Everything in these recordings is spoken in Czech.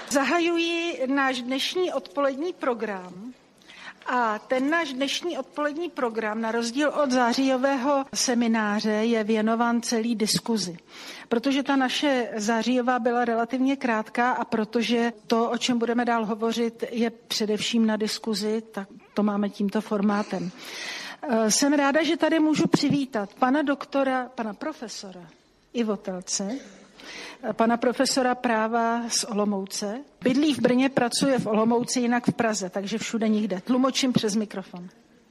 Zahajuji náš dnešní odpolední program. A ten náš dnešní odpolední program, na rozdíl od zářijového semináře, je věnován celý diskuzi. Protože ta naše zářijová byla relativně krátká a protože to, o čem budeme dál hovořit, je především na diskuzi, tak to máme tímto formátem. Jsem ráda, že tady můžu přivítat pana profesora Ivo Telce, pana profesora práva z Olomouce. Bydlí v Brně, pracuje v Olomouci, jinak v Praze, takže všude nikde. Tlumočím přes mikrofon.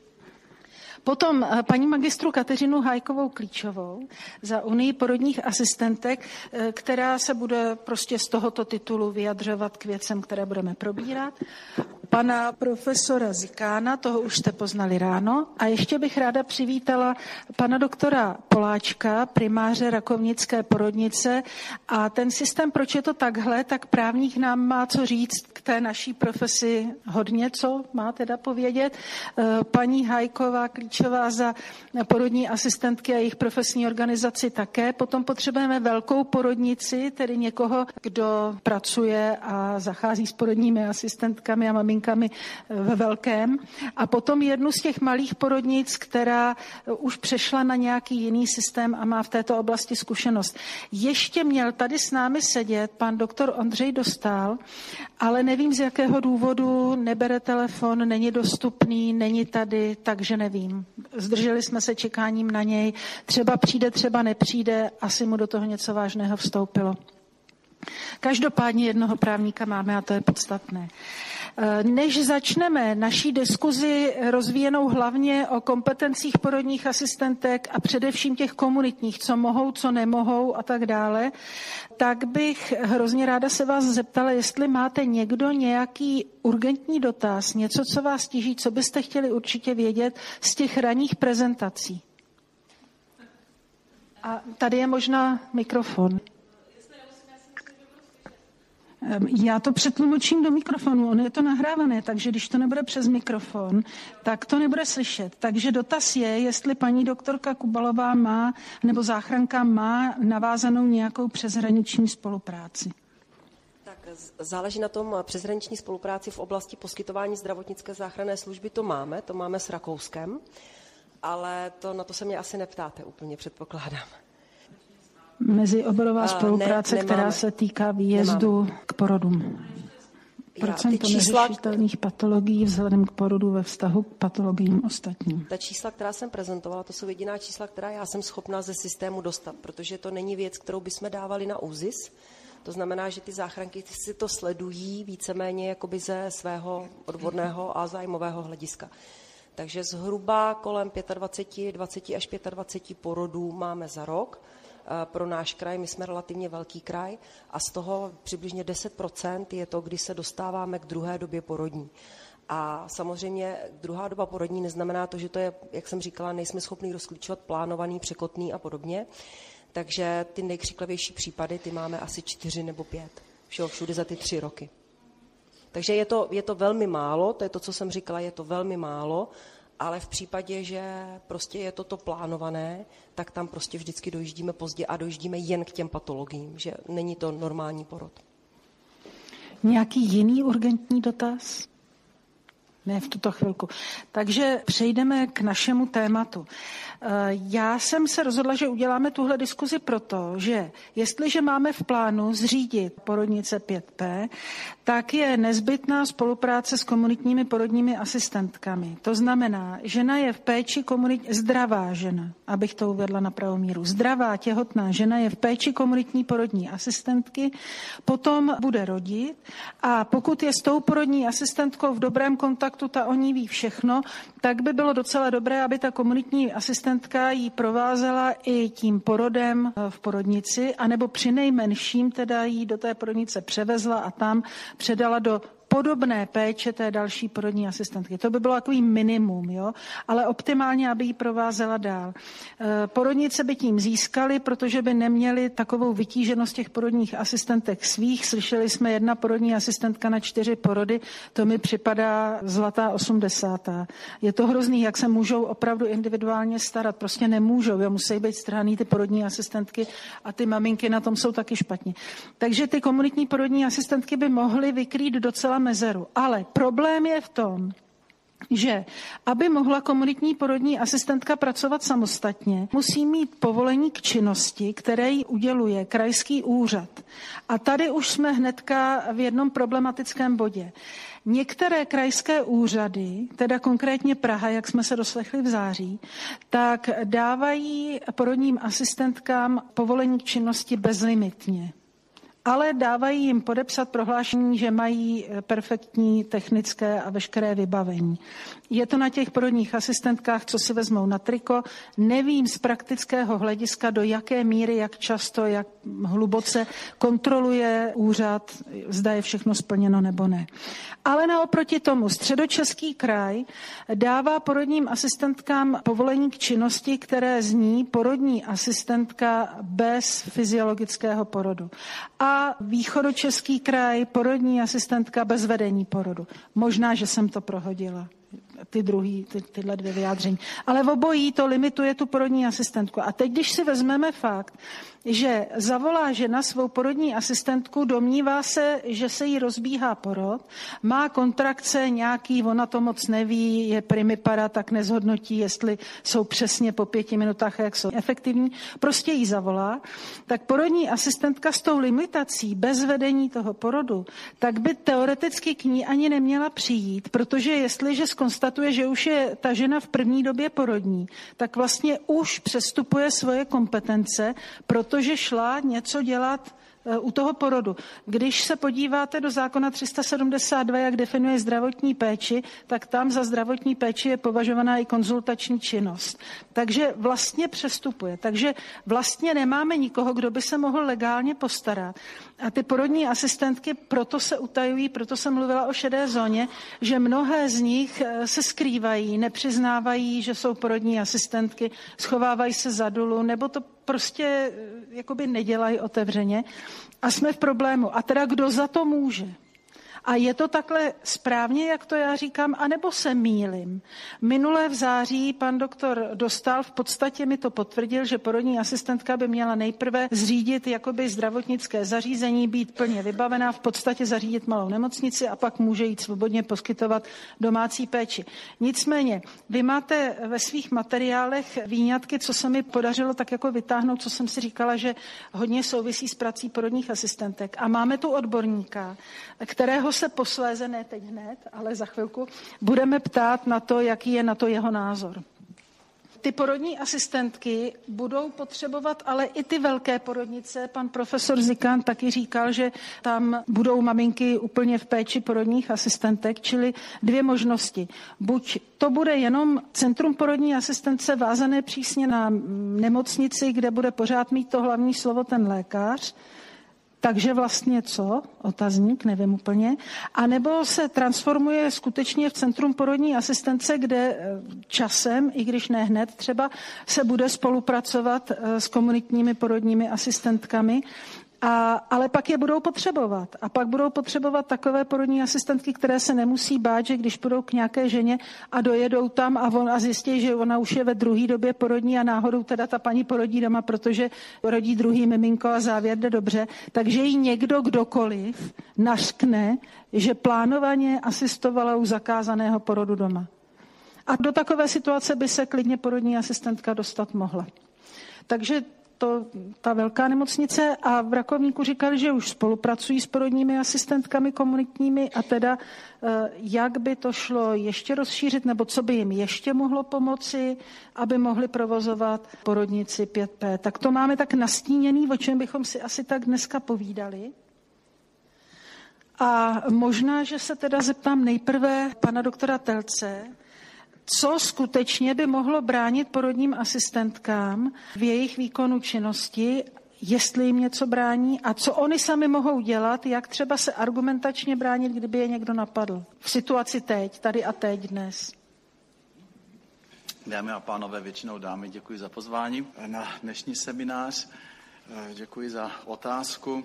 Potom paní magistru Kateřinu Hájkovou Klíčovou za Unii porodních asistentek, která se bude prostě z tohoto titulu vyjadřovat k věcem, které budeme probírat. Pana profesora Zikána, toho už jste poznali ráno. A ještě bych ráda přivítala pana doktora Poláčka, primáře Rakovnické porodnice. A ten systém, proč je to takhle, tak právník nám má co říct k té naší profesi hodně, co má teda povědět. Paní Hájková Klíčová za porodní asistentky a jejich profesní organizaci také. Potom potřebujeme velkou porodnici, tedy někoho, kdo pracuje a zachází s porodními asistentkami a maminkami ve velkém. A potom jednu z těch malých porodnic, která už přešla na nějaký jiný systém a má v této oblasti zkušenost. Ještě měl tady s námi sedět pan doktor Ondřej Dostál, ale nevím, z jakého důvodu nebere telefon, není dostupný, není tady, takže nevím. Zdrželi jsme se čekáním na něj. Třeba přijde, třeba nepřijde, asi mu do toho něco vážného vstoupilo. Každopádně jednoho právníka máme a to je podstatné. Než začneme naší diskuzi rozvíjenou hlavně o kompetencích porodních asistentek a především těch komunitních, co mohou, co nemohou a tak dále, tak bych hrozně ráda se vás zeptala, jestli máte někdo nějaký urgentní dotaz, něco, co vás tíží, co byste chtěli určitě vědět z těch ranních prezentací. A tady je možná mikrofon. Já to přetlumočím do mikrofonu, ono je to nahrávané, takže když to nebude přes mikrofon, tak to nebude slyšet. Takže dotaz je, jestli paní doktorka Kubalová má, nebo záchranka má navázanou nějakou přeshraniční spolupráci. Tak záleží na tom přeshraniční spolupráci v oblasti poskytování zdravotnické záchranné služby, to máme s Rakouskem, ale na to se mě asi neptáte úplně, předpokládám. Meziоborová spolupráce, která se týká výjezdu k porodům. Procento neřešitelných patologií vzhledem k porodu ve vztahu k patologiím ostatním. Ta čísla, která jsem prezentovala, to jsou jediná čísla, která já jsem schopná ze systému dostat, protože to není věc, kterou bychom dávali na ÚZIS. To znamená, že ty záchranky si to sledují víceméně jakoby ze svého odborného a zájmového hlediska. Takže zhruba kolem 20 až 25 porodů máme za rok. Pro náš kraj, my jsme relativně velký kraj a z toho přibližně 10% je to, kdy se dostáváme k druhé době porodní. A samozřejmě druhá doba porodní neznamená to, že to je, jak jsem říkala, nejsme schopni rozklíčovat plánovaný, překotný a podobně. Takže ty nejkřiklavější případy, ty máme asi 4 nebo 5. Všude za ty 3 roky. Takže je to velmi málo, to je to, co jsem říkala, je to velmi málo, ale v případě, že prostě je toto plánované, tak tam prostě vždycky dojíždíme pozdě a dojíždíme jen k těm patologiím, že není to normální porod. Nějaký jiný urgentní dotaz? Ne v tuto chvilku. Takže přejdeme k našemu tématu. Já jsem se rozhodla, že uděláme tuhle diskuzi proto, že jestliže máme v plánu zřídit porodnice 5P, tak je nezbytná spolupráce s komunitními porodními asistentkami. To znamená, žena je v péči zdravá žena, abych to uvedla na pravou míru. Zdravá těhotná žena je v péči komunitní porodní asistentky, potom bude rodit a pokud je s tou porodní asistentkou v dobrém kontaktu, ta o ní ví všechno, tak by bylo docela dobré, aby ta komunitní asistentka jí provázela i tím porodem v porodnici, anebo přinejmenším teda jí do té porodnice převezla a tam předala do podobné péče té další porodní asistentky. To by bylo takový minimum, jo? Ale optimálně, aby ji provázela dál. Porodnice by tím získaly, protože by neměly takovou vytíženost těch porodních asistentek svých. Slyšeli jsme 1 porodní asistentka na 4 porody, to mi připadá zlatá 80. Je to hrozný, jak se můžou opravdu individuálně starat. Prostě nemůžou, jo? Musí být strhaný ty porodní asistentky a ty maminky na tom jsou taky špatně. Takže ty komunitní porodní asistentky by mohly vykrýt docela mezeru. Ale problém je v tom, že aby mohla komunitní porodní asistentka pracovat samostatně, musí mít povolení k činnosti, které jí uděluje krajský úřad. A tady už jsme hnedka v jednom problematickém bodě. Některé krajské úřady, teda konkrétně Praha, jak jsme se doslechli v září, tak dávají porodním asistentkám povolení k činnosti bezlimitně. Ale dávají jim podepsat prohlášení, že mají perfektní technické a veškeré vybavení. Je to na těch porodních asistentkách, co si vezmou na triko. Nevím z praktického hlediska, do jaké míry, jak často, jak hluboce kontroluje úřad, zda je všechno splněno nebo ne. Ale naoproti tomu Středočeský kraj dává porodním asistentkám povolení k činnosti, které zní porodní asistentka bez fyziologického porodu. A Východočeský kraj porodní asistentka bez vedení porodu. Možná, že jsem to prohodila. Tyhle 2 vyjádření. Ale v obojí to limituje tu porodní asistentku. A teď, když si vezmeme fakt, že zavolá žena svou porodní asistentku, domnívá se, že se jí rozbíhá porod, má kontrakce nějaký, ona to moc neví, je primipara, tak nezhodnotí, jestli jsou přesně po 5 minutách, jak jsou efektivní, prostě jí zavolá, tak porodní asistentka s tou limitací bez vedení toho porodu, tak by teoreticky k ní ani neměla přijít, protože jestliže zkonstatuje, že už je ta žena v první době porodní, tak vlastně už přestupuje svoje kompetence, protože šla něco dělat u toho porodu. Když se podíváte do zákona 372, jak definuje zdravotní péči, tak tam za zdravotní péči je považovaná i konzultační činnost. Takže vlastně přestupuje. Takže vlastně nemáme nikoho, kdo by se mohl legálně postarat. A ty porodní asistentky proto se utajují, proto jsem mluvila o šedé zóně, že mnohé z nich se skrývají, nepřiznávají, že jsou porodní asistentky, schovávají se za dulu, nebo to prostě jakoby nedělají otevřeně a jsme v problému. A teda kdo za to může? A je to takhle správně, jak to já říkám, anebo se mýlim? Minulé v září pan doktor Dostál v podstatě mi to potvrdil, že porodní asistentka by měla nejprve zřídit jakoby zdravotnické zařízení, být plně vybavená, v podstatě zařídit malou nemocnici a pak může jít svobodně poskytovat domácí péči. Nicméně, vy máte ve svých materiálech výňatky, co se mi podařilo tak jako vytáhnout, co jsem si říkala, že hodně souvisí s prací porodních asistentek. A máme tu odborníka, kterého se posléze, ne teď hned, ale za chvilku, budeme ptát na to, jaký je na to jeho názor. Ty porodní asistentky budou potřebovat ale i ty velké porodnice. Pan profesor Zikán taky říkal, že tam budou maminky úplně v péči porodních asistentek, čili 2 možnosti. Buď to bude jenom centrum porodní asistence vázané přísně na nemocnici, kde bude pořád mít to hlavní slovo ten lékař, takže vlastně co? Otazník, nevím úplně. A nebo se transformuje skutečně v centrum porodní asistence, kde časem, i když ne hned třeba, se bude spolupracovat s komunitními porodními asistentkami. Ale pak je budou potřebovat. A pak budou potřebovat takové porodní asistentky, které se nemusí bát, že když půjdou k nějaké ženě a dojedou tam a zjistí, že ona už je ve druhé době porodní a náhodou teda ta paní porodí doma, protože rodí druhý miminko a závěr jde dobře, takže jí někdo, kdokoliv, nařkne, že plánovaně asistovala u zakázaného porodu doma. A do takové situace by se klidně porodní asistentka dostat mohla. Takže ta velká nemocnice a v Rakovníku říkali, že už spolupracují s porodními asistentkami komunitními a teda jak by to šlo ještě rozšířit, nebo co by jim ještě mohlo pomoci, aby mohli provozovat porodnici 5P. Tak to máme tak nastíněný, o čem bychom si asi tak dneska povídali. A možná, že se teda zeptám nejprve pana doktora Telce, co skutečně by mohlo bránit porodním asistentkám v jejich výkonu činnosti, jestli jim něco brání a co oni sami mohou dělat, jak třeba se argumentačně bránit, kdyby je někdo napadl. V situaci teď, tady a teď dnes. Dámy a pánové, většinou dámy, děkuji za pozvání na dnešní seminář. Děkuji za otázku.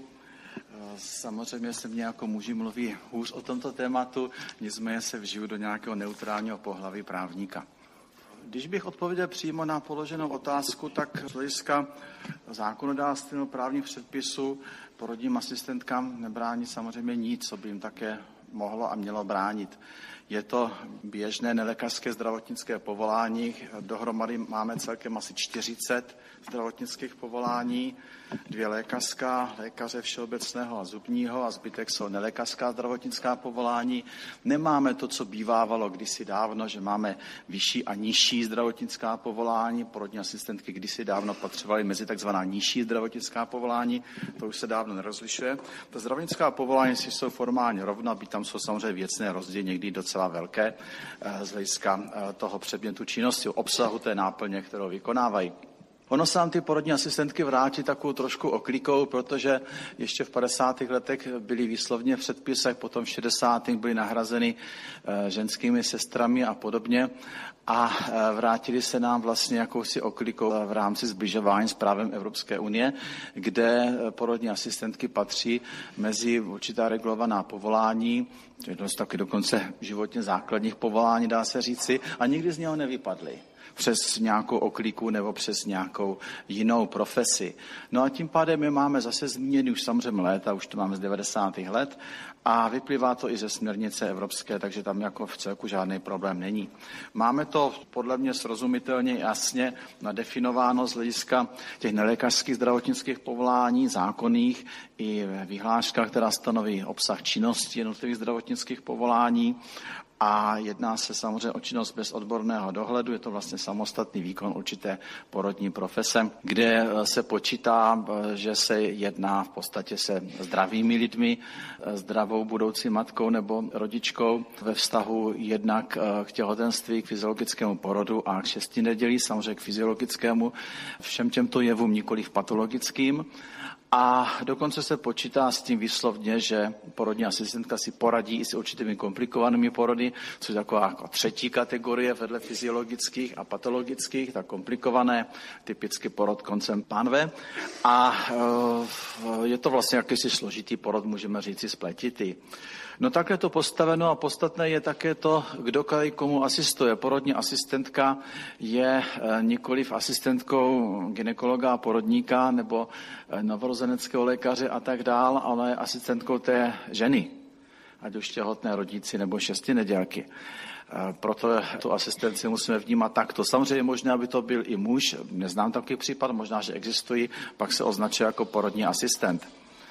Samozřejmě se mě jako muži mluví hůř o tomto tématu, nicméně se vžiju do nějakého neutrálního pohlaví právníka. Když bych odpověděl přímo na položenou otázku, tak z hlediska zákonodárství nebo právních předpisů porodním asistentkám nebrání samozřejmě nic, co by jim také mohlo a mělo bránit. Je to běžné nelékařské zdravotnické povolání. Dohromady máme celkem asi 40 zdravotnických povolání, 2 lékařská, lékaře všeobecného a zubního a zbytek jsou nelékařská zdravotnická povolání. Nemáme to, co bývávalo kdysi dávno, že máme vyšší a nižší zdravotnická povolání. Porodní asistentky kdysi dávno patřovaly mezi takzvaná nižší zdravotnická povolání. To už se dávno nerozlišuje. Ta zdravotnická povolání si jsou formálně rovna, byť tam jsou samozřejmě věcné rozdíly, někdy docela velké z hlediska toho předmětu činnosti, obsahu té náplně, kterou vykonávají. Ono se nám ty porodní asistentky vrátí takovou trošku oklikou, protože ještě v 50. letech byly výslovně v předpisech, potom v 60. byly nahrazeny ženskými sestrami a podobně a vrátili se nám vlastně jakousi oklikou v rámci zbližování s právem Evropské unie, kde porodní asistentky patří mezi určitá regulovaná povolání, to jsou taky dokonce životně základních povolání, dá se říci, a nikdy z něho nevypadly přes nějakou okliku nebo přes nějakou jinou profesi. No a tím pádem my máme zase zmíněný už samozřejmě léta, už to máme z 90. let a vyplývá to i ze směrnice evropské, takže tam jako v celku žádný problém není. Máme to podle mě srozumitelně jasně nadefinováno z hlediska těch nelékařských zdravotnických povolání, zákonných i vyhláška, která stanoví obsah činnosti jednotlivých zdravotnických povolání. A jedná se samozřejmě o činnost bez odborného dohledu, je to vlastně samostatný výkon určité porodní profese, kde se počítá, že se jedná v podstatě se zdravými lidmi, zdravou budoucí matkou nebo rodičkou ve vztahu jednak k těhotenství, k fyziologickému porodu a k 6 nedělí, samozřejmě k fyziologickému, všem těmto jevům, nikoliv patologickým. A dokonce se počítá s tím výslovně, že porodní asistentka si poradí i s určitými komplikovanými porody, což je taková jako 3. kategorie vedle fyziologických a patologických, tak komplikované, typicky porod koncem pánve. A je to vlastně jakýsi složitý porod, můžeme říci spletitý. No tak je to postaveno a podstatné je také to, kdo komu asistuje. Porodní asistentka je nikoliv asistentkou gynekologa a porodníka nebo novorozeneckého lékaře a tak dál, ale asistentkou té ženy, ať už těhotné rodíci nebo 6 nedělky. Proto tu asistenci musíme vnímat takto. Samozřejmě je možné, aby to byl i muž, neznám takový případ, možná, že existují, pak se označuje jako porodní asistent.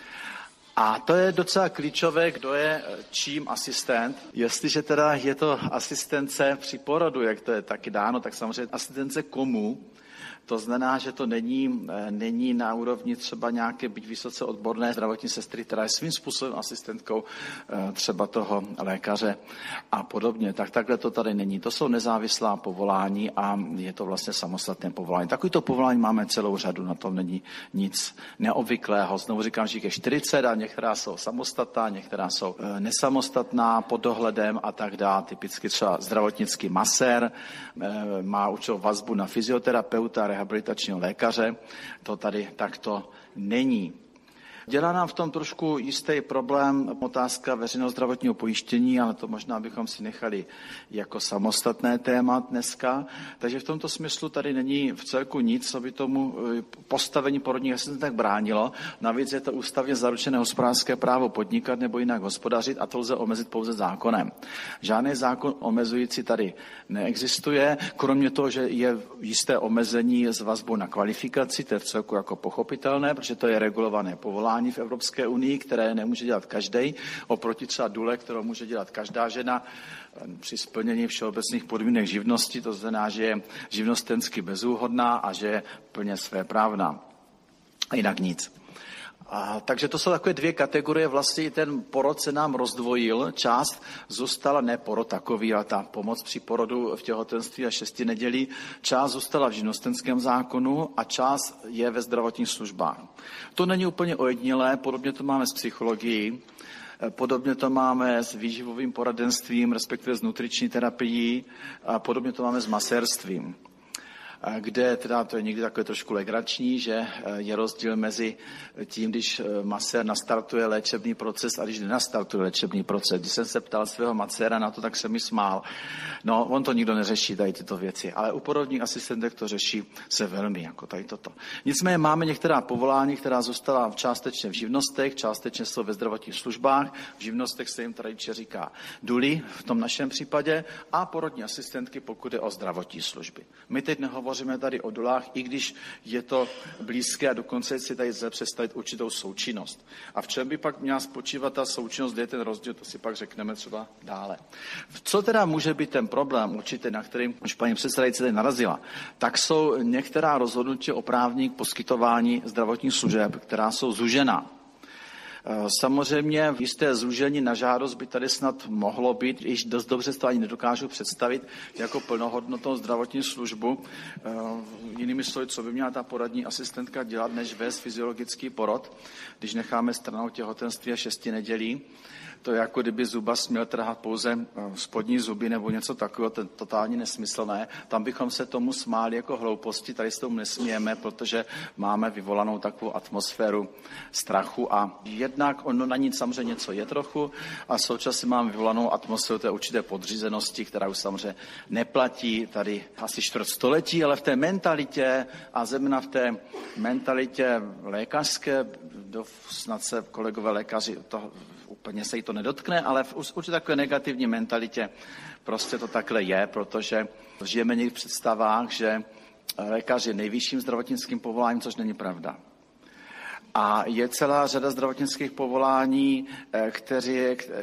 A to je docela klíčové, kdo je čím asistent. Jestliže teda je to asistence při porodu, jak to je taky dáno, tak samozřejmě asistence komu. To znamená, že to není na úrovni třeba nějaké byť vysoce odborné zdravotní sestry, která je svým způsobem asistentkou třeba toho lékaře a podobně. Tak takhle to tady není. To jsou nezávislá povolání a je to vlastně samostatné povolání. Takovýto povolání máme celou řadu, na tom není nic neobvyklého. Znovu říkám, že je 40 a některá jsou samostatná, některá jsou nesamostatná pod dohledem a tak dále. Typicky třeba zdravotnický masér má určitou vazbu na fyzioterapeuta, rehabilitačního lékaře, to tady takto není. Dělá nám v tom trošku jistý problém otázka veřejného zdravotního pojištění, ale to možná bychom si nechali jako samostatné téma dneska. Takže v tomto smyslu tady není v celku nic, co by tomu postavení porodních asistentek bránilo. Navíc je to ústavně zaručené hospodářské právo podnikat nebo jinak hospodařit a to lze omezit pouze zákonem. Žádný zákon omezující tady neexistuje, kromě toho, že je jisté omezení s vazbou na kvalifikaci, to je v celku jako pochopitelné, protože to je regulované povolání v Evropské unii, které nemůže dělat každý, oproti třeba dule, kterou může dělat každá žena při splnění všeobecných podmínek živnosti, to znamená, že je živnostensky bezúhodná a že je plně svéprávná. A jinak nic. Takže to jsou takové dvě kategorie, vlastně ten porod se nám rozdvojil, část zůstala, ne porod takový, ale ta pomoc při porodu v těhotenství a 6 nedělí, část zůstala v živnostenském zákonu a část je ve zdravotních službách. To není úplně ojedinělé, podobně to máme s psychologií, podobně to máme s výživovým poradenstvím, respektive s nutriční terapií, a podobně to máme s masérstvím, kde teda to je někdy takové trošku legrační, že je rozdíl mezi tím, když masér nastartuje léčebný proces a když nenastartuje léčebný proces. Když jsem se ptal svého maséra na to, tak se mi smál. No, on to nikdo neřeší, tady tyto věci, ale u porodních asistentek to řeší se velmi, jako tady toto. Nicméně máme některá povolání, která zůstala částečně v živnostech, částečně jsou ve zdravotních službách. V živnostech se jim tradičně říká duli v tom našem případě a porodní asistentky, pokud je o zdravotní služby. My teď nehovoříme tady o dulách, i když je to blízké a dokonce si tady lze představit určitou součinnost. A v čem by pak měla spočívat ta součinnost, kde je ten rozdíl, to si pak řekneme třeba dále. Co teda může být ten problém, určitě, na kterým už paní předsedající tady narazila, tak jsou některá rozhodnutí oprávnění k poskytování zdravotních služeb, která jsou zúžená. Samozřejmě jisté zúžení na žádost by tady snad mohlo být, již dost dobře to ani nedokážu představit jako plnohodnotnou zdravotní službu. Jinými slovy, co by měla ta poradní asistentka dělat, než vést fyziologický porod, když necháme stranou těhotenství a 6 nedělí. To je jako kdyby zuba směl trhat pouze spodní zuby nebo něco takového, to je totálně nesmyslné. Tam bychom se tomu smáli jako hlouposti, tady se tomu nesmějeme, protože máme vyvolanou takovou atmosféru strachu a jednak ono na ní samozřejmě něco je trochu a současně máme vyvolanou atmosféru té určité podřízenosti, která už samozřejmě neplatí tady asi 4 století, ale v té mentalitě a zejména v té mentalitě lékařské, snad se kolegové lékaři to úplně se jí to nedotkne, ale v určitě takové negativní mentalitě prostě to takhle je, protože žijeme někdy v představách, že lékař je nejvyšším zdravotnickým povoláním, což není pravda. A je celá řada zdravotnických povolání, kteří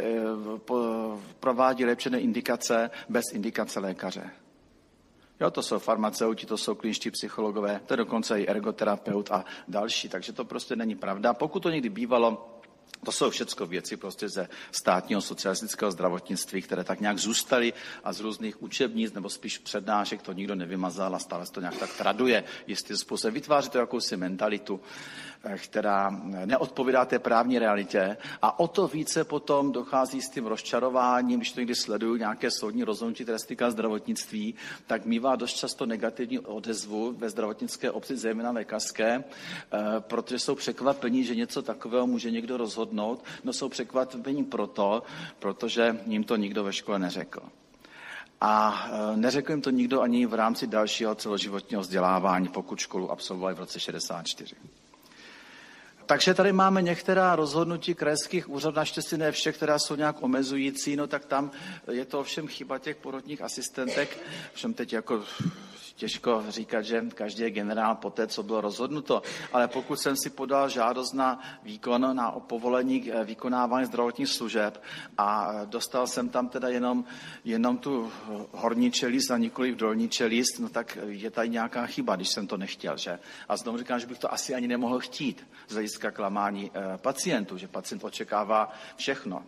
provádí léčebné indikace bez indikace lékaře. Jo, to jsou farmaceuti, to jsou kliničtí psychologové, to je dokonce i ergoterapeut a další, takže to prostě není pravda. Pokud to někdy bývalo, to jsou všechno věci prostě ze státního socialistického zdravotnictví, které tak nějak zůstaly a z různých učebnic nebo spíš přednášek to nikdo nevymazal a stále se to nějak tak traduje jistým způsobem. Vytváří to jakousi mentalitu, která neodpovídá té právní realitě a o to více potom dochází s tím rozčarováním, když to někdy sleduju nějaké soudní rozhodnutí, které se týká zdravotnictví, tak mívá dost často negativní odezvu ve zdravotnické obci, zejména lékařské, protože jsou překvapení, že něco takového může někdo rozhodnout. No jsou překvapení protože jim to nikdo ve škole neřekl. A neřekl jim to nikdo ani v rámci dalšího celoživotního vzdělávání, pokud školu absolvovali v roce 64. Takže tady máme některá rozhodnutí krajských úřadů, naštěstí ne všech, která jsou nějak omezující, no tak tam je to ovšem chyba těch porodních asistentek, všem teď jako těžko říkat, že každý je generál po té, co bylo rozhodnuto, ale pokud jsem si podal žádost na výkon, na povolení k vykonávání zdravotních služeb a dostal jsem tam teda jenom tu horní čelist a nikoliv dolní čelist, no tak je tady nějaká chyba, když jsem to nechtěl, že? A znovu říkám, že bych to asi ani nemohl chtít z hlediska klamání pacientů, že pacient očekává všechno.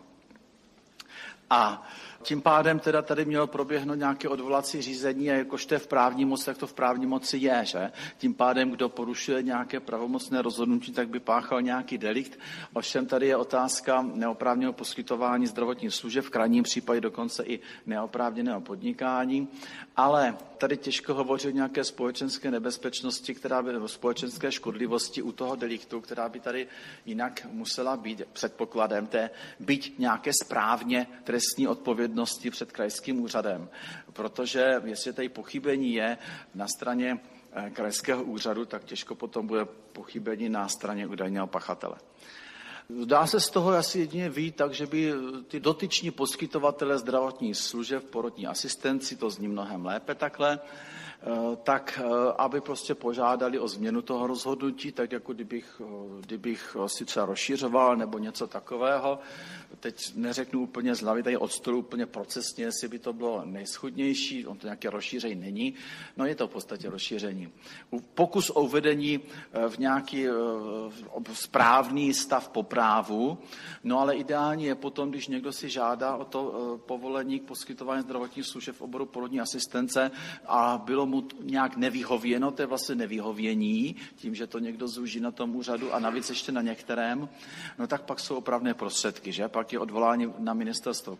A tím pádem teda tady mělo proběhnout nějaké odvolací řízení a jakož to je v právní moci, tak to v právní moci je, že? Tím pádem, kdo porušuje nějaké pravomocné rozhodnutí, tak by páchal nějaký delikt. Ovšem tady je otázka neoprávněného poskytování zdravotních služeb, v krajním případě dokonce i neoprávněného podnikání, ale tady těžko hovoří o nějaké společenské nebezpečnosti, která by, nebo společenské škodlivosti u toho deliktu, která by tady jinak musela být předpokladem té byť nějaké správně trestní odpovědnosti před krajským úřadem. Protože jestli tady pochybení je na straně krajského úřadu, tak těžko potom bude pochybení na straně údajného pachatele. Dá se z toho asi jedině vyjít tak, že by ty dotyční poskytovatelé zdravotních služeb, porodní asistenci, to zní mnohem lépe takhle, tak aby prostě požádali o změnu toho rozhodnutí, tak jako kdybych si třeba rozšiřoval nebo něco takového. Teď neřeknu úplně z hlavy, tady od stolu úplně procesně, jestli by to bylo nejschudnější, on to nějaké rozšíření není, no je to v podstatě rozšíření. Pokus o uvedení v nějaký správný stav po právu, no ale ideální je potom, když někdo si žádá o to povolení k poskytování zdravotních služeb v oboru porodní asistence a bylo mu nějak nevyhověno, to je vlastně nevyhovění, tím, že to někdo zúží na tom úřadu a navíc ještě na některém, no tak pak jsou opravné prostředky, že? Pak je odvolání na ministerstvo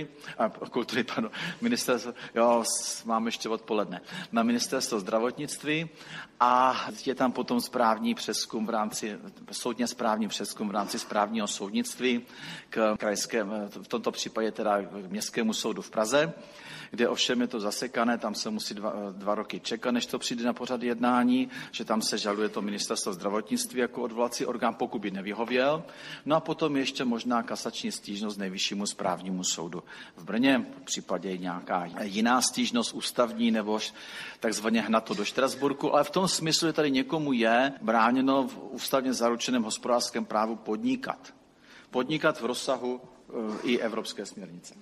mám ještě odpoledne, na ministerstvo zdravotnictví a je tam potom správní přezkum soudně správní přezkum v rámci správního soudnictví k krajskému, v tomto případě teda k Městskému soudu v Praze, kde ovšem je to zasekané, tam se musí 2 roky čekat, než to přijde na pořad jednání, že tam se žaluje to ministerstvo zdravotnictví jako odvolací orgán, pokud by nevyhověl. No a potom ještě možná kasační stížnost Nejvyššímu správnímu soudu v Brně, v případě nějaká jiná stížnost ústavní nebo takzvaně hnato do Štrasburku, ale v tom smyslu, že tady někomu je bráněno v ústavně zaručeném hospodářském právu podnikat. Podnikat v rozsahu i evropské směrnice.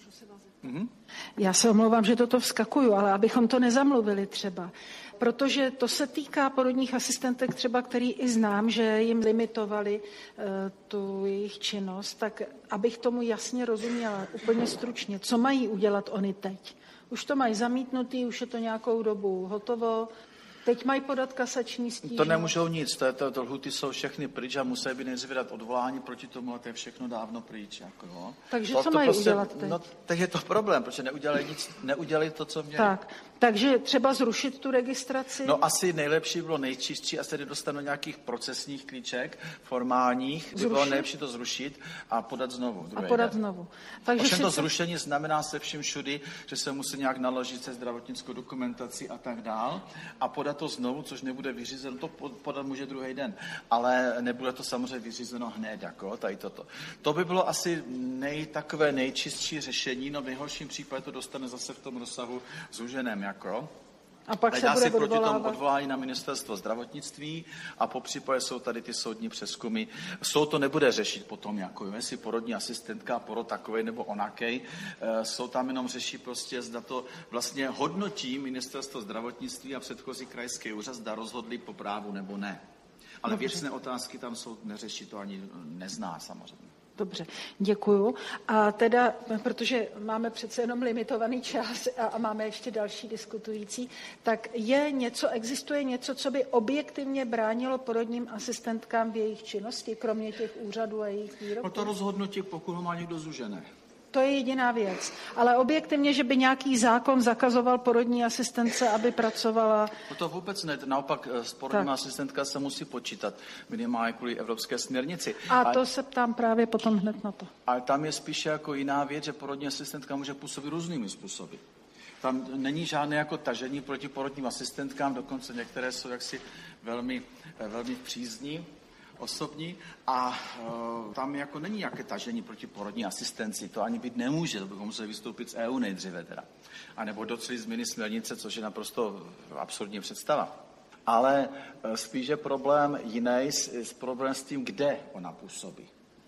Já se omlouvám, že toto vskakuju, ale abychom to nezamluvili třeba. Protože to se týká porodních asistentek třeba, který i znám, že jim limitovali tu jejich činnost, tak abych tomu jasně rozuměla, úplně stručně, co mají udělat oni teď. Už to mají zamítnutý, už je to nějakou dobu hotovo. Teď mají podat kasační stížnost. To nemůžou nic, to lhuty jsou všechny pryč a musí by nejdřív vydat odvolání proti tomu, a to je všechno dávno pryč. Jako, no. Takže co mají udělat teď? No, tak je to problém, protože neudělali to, co měli. Takže třeba zrušit tu registraci? No asi nejlepší bylo nejčistší, asi tady dostanu nějakých procesních klíček, formálních, by bylo nejlepší to zrušit a podat znovu. Takže ovšem to zrušení znamená se vším všudy, že se musí nějak naložit se zdravotnickou dokumentací a tak dál a podat to znovu, což nebude vyřízeno, to podat může druhý den, ale nebude to samozřejmě vyřízeno hned, jako tady toto. To by bylo asi takové nejčistší řešení, no v nejhorším případě to dostane zase v tom rozsahu zúženém, jako. A pak se dá bude si proti tomu odvolání na ministerstvo zdravotnictví a po případě jsou tady ty soudní přezkumy. Soud to nebude řešit potom, jako jestli porodní asistentka, porod takovej nebo onakej. Soud tam jenom řeší prostě, zda to vlastně hodnotí ministerstvo zdravotnictví a předchozí krajský úřad, zda rozhodli po právu nebo ne. Ale věcné otázky tam soud neřeší, to ani nezná samozřejmě. Dobře, děkuju. A teda, protože máme přece jenom limitovaný čas a máme ještě další diskutující, tak existuje něco, co by objektivně bránilo porodním asistentkám v jejich činnosti, kromě těch úřadů a jejich výroků? No to rozhodnutí, pokud ho má někdo zúžené. To je jediná věc. Ale objektivně, že by nějaký zákon zakazoval porodní asistence, aby pracovala... No to vůbec ne. Naopak s porodní asistentka se musí počítat minimálně kvůli evropské směrnici. A to se ptám právě potom hned na to. Ale tam je spíše jako jiná věc, že porodní asistentka může působit různými způsoby. Tam není žádné jako tažení proti porodním asistentkám, dokonce některé jsou jaksi velmi, velmi přízní. Osobní a tam jako není nějaké tažení proti porodní asistenci, to ani být nemůže, to bychom museli vystoupit z EU nejdříve teda. A nebo docela změny směrnice, což je naprosto absurdní představa. Ale spíš je problém jiný, problém s tím, kde ona působí.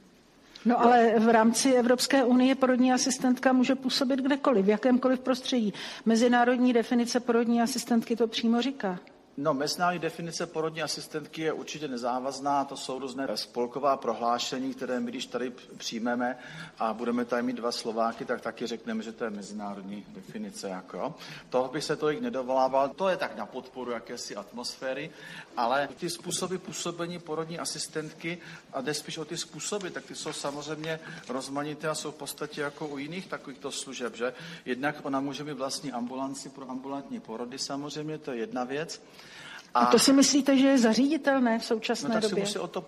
No ale v rámci Evropské unie porodní asistentka může působit kdekoliv, v jakémkoliv prostředí. Mezinárodní definice porodní asistentky to přímo říká. No, mezinárodní definice porodní asistentky je určitě nezávazná, to jsou různé spolková prohlášení, které my, když tady přijmeme a budeme tady mít 2 Slováky, tak taky řekneme, že to je mezinárodní definice. Jako. Toho bych se tolik nedovolával, to je tak na podporu jakési atmosféry, ale ty způsoby působení porodní asistentky, a jde spíš o ty způsoby, tak ty jsou samozřejmě rozmanité a jsou v podstatě jako u jiných takovýchto služeb, že jednak ona může mít vlastní ambulanci pro ambulantní porody samozřejmě, to je jedna věc. A to si myslíte, že je zaříditelné v současné době? Tak si musí o to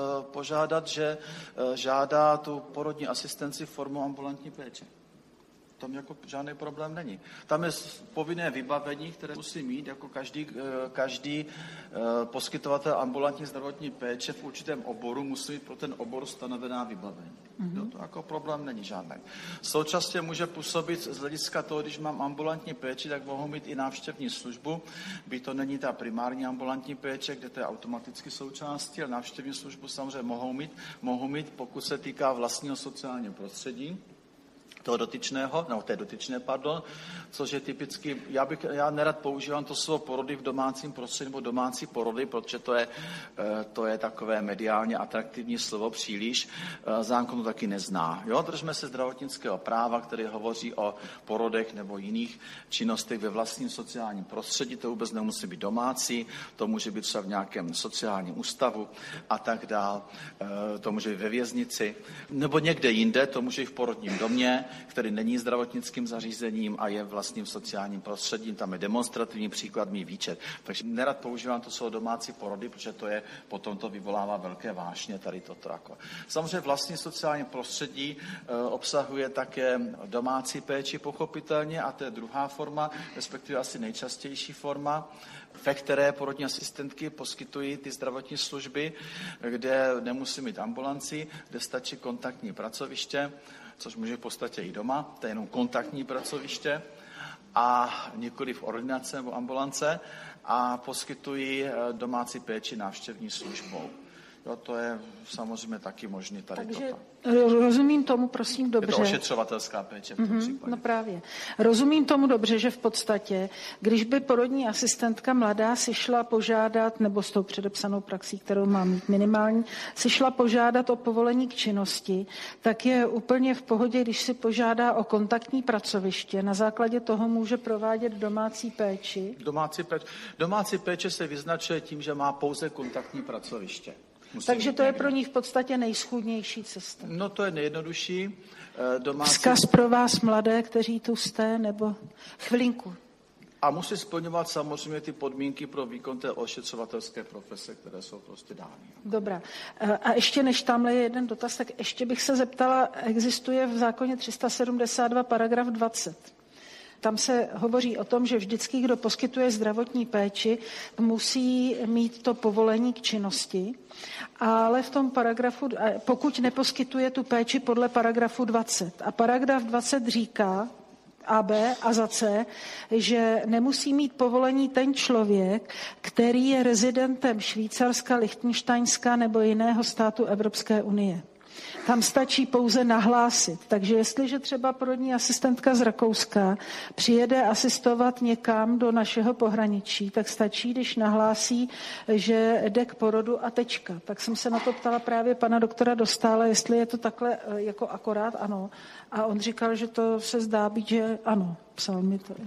požádat, že žádá tu porodní asistenci formou ambulantní péče. Tam jako žádný problém není. Tam je povinné vybavení, které musí mít jako každý poskytovatel ambulantní zdravotní péče v určitém oboru, musí mít pro ten obor stanovená vybavení. To jako problém není žádný. Současně může působit z hlediska toho, když mám ambulantní péči, tak mohu mít i návštěvní službu. Byť to není ta primární ambulantní péče, kde to je automaticky součástí, ale návštěvní službu samozřejmě mohou mít, pokud se týká vlastního sociálního prostředí, toho dotyčného, no té dotyčné, což je typicky, já nerad používám to slovo porody v domácím prostředí nebo domácí porody, protože to je takové mediálně atraktivní slovo příliš, zákon to taky nezná. Jo? Držme se zdravotnického práva, který hovoří o porodech nebo jiných činnostech ve vlastním sociálním prostředí, to vůbec nemusí být domácí, to může být třeba v nějakém sociálním ústavu a tak dál, to může být ve věznici, nebo někde jinde, to může být v porodním domě, který není zdravotnickým zařízením a je vlastním sociálním prostředím. Tam je demonstrativní příklad, mý výčet. Takže nerad používám to slovo domácí porody, protože potom to vyvolává velké vášně tady toto. Jako. Samozřejmě vlastní sociální prostředí obsahuje také domácí péči pochopitelně a to je druhá forma, respektive asi nejčastější forma, ve které porodní asistentky poskytují ty zdravotní služby, kde nemusí mít ambulanci, kde stačí kontaktní pracoviště, což může v podstatě i doma, to je jenom kontaktní pracoviště a nikoli v ordinace nebo ambulance a poskytují domácí péči návštěvní službou. Jo, to je samozřejmě taky možné tady Takže toto. Rozumím tomu, prosím, dobře. Je to ošetřovatelská péče v tom případě. No právě. Rozumím tomu dobře, že v podstatě, když by porodní asistentka mladá si šla požádat, nebo s tou předepsanou praxí, kterou má mít minimální, si šla požádat o povolení k činnosti, tak je úplně v pohodě, když si požádá o kontaktní pracoviště. Na základě toho může provádět domácí péči. Domácí péče se vyznačuje tím, že má pouze kontaktní pracoviště. Takže to je pro ní v podstatě nejschůdnější cesta. No to je nejjednodušší. Vzkaz pro vás mladé, kteří tu jste, nebo chvilinku. A musí splňovat samozřejmě ty podmínky pro výkon té ošetřovatelské profese, které jsou prostě dány. Dobrá. A ještě než tamhle je jeden dotaz, tak ještě bych se zeptala, existuje v zákoně 372 paragraf 20. Tam se hovoří o tom, že vždycky, kdo poskytuje zdravotní péči, musí mít to povolení k činnosti, ale v tom paragrafu, pokud neposkytuje tu péči podle paragrafu 20. A paragraf 20 říká, A, B a za C, že nemusí mít povolení ten člověk, který je rezidentem Švýcarska, Lichtenštejnska nebo jiného státu Evropské unie. Tam stačí pouze nahlásit. Takže jestliže třeba porodní asistentka z Rakouska přijede asistovat někam do našeho pohraničí, tak stačí, když nahlásí, že jde k porodu a tečka. Tak jsem se na to ptala právě pana doktora Dostála, jestli je to takhle jako akorát ano. A on říkal, že to se zdá být, že ano. Psal mi to.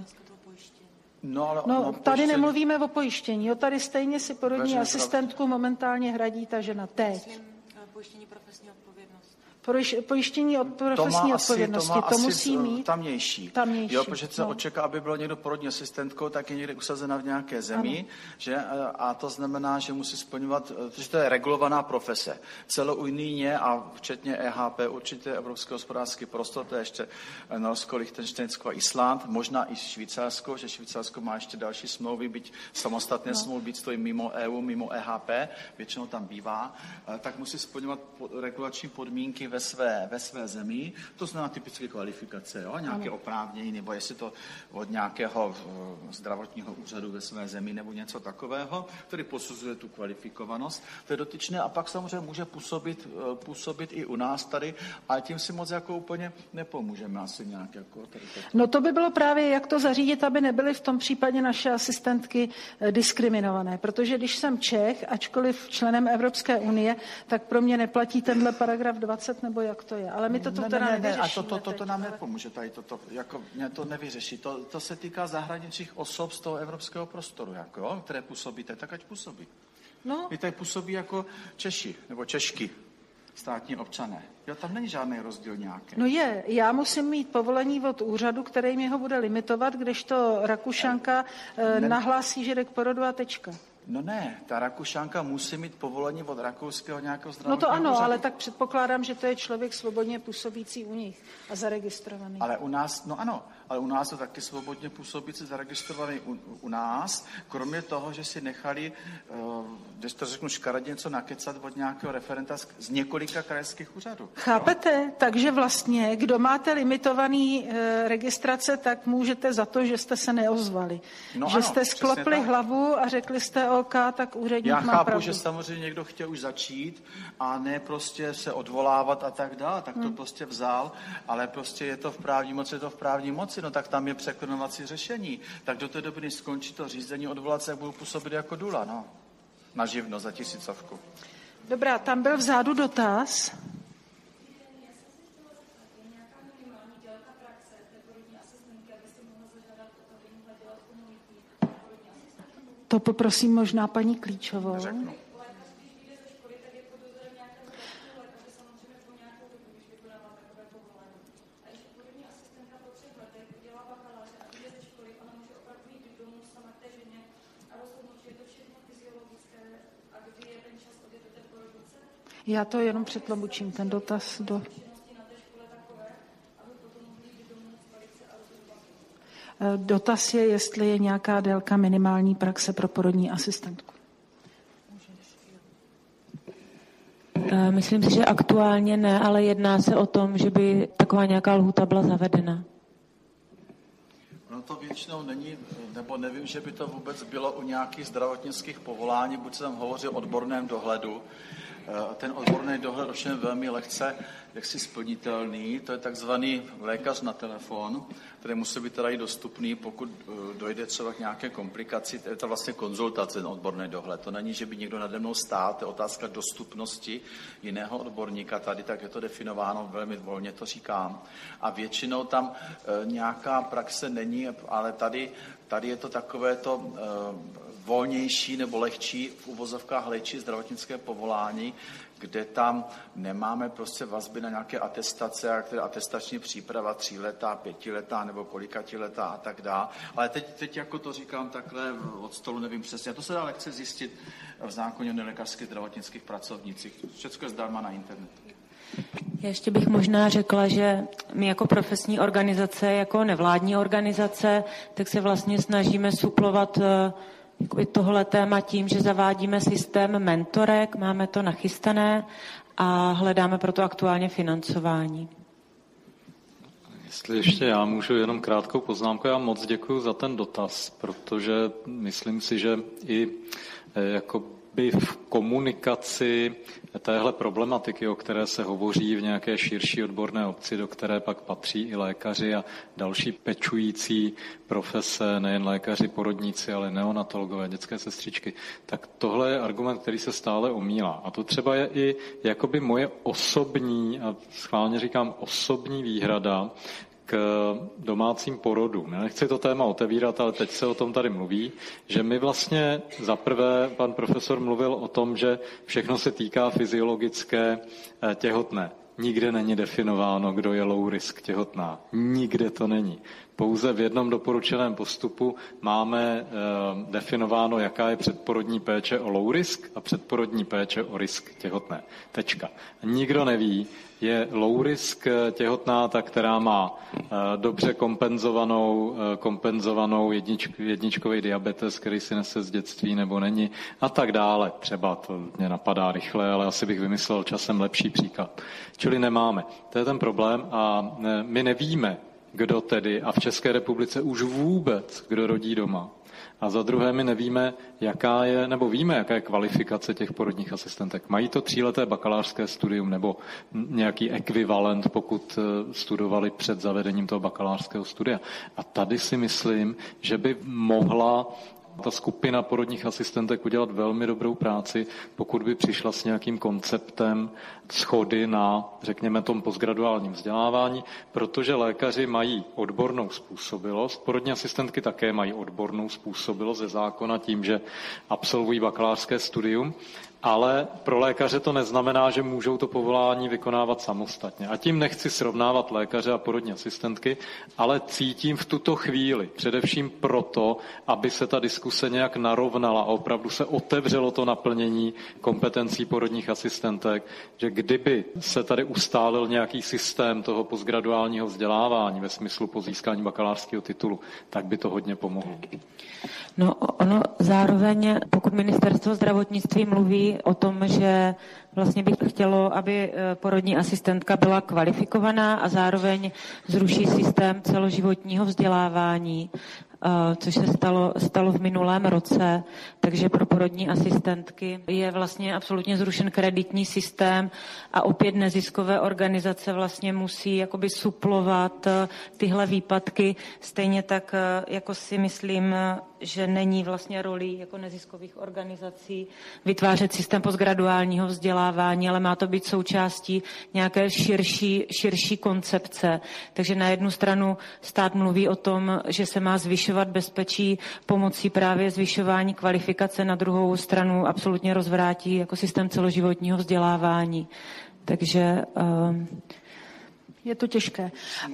Tady nemluvíme o pojištění. Jo, tady stejně si porodní asistentku momentálně hradí ta žena teď. Pojištění profesní odpovědnosti. Pojištění od profesní odpovědnosti, to musí mít tamnější. Jo, protože se očeká, aby bylo někdo porodní asistentkou, tak je někde usazena v nějaké zemi, že? A to znamená, že musí splňovat, protože to je regulovaná profese. Celounijně a včetně EHP, určitě Evropský hospodářský prostor, to je ještě Norsko, Lichtenštejnsko a Island, možná i Švýcarsko, že Švýcarsko má ještě další smlouvy, byť samostatné smlouvy, byť stojí mimo EU, mimo EHP, většinou tam bývá, tak musí splňovat regulační podmínky ve své zemi, to znamená typické kvalifikace, jo? Nějaké oprávnění, nebo jestli to od nějakého zdravotního úřadu ve své zemi, nebo něco takového, který posuzuje tu kvalifikovanost, to je dotyčné a pak samozřejmě může působit i u nás tady, ale tím si moc jako úplně nepomůžeme asi nějak. Jako tady. No to by bylo právě, jak to zařídit, aby nebyly v tom případě naše asistentky diskriminované, protože když jsem Čech, ačkoliv členem Evropské unie, tak pro mě neplatí tenhle paragraf 20 nebo jak to je. Ale my toto teda nevyřešíme. A to nám nepomůže, tady toto, jako mě to nevyřeší. To se týká zahraničních osob z toho evropského prostoru, jako, jo, které působí, tak ať působí. No. My tady působí jako Češi, nebo Češky, státní občané. Jo, tam není žádný rozdíl nějaký. No je, já musím mít povolení od úřadu, který mě ho bude limitovat, kdežto Rakušanka nahlásí, že jde k porodu a tečka. No ne, ta Rakušanka musí mít povolení od rakouského nějakého zdravotního No to ano, úřadu. ale tak předpokládám, že to je člověk svobodně působící u nich a zaregistrovaný. Ale u nás, no ano, ale u nás je taky svobodně působící zaregistrovaný u nás, kromě toho, že si nechali, když to řeknu škaredě, něco nakecat od nějakého referenta z několika krajských úřadů. Chápete? Takže vlastně, kdo máte limitovaný registrace, tak můžete za to, že jste se neozvali. No že ano, jste sklopli tak. hlavu a řekli jste OK, tak úředník Já má chápu, pravdu. že samozřejmě někdo chtěl už začít a ne prostě se odvolávat a tak dále, tak to prostě vzal, ale prostě je to v právní moci, no tak tam je překonovací řešení. Tak do té doby, než skončí to řízení, odvolat se, jak budou působit jako dula, no. Na živno za 1000. Dobrá, tam byl vzadu dotaz. To poprosím možná paní Klíčovou. Řeknu. Já to jenom přetlumočím, ten dotaz do... Dotaz je, jestli je nějaká délka minimální praxe pro porodní asistentku. Myslím si, že aktuálně ne, ale jedná se o tom, že by taková nějaká lhůta byla zavedena. No to většinou není, nebo nevím, že by to vůbec bylo u nějakých zdravotnických povolání, buď se tam hovoří o odborném dohledu. Ten odborný dohled ovšem je velmi lehce jaksi splnitelný, to je takzvaný lékař na telefon, který musí být teda i dostupný, pokud dojde třeba k nějaké komplikaci, to je to vlastně konzultace, ten odborný dohled. To není, že by někdo nade mnou stál, to je otázka dostupnosti jiného odborníka tady, tak je to definováno velmi volně, to říkám. A většinou tam nějaká praxe není, ale tady je to takové to volnější nebo lehčí v uvozovkách léčí zdravotnické povolání, kde tam nemáme prostě vazby na nějaké atestace, které atestační příprava 3letá, 5letá nebo kolikatiletá a tak dále. Ale teď jako to říkám takhle od stolu, nevím přesně. To se dá lehce zjistit v zákoně o nelékařských zdravotnických pracovnicích. Všechno je zdarma na internetu. Já ještě bych možná řekla, že my jako profesní organizace, jako nevládní organizace, tak se vlastně snažíme suplovat tohle téma tím, že zavádíme systém mentorek, máme to nachystané a hledáme proto aktuálně financování. Jestli ještě já můžu jenom krátkou poznámku, já moc děkuji za ten dotaz, protože myslím si, že i jakoby v komunikaci téhle problematiky, o které se hovoří v nějaké širší odborné obci, do které pak patří i lékaři a další pečující profese, nejen lékaři, porodníci, ale neonatologové, dětské sestřičky, tak tohle je argument, který se stále omílá. A to třeba je i jakoby moje osobní, a schválně říkám osobní výhrada k domácím porodům. Nechci to téma otevírat, ale teď se o tom tady mluví, že my vlastně zaprvé, pan profesor mluvil o tom, že všechno se týká fyziologické těhotné. Nikde není definováno, kdo je low risk těhotná. Nikde to není. Pouze v jednom doporučeném postupu máme definováno, jaká je předporodní péče o low risk a předporodní péče o risk těhotné. Tečka. Nikdo neví, je low risk těhotná ta, která má dobře kompenzovanou jedničkový diabetes, který si nese z dětství nebo není a tak dále. Třeba to mě napadá rychle, ale asi bych vymyslel časem lepší příklad. Čili nemáme. To je ten problém a my nevíme, kdo tedy, a v České republice už vůbec, kdo rodí doma. A za druhé my nevíme, jaká je, nebo víme, jaká je kvalifikace těch porodních asistentek. Mají to 3leté bakalářské studium nebo nějaký ekvivalent, pokud studovali před zavedením toho bakalářského studia. A tady si myslím, že by mohla ta skupina porodních asistentek udělat velmi dobrou práci, pokud by přišla s nějakým konceptem shody na, řekněme, tom postgraduálním vzdělávání, protože lékaři mají odbornou způsobilost, porodní asistentky také mají odbornou způsobilost ze zákona tím, že absolvují bakalářské studium ale pro lékaře to neznamená, že můžou to povolání vykonávat samostatně. A tím nechci srovnávat lékaře a porodní asistentky, ale cítím v tuto chvíli, především proto, aby se ta diskuse nějak narovnala a opravdu se otevřelo to naplnění kompetencí porodních asistentek, že kdyby se tady ustálil nějaký systém toho postgraduálního vzdělávání ve smyslu po získání bakalářského titulu, tak by to hodně pomohlo. No ono zároveň, pokud ministerstvo zdravotnictví mluví o tom, že vlastně bych chtělo, aby porodní asistentka byla kvalifikovaná a zároveň zruší systém celoživotního vzdělávání, což se stalo v minulém roce, takže pro porodní asistentky je vlastně absolutně zrušen kreditní systém a opět neziskové organizace vlastně musí jakoby suplovat tyhle výpadky. Stejně tak, jako si myslím, že není vlastně rolí jako neziskových organizací vytvářet systém postgraduálního vzdělávání, ale má to být součástí nějaké širší koncepce. Takže na jednu stranu stát mluví o tom, že se má zvyšovat bezpečí pomocí právě zvyšování kvalifikace, na druhou stranu absolutně rozvrátí jako systém celoživotního vzdělávání. Takže je to těžké.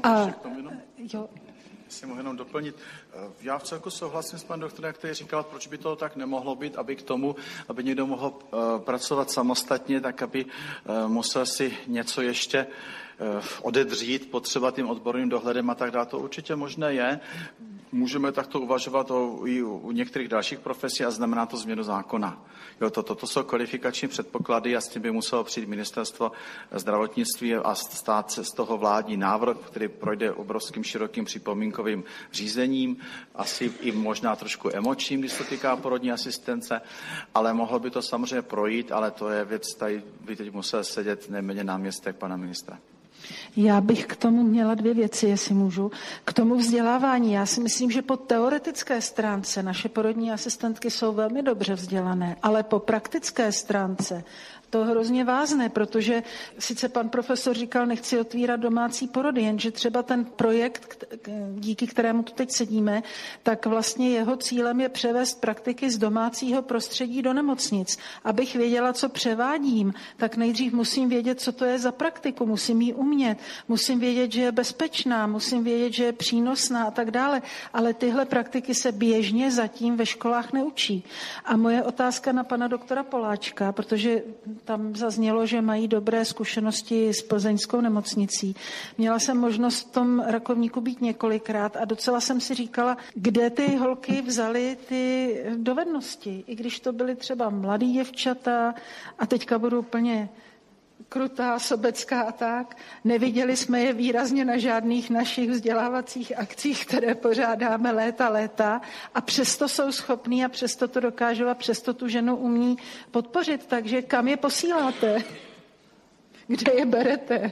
Jestli mohu jenom doplnit. Já v celku souhlasím s panem doktorem, který říkal, proč by to tak nemohlo být, aby k tomu, aby někdo mohl pracovat samostatně, tak aby musel si něco ještě odedřít, potřeba tím odborným dohledem a tak dále. To určitě možné je. Můžeme takto uvažovat i u některých dalších profesí a znamená to změnu zákona. Toto jsou kvalifikační předpoklady a s tím by muselo přijít ministerstvo zdravotnictví a stát se z toho vládní návrh, který projde obrovským širokým připomínkovým řízením, asi i možná trošku emočním, když se týká porodní asistence, ale mohlo by to samozřejmě projít, ale to je věc, tady by teď musel sedět nejméně náměstek pana ministra. Já bych k tomu měla 2 věci, jestli můžu. K tomu vzdělávání. Já si myslím, že po teoretické stránce naše porodní asistentky jsou velmi dobře vzdělané, ale po praktické stránce to hrozně vázne, protože sice pan profesor říkal, nechci otvírat domácí porody, jenže třeba ten projekt, díky kterému tu teď sedíme, tak vlastně jeho cílem je převést praktiky z domácího prostředí do nemocnic. Abych věděla, co převádím, tak nejdřív musím vědět, co to je za praktiku, musím ji umět, musím vědět, že je bezpečná, musím vědět, že je přínosná a tak dále. Ale tyhle praktiky se běžně zatím ve školách neučí. A moje otázka na pana doktora Poláčka, protože tam zaznělo, že mají dobré zkušenosti s plzeňskou nemocnicí. Měla jsem možnost v tom Rakovníku být několikrát a docela jsem si říkala, kde ty holky vzaly ty dovednosti. I když to byly třeba mladý děvčata a teďka budu úplně krutá, sobecká a tak. Neviděli jsme je výrazně na žádných našich vzdělávacích akcích, které pořádáme léta a přesto jsou schopní a přesto to dokážou a přesto tu ženu umí podpořit. Takže kam je posíláte? Kde je berete?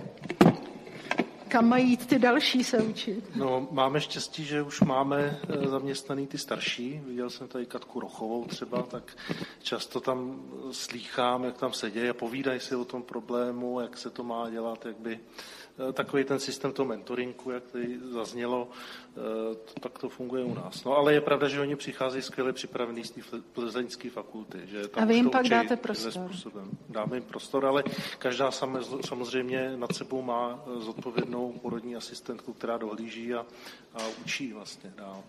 Kam mají jít ty další se učit? No, máme štěstí, že už máme zaměstnaný ty starší. Viděl jsem tady Katku Rochovou třeba, tak často tam slýchám, jak tam sedějí a povídají si o tom problému, jak se to má dělat, jak by takový ten systém toho mentoringu, jak tady zaznělo, tak to funguje u nás. No, ale je pravda, že oni přicházejí skvěle připravený z té plzeňské fakulty. Že tam a vy jim pak učí dáte prostor. Dáme jim prostor, ale každá samozřejmě nad sebou má zodpovědnou porodní asistentku, která dohlíží a učí vlastně dál.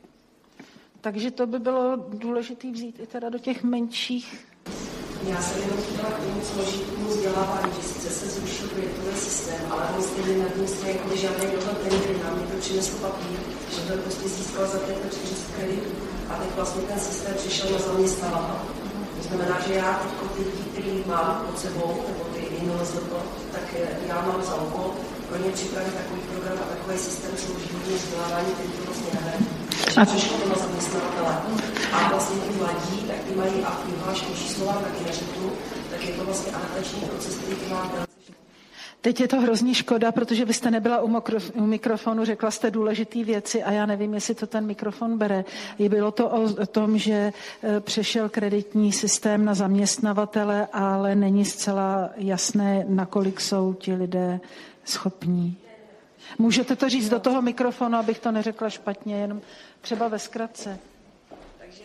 Takže to by bylo důležité vzít i teda do těch menších. Já jsem jenom chtěla k tomu celoživotnímu vzdělávání, že sice se zrušil projektový systém, ale my stejně na tom straně jako žádný dohled neměli. Nám mě to přinesl papír, že to prostě získal za 400 kreditů. A teď vlastně ten systém přišel na zaměstnavatele. To znamená, že já teď ty lidi, který mám pod sebou, nebo ty INLZP, tak já mám za úkol pro ně připravit takový program a takový systém celoživotního vzdělávání, který to vlastně nevede. A přišlo to na zaměstnavatele. A vlastně ty mladí, tak ty mají a vyhlášky číslova, taky neřeknu, tak je to vlastně adaptační proces, který má. Teď je to hrozně škoda, protože vy jste nebyla u mikrofonu, řekla jste důležité věci a já nevím, jestli to ten mikrofon bere. Bylo to o tom, že přešel kreditní systém na zaměstnavatele, ale není zcela jasné, nakolik jsou ti lidé schopní. Můžete to říct do toho mikrofonu, abych to neřekla špatně, jenom třeba ve zkratce. Takže kreditní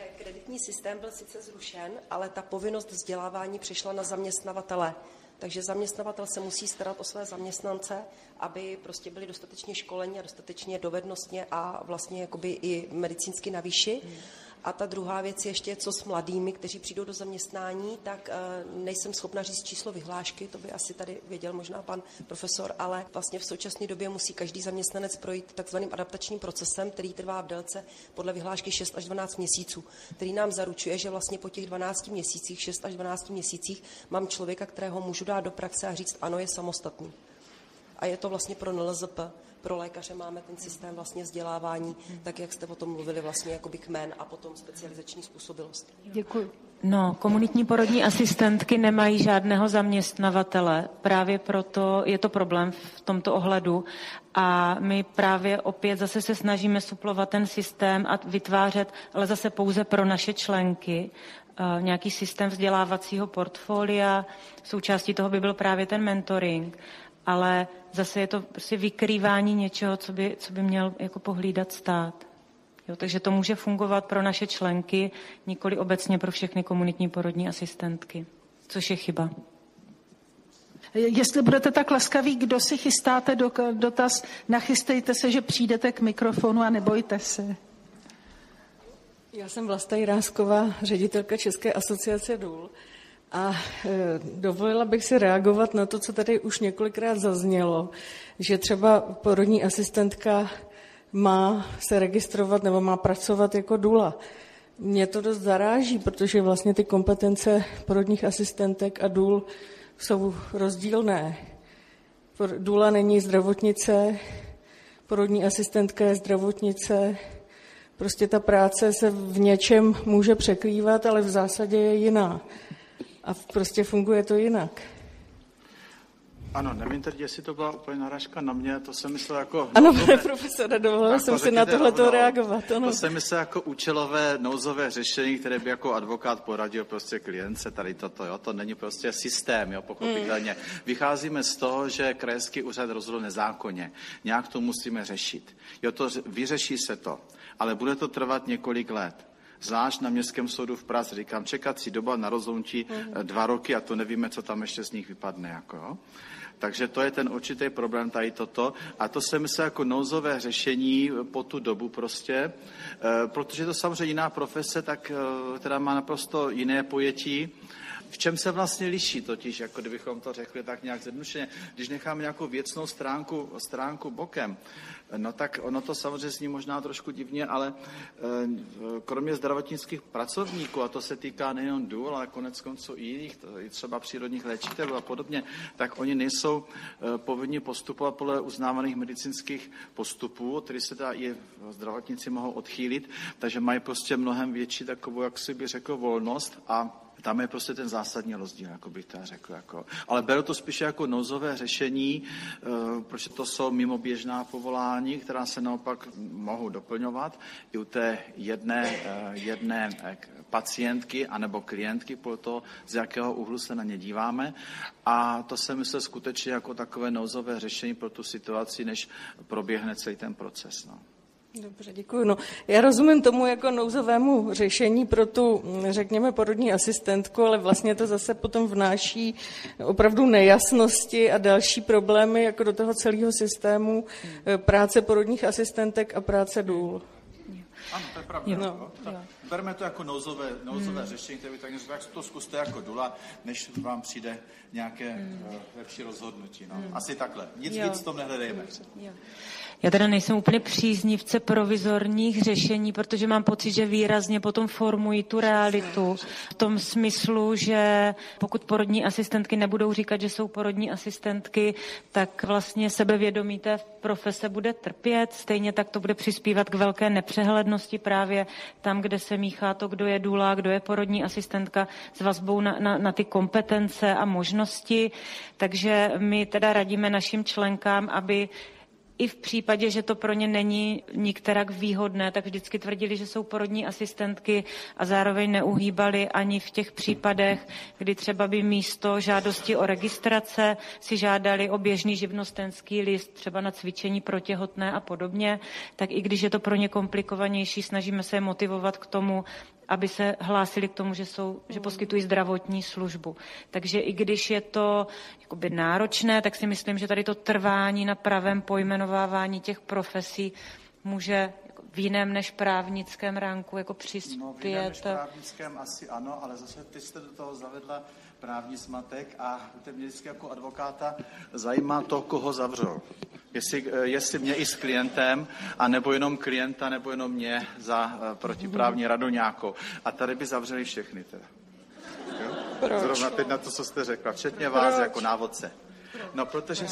mýtný systém byl sice zrušen, ale ta povinnost vzdělávání přišla na zaměstnavatele. Takže zaměstnavatel se musí starat o své zaměstnance, aby prostě byli dostatečně školeni a dostatečně dovednostně a vlastně jakoby i medicínsky na výši. A ta druhá věc ještě, co s mladými, kteří přijdou do zaměstnání, tak nejsem schopna říct číslo vyhlášky, to by asi tady věděl možná pan profesor, ale vlastně v současné době musí každý zaměstnanec projít takzvaným adaptačním procesem, který trvá v délce podle vyhlášky 6 až 12 měsíců, který nám zaručuje, že vlastně po těch 12 měsících, 6 až 12 měsících mám člověka, kterého můžu dát do praxe a říct, ano, je samostatný. A je to vlastně pro NLZP. Pro lékaře máme ten systém vlastně vzdělávání, tak jak jste o tom mluvili, vlastně jakoby kmen a potom specializační způsobilost. Děkuji. No, komunitní porodní asistentky nemají žádného zaměstnavatele, právě proto je to problém v tomto ohledu a my právě opět zase se snažíme suplovat ten systém a vytvářet, ale zase pouze pro naše členky, nějaký systém vzdělávacího portfolia, součástí toho by byl právě ten mentoring, ale zase je to prostě vykrývání něčeho, co by měl jako pohlídat stát. Jo, takže to může fungovat pro naše členky, nikoli obecně pro všechny komunitní porodní asistentky, což je chyba. Jestli budete tak laskaví, kdo si chystáte dotaz, nachystejte se, že přijdete k mikrofonu a nebojte se. Já jsem Vlasta Jirásková, ředitelka České asociace důl. A dovolila bych si reagovat na to, co tady už několikrát zaznělo, že třeba porodní asistentka má se registrovat nebo má pracovat jako důla. Mě to dost zaráží, protože vlastně ty kompetence porodních asistentek a důl jsou rozdílné. Důla není zdravotnice, porodní asistentka je zdravotnice. Prostě ta práce se v něčem může překrývat, ale v zásadě je jiná. A prostě funguje to jinak. Ano, nevím teď, jestli to byla úplně narážka na mě, to jsem myslel jako... Ano, pane profesore, dovolila jsem si na tohleto reagovat. Ano. To jsem myslel jako účelové nouzové řešení, které by jako advokát poradil prostě klientce, tady toto, jo, to není prostě systém, jo, pochopitelně. Vycházíme z toho, že krajský úřad rozhodl nezákonně, nějak to musíme řešit. Jo, to vyřeší se to, ale bude to trvat několik let. Zvlášť na Městském soudu v Praze, říkám, čekací doba na rozhodnutí 2 roky a to nevíme, co tam ještě z nich vypadne. Jako, jo. Takže to je ten určitý problém tady toto. A to se myslí jako nouzové řešení po tu dobu prostě, protože to samozřejmě jiná profese, tak teda má naprosto jiné pojetí. V čem se vlastně liší totiž, jako kdybychom to řekli tak nějak zjednodušeně, když necháme nějakou věcnou stránku bokem, no tak ono to samozřejmě zní možná trošku divně, ale kromě zdravotnických pracovníků, a to se týká nejen důl, ale konec konců i jiných, i třeba přírodních léčitelů a podobně, tak oni nejsou povinni postupovat podle uznávaných medicínských postupů, který se teda i zdravotníci mohou odchýlit, takže mají prostě mnohem větší takovou, jak si by řekl, volnost a tam je prostě ten zásadní rozdíl, jako bych to řekl. Jako. Ale beru to spíše jako nouzové řešení, protože to jsou mimoběžná povolání, která se naopak mohou doplňovat i u té jedné pacientky anebo klientky, podle toho, z jakého úhlu se na ně díváme. A to se myslí skutečně jako takové nouzové řešení pro tu situaci, než proběhne celý ten proces. No. Dobře, děkuji. No, já rozumím tomu jako nouzovému řešení pro tu, řekněme, porodní asistentku, ale vlastně to zase potom vnáší opravdu nejasnosti a další problémy jako do toho celého systému práce porodních asistentek a práce důl. Ano, to je pravda. No, bereme to jako nouzové řešení, které by tak neřekl, jak to zkuste jako důla, než vám přijde nějaké lepší rozhodnutí. No. Asi takhle. Nic víc v tom nehledejme. Já teda nejsem úplně příznivce provizorních řešení, protože mám pocit, že výrazně potom formují tu realitu. V tom smyslu, že pokud porodní asistentky nebudou říkat, že jsou porodní asistentky, tak vlastně sebevědomí té profese bude trpět. Stejně tak to bude přispívat k velké nepřehlednosti právě tam, kde se míchá to, kdo je důla, kdo je porodní asistentka, s vazbou na ty kompetence a možnosti. Takže my teda radíme našim členkám, aby i v případě, že to pro ně není nikterak výhodné, tak vždycky tvrdili, že jsou porodní asistentky a zároveň neuhýbali ani v těch případech, kdy třeba by místo žádosti o registrace si žádali o běžný živnostenský list, třeba na cvičení pro těhotné a podobně, tak i když je to pro ně komplikovanější, snažíme se je motivovat k tomu, aby se hlásili k tomu, že poskytují zdravotní službu. Takže i když je to jakoby náročné, tak si myslím, že tady to trvání na pravém pojmenovávání těch profesí může v jiném než právnickém ránku jako přispět. No, v jiném než právnickém asi ano, ale zase ty jste do toho zavedla právní zmatek a mě vždycky jako advokáta zajímá to, koho zavřou. Jestli mě i s klientem, a nebo jenom klienta, nebo jenom mě za protiprávní radu nějakou. A tady by zavřeli všechny teda. Jo? Zrovna teď na to, co jste řekla, včetně vás jako návodce. No, protože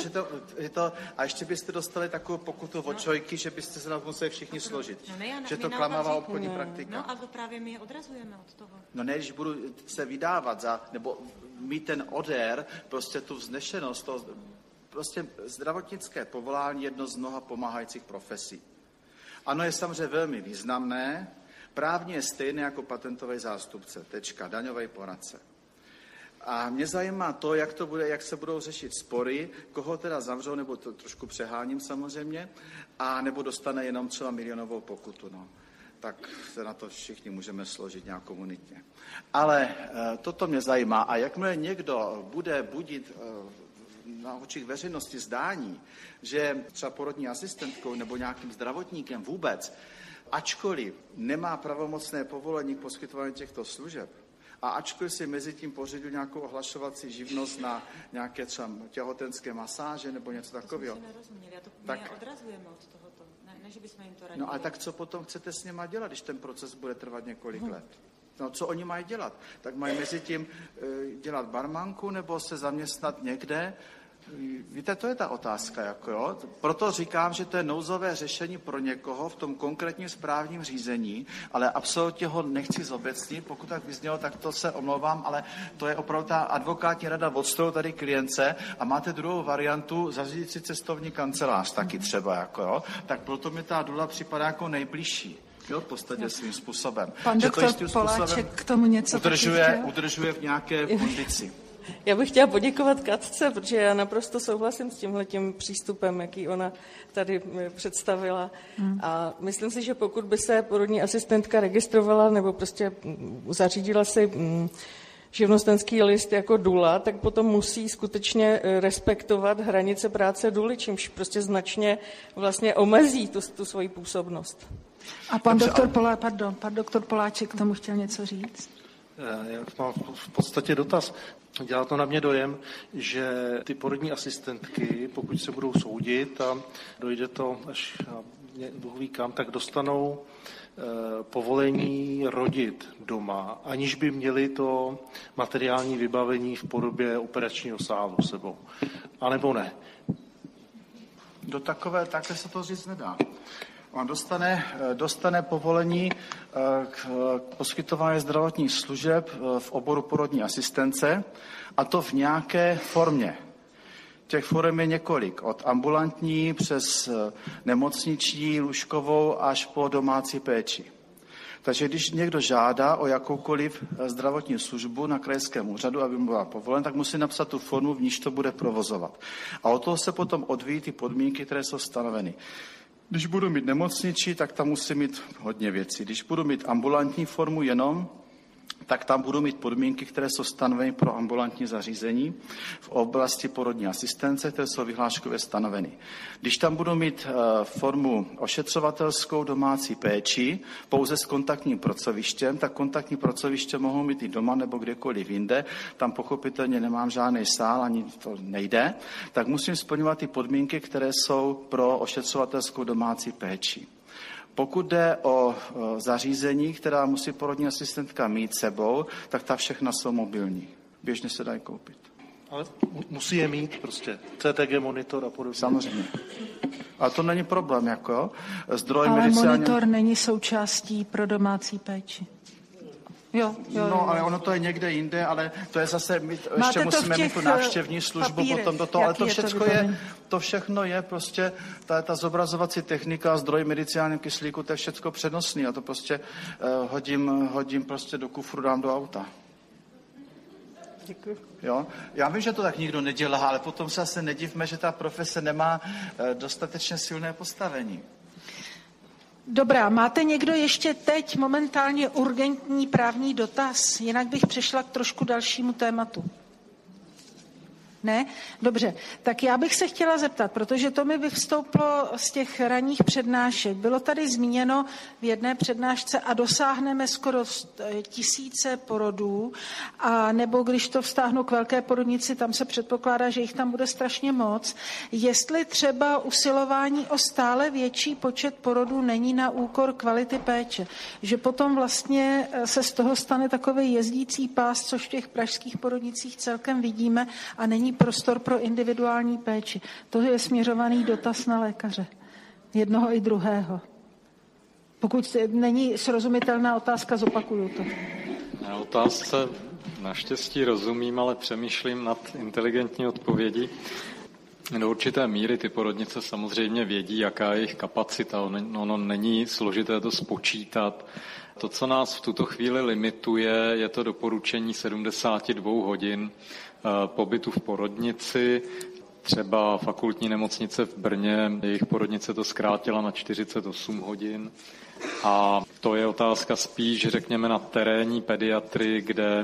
to, a ještě byste dostali takovou pokutu od čojky, že byste se museli všichni složit. Že to klamavá obchodní praktika. No a to právě my je odrazujeme od toho. No ne, když budu se vydávat nebo mít ten odér, prostě tu vznešenost, to prostě zdravotnické povolání jedno z mnoha pomáhajících profesí. Ano, je samozřejmě velmi významné, právně je stejné jako patentový zástupce, daňový poradce. A mě zajímá to, jak se budou řešit spory, koho teda zavřou, nebo to trošku přeháním samozřejmě, a nebo dostane jenom třeba milionovou pokutu. No. Tak se na to všichni můžeme složit nějak komunitně. Ale toto mě zajímá. A jakmile někdo bude budit na očích veřejnosti zdání, že třeba porodní asistentkou nebo nějakým zdravotníkem vůbec, ačkoliv nemá pravomocné povolení k poskytování těchto služeb, a ačkoliv si mezi tím pořídil nějakou ohlašovací živnost na nějaké třeba těhotenské masáže nebo něco takového. To jsme si nerozuměli, my je odrazujeme od tohoto, ne, že bychom jim to radili. No ale tak co potom chcete s nima dělat, když ten proces bude trvat několik let? No co oni mají dělat? Tak mají mezi tím dělat barmanku nebo se zaměstnat někde? Víte, to je ta otázka, jako jo. Proto říkám, že to je nouzové řešení pro někoho v tom konkrétním správním řízení, ale absolutně ho nechci zobecnit, pokud tak vyznělo, tak to se omlouvám, ale to je opravdu ta advokátní rada odstřelu tady klience a máte druhou variantu, zařídit si cestovní kancelář taky třeba, jako jo. Tak proto mi ta Dula připadá jako nejbližší. Jo, v podstatě svým způsobem. Pan doktor Poláček k tomu něco udržuje v nějaké kondici. Já bych chtěla poděkovat Katce, protože já naprosto souhlasím s tímhletím přístupem, jaký ona tady představila. A myslím si, že pokud by se porodní asistentka registrovala nebo prostě zařídila si živnostenský list jako dula, tak potom musí skutečně respektovat hranice práce duly, čímž prostě značně vlastně omezí tu svoji působnost. A pan doktor Poláček k tomu chtěl něco říct? Já mám v podstatě dotaz. Dělá to na mě dojem, že ty porodní asistentky, pokud se budou soudit a dojde to až Bůh ví kam, tak dostanou povolení rodit doma, aniž by měli to materiální vybavení v podobě operačního sálu sebou. A nebo ne? Takhle se to říct nedá. On dostane povolení k poskytování zdravotních služeb v oboru porodní asistence, a to v nějaké formě. Těch forem je několik, od ambulantní přes nemocniční, lůžkovou až po domácí péči. Takže když někdo žádá o jakoukoliv zdravotní službu na krajském úřadu, aby mu byla povolen, tak musí napsat tu formu, v níž to bude provozovat. A od toho se potom odvíjí ty podmínky, které jsou stanoveny. Když budu mít nemocničí, tak tam musím mít hodně věcí. Když budu mít ambulantní formu jenom, tak tam budu mít podmínky, které jsou stanoveny pro ambulantní zařízení v oblasti porodní asistence, které jsou vyhláškově stanoveny. Když tam budu mít formu ošetřovatelskou domácí péči, pouze s kontaktním pracovištěm, tak kontaktní pracoviště mohou mít i doma nebo kdekoliv jinde, tam pochopitelně nemám žádný sál, ani to nejde, tak musím splňovat ty podmínky, které jsou pro ošetřovatelskou domácí péči. Pokud jde o zařízení, která musí porodní asistentka mít sebou, tak ta všechna jsou mobilní. Běžně se dají koupit. Ale musí je mít prostě. CTG monitor a podobně. Samozřejmě. A to není problém, jako ale monitor není součástí pro domácí péči. Jo. No, ale ono to je někde jinde, ale to je zase, ještě musíme mít tu návštěvní službu potom do toho, ale to všechno je prostě, ta zobrazovací technika, zdroj medicinálního kyslíku, to je všechno přenosný a to prostě hodím prostě do kufru, dám do auta. Děkuji. Jo? Já vím, že to tak nikdo nedělá, ale potom se asi nedivme, že ta profese nemá dostatečně silné postavení. Dobrá, máte někdo ještě teď momentálně urgentní právní dotaz? Jinak bych přešla k trošku dalšímu tématu. Ne? Dobře, tak já bych se chtěla zeptat, protože to mi vyvstouplo z těch ranních přednášek. Bylo tady zmíněno v jedné přednášce a dosáhneme skoro 1000 porodů, a nebo když to vztáhnu k velké porodnici, tam se předpokládá, že jich tam bude strašně moc. Jestli třeba usilování o stále větší počet porodů není na úkor kvality péče, že potom vlastně se z toho stane takový jezdící pás, což v těch pražských porodnicích celkem vidíme, a není prostor pro individuální péči. To je směřovaný dotaz na lékaře. Jednoho i druhého. Pokud není srozumitelná otázka, zopakuju to. Na otázce naštěstí rozumím, ale přemýšlím nad inteligentní odpovědí. Do určité míry ty porodnice samozřejmě vědí, jaká je jejich kapacita. Ono není složité to spočítat. To, co nás v tuto chvíli limituje, je to doporučení 72 hodin pobytu v porodnici. Třeba fakultní nemocnice v Brně, jejich porodnice to zkrátila na 48 hodin. A to je otázka spíš, řekněme, na terénní pediatrii,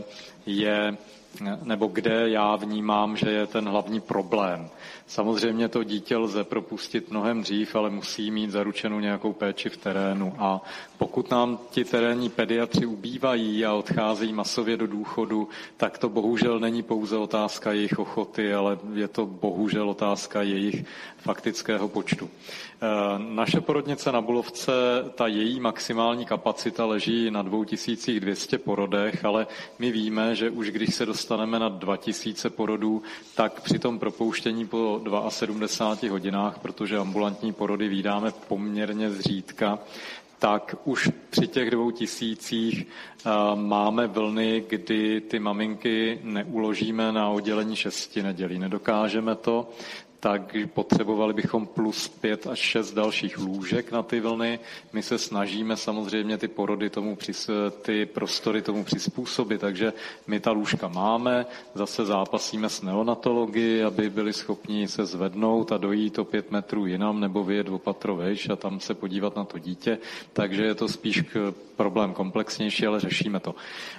kde já vnímám, že je ten hlavní problém. Samozřejmě to dítě lze propustit mnohem dřív, ale musí mít zaručenou nějakou péči v terénu. A pokud nám ti terénní pediatři ubývají a odcházejí masově do důchodu, tak to bohužel není pouze otázka jejich ochoty, ale je to bohužel otázka jejich faktického počtu. Naše porodnice na Bulovce, ta její maximální kapacita leží na 2200 porodech, ale my víme, že už když se dostaneme na 2000 porodů, tak při tom propouštění po 72 hodinách, protože ambulantní porody vídáme poměrně zřídka, tak už při těch 2000 máme vlny, kdy ty maminky neuložíme na oddělení 6 nedělí. Nedokážeme to, tak potřebovali bychom plus 5 až 6 dalších lůžek na ty vlny. My se snažíme samozřejmě ty prostory tomu přizpůsobit, takže my ta lůžka máme, zase zápasíme s neonatologií, aby byli schopni se zvednout a dojít o 5 metrů jinam nebo vyjet o patro vejš a tam se podívat na to dítě, takže je to spíš problém komplexnější, ale řešíme to.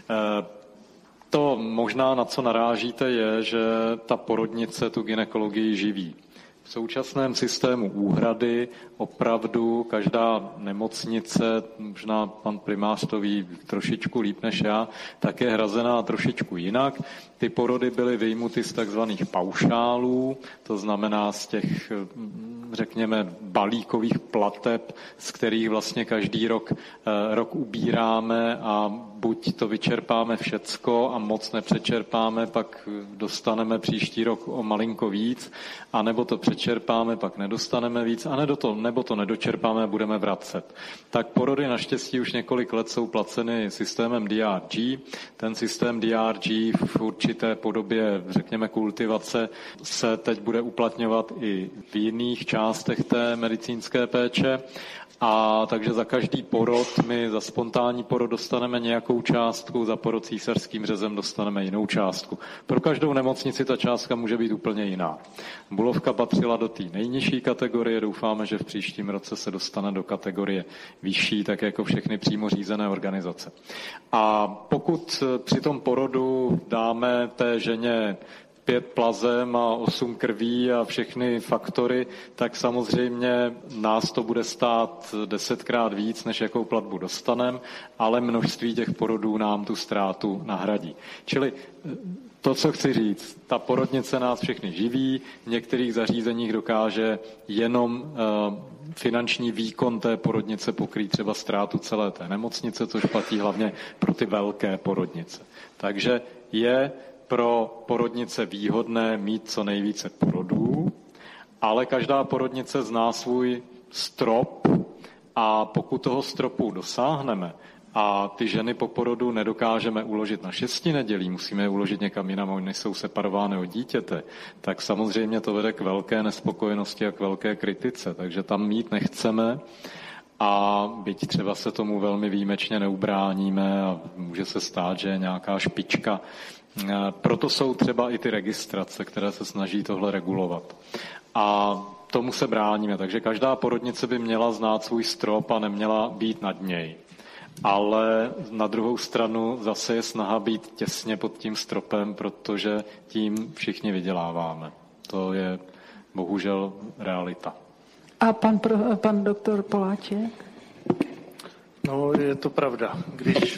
To možná, na co narážíte, je, že ta porodnice tu gynekologii živí. V současném systému úhrady opravdu každá nemocnice, možná pan primář to ví trošičku líp než já, tak je hrazená trošičku jinak. Ty porody byly vyjmuty z takzvaných paušálů, to znamená z těch, řekněme, balíkových plateb, z kterých vlastně každý rok ubíráme a buď to vyčerpáme všecko a moc nepřečerpáme, pak dostaneme příští rok o malinko víc, anebo to přečerpáme, pak nedostaneme víc, nebo to nedočerpáme a budeme vracet. Tak porody naštěstí už několik let jsou placeny systémem DRG. Ten systém DRG v určité podobě, řekněme, kultivace se teď bude uplatňovat i v jiných částech té medicínské péče. A takže za každý porod my za spontánní porod dostaneme nějakou částku, za porod císařským řezem dostaneme jinou částku. Pro každou nemocnici ta částka může být úplně jiná. Bulovka patřila do té nejnižší kategorie, doufáme, že v příštím roce se dostane do kategorie vyšší, tak jako všechny přímo řízené organizace. A pokud při tom porodu dáme té ženě 5 plazem a 8 krví a všechny faktory, tak samozřejmě nás to bude stát 10krát víc, než jakou platbu dostaneme, ale množství těch porodů nám tu ztrátu nahradí. Čili to, co chci říct, ta porodnice nás všechny živí, v některých zařízeních dokáže jenom finanční výkon té porodnice pokrýt třeba ztrátu celé té nemocnice, což platí hlavně pro ty velké porodnice. Takže je pro porodnice výhodné mít co nejvíce porodů, ale každá porodnice zná svůj strop a pokud toho stropu dosáhneme a ty ženy po porodu nedokážeme uložit na 6 nedělí, musíme je uložit někam jinam, oni jsou separovány od dítěte, tak samozřejmě to vede k velké nespokojenosti a k velké kritice, takže tam mít nechceme. A byť třeba se tomu velmi výjimečně neubráníme a může se stát, že je nějaká špička. Proto jsou třeba i ty registrace, které se snaží tohle regulovat. A tomu se bráníme, takže každá porodnice by měla znát svůj strop a neměla být nad něj. Ale na druhou stranu zase je snaha být těsně pod tím stropem, protože tím všichni vyděláváme. To je bohužel realita. A pan doktor Poláček? No, je to pravda. Když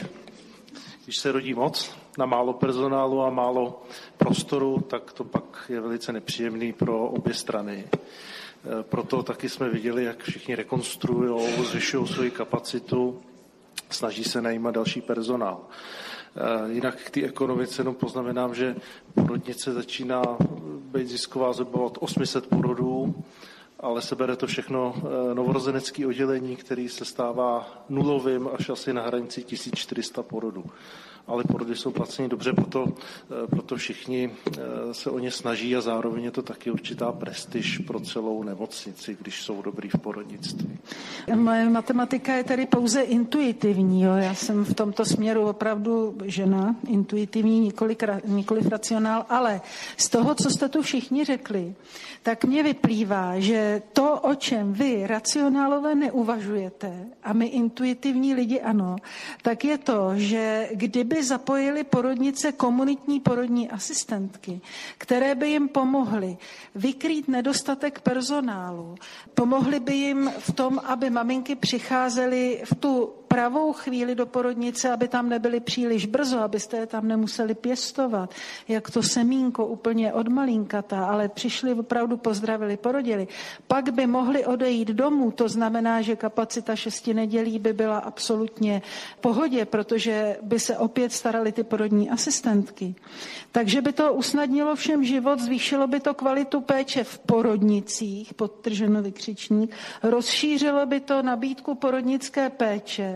se rodí moc na málo personálu a málo prostoru, tak to pak je velice nepříjemný pro obě strany. Proto taky jsme viděli, jak všichni rekonstruují, zvyšují svoji kapacitu, snaží se najímat další personál. Jinak k té ekonomice jenom poznamenám, že porodnice začíná být zisková zhruba od 800 porodů, ale sebere to všechno novorozenecké oddělení, který se stává nulovým až asi na hranici 1400 porodů. Ale porody jsou placeny dobře, proto všichni se o ně snaží a zároveň je to taky určitá prestiž pro celou nemocnici, když jsou dobrý v porodnictví. Moje matematika je tedy pouze intuitivní. Jo. Já jsem v tomto směru opravdu žena, intuitivní, nikoliv racionál, ale z toho, co jste tu všichni řekli, tak mně vyplývá, že to, o čem vy racionálové neuvažujete, a my intuitivní lidi ano, tak je to, že kdyby zapojili porodnice komunitní porodní asistentky, které by jim pomohly vykrýt nedostatek personálu, pomohly by jim v tom, aby maminky přicházely v tu pravou chvíli do porodnice, aby tam nebyly příliš brzo, abyste je tam nemuseli pěstovat, jak to semínko úplně od malinkata, ale přišli opravdu, pozdravili, porodili. Pak by mohli odejít domů, to znamená, že kapacita 6 nedělí by byla absolutně v pohodě, protože by se opět starali ty porodní asistentky. Takže by to usnadnilo všem život, zvýšilo by to kvalitu péče v porodnicích, podtrženo vykřičník, rozšířilo by to nabídku porodnické péče,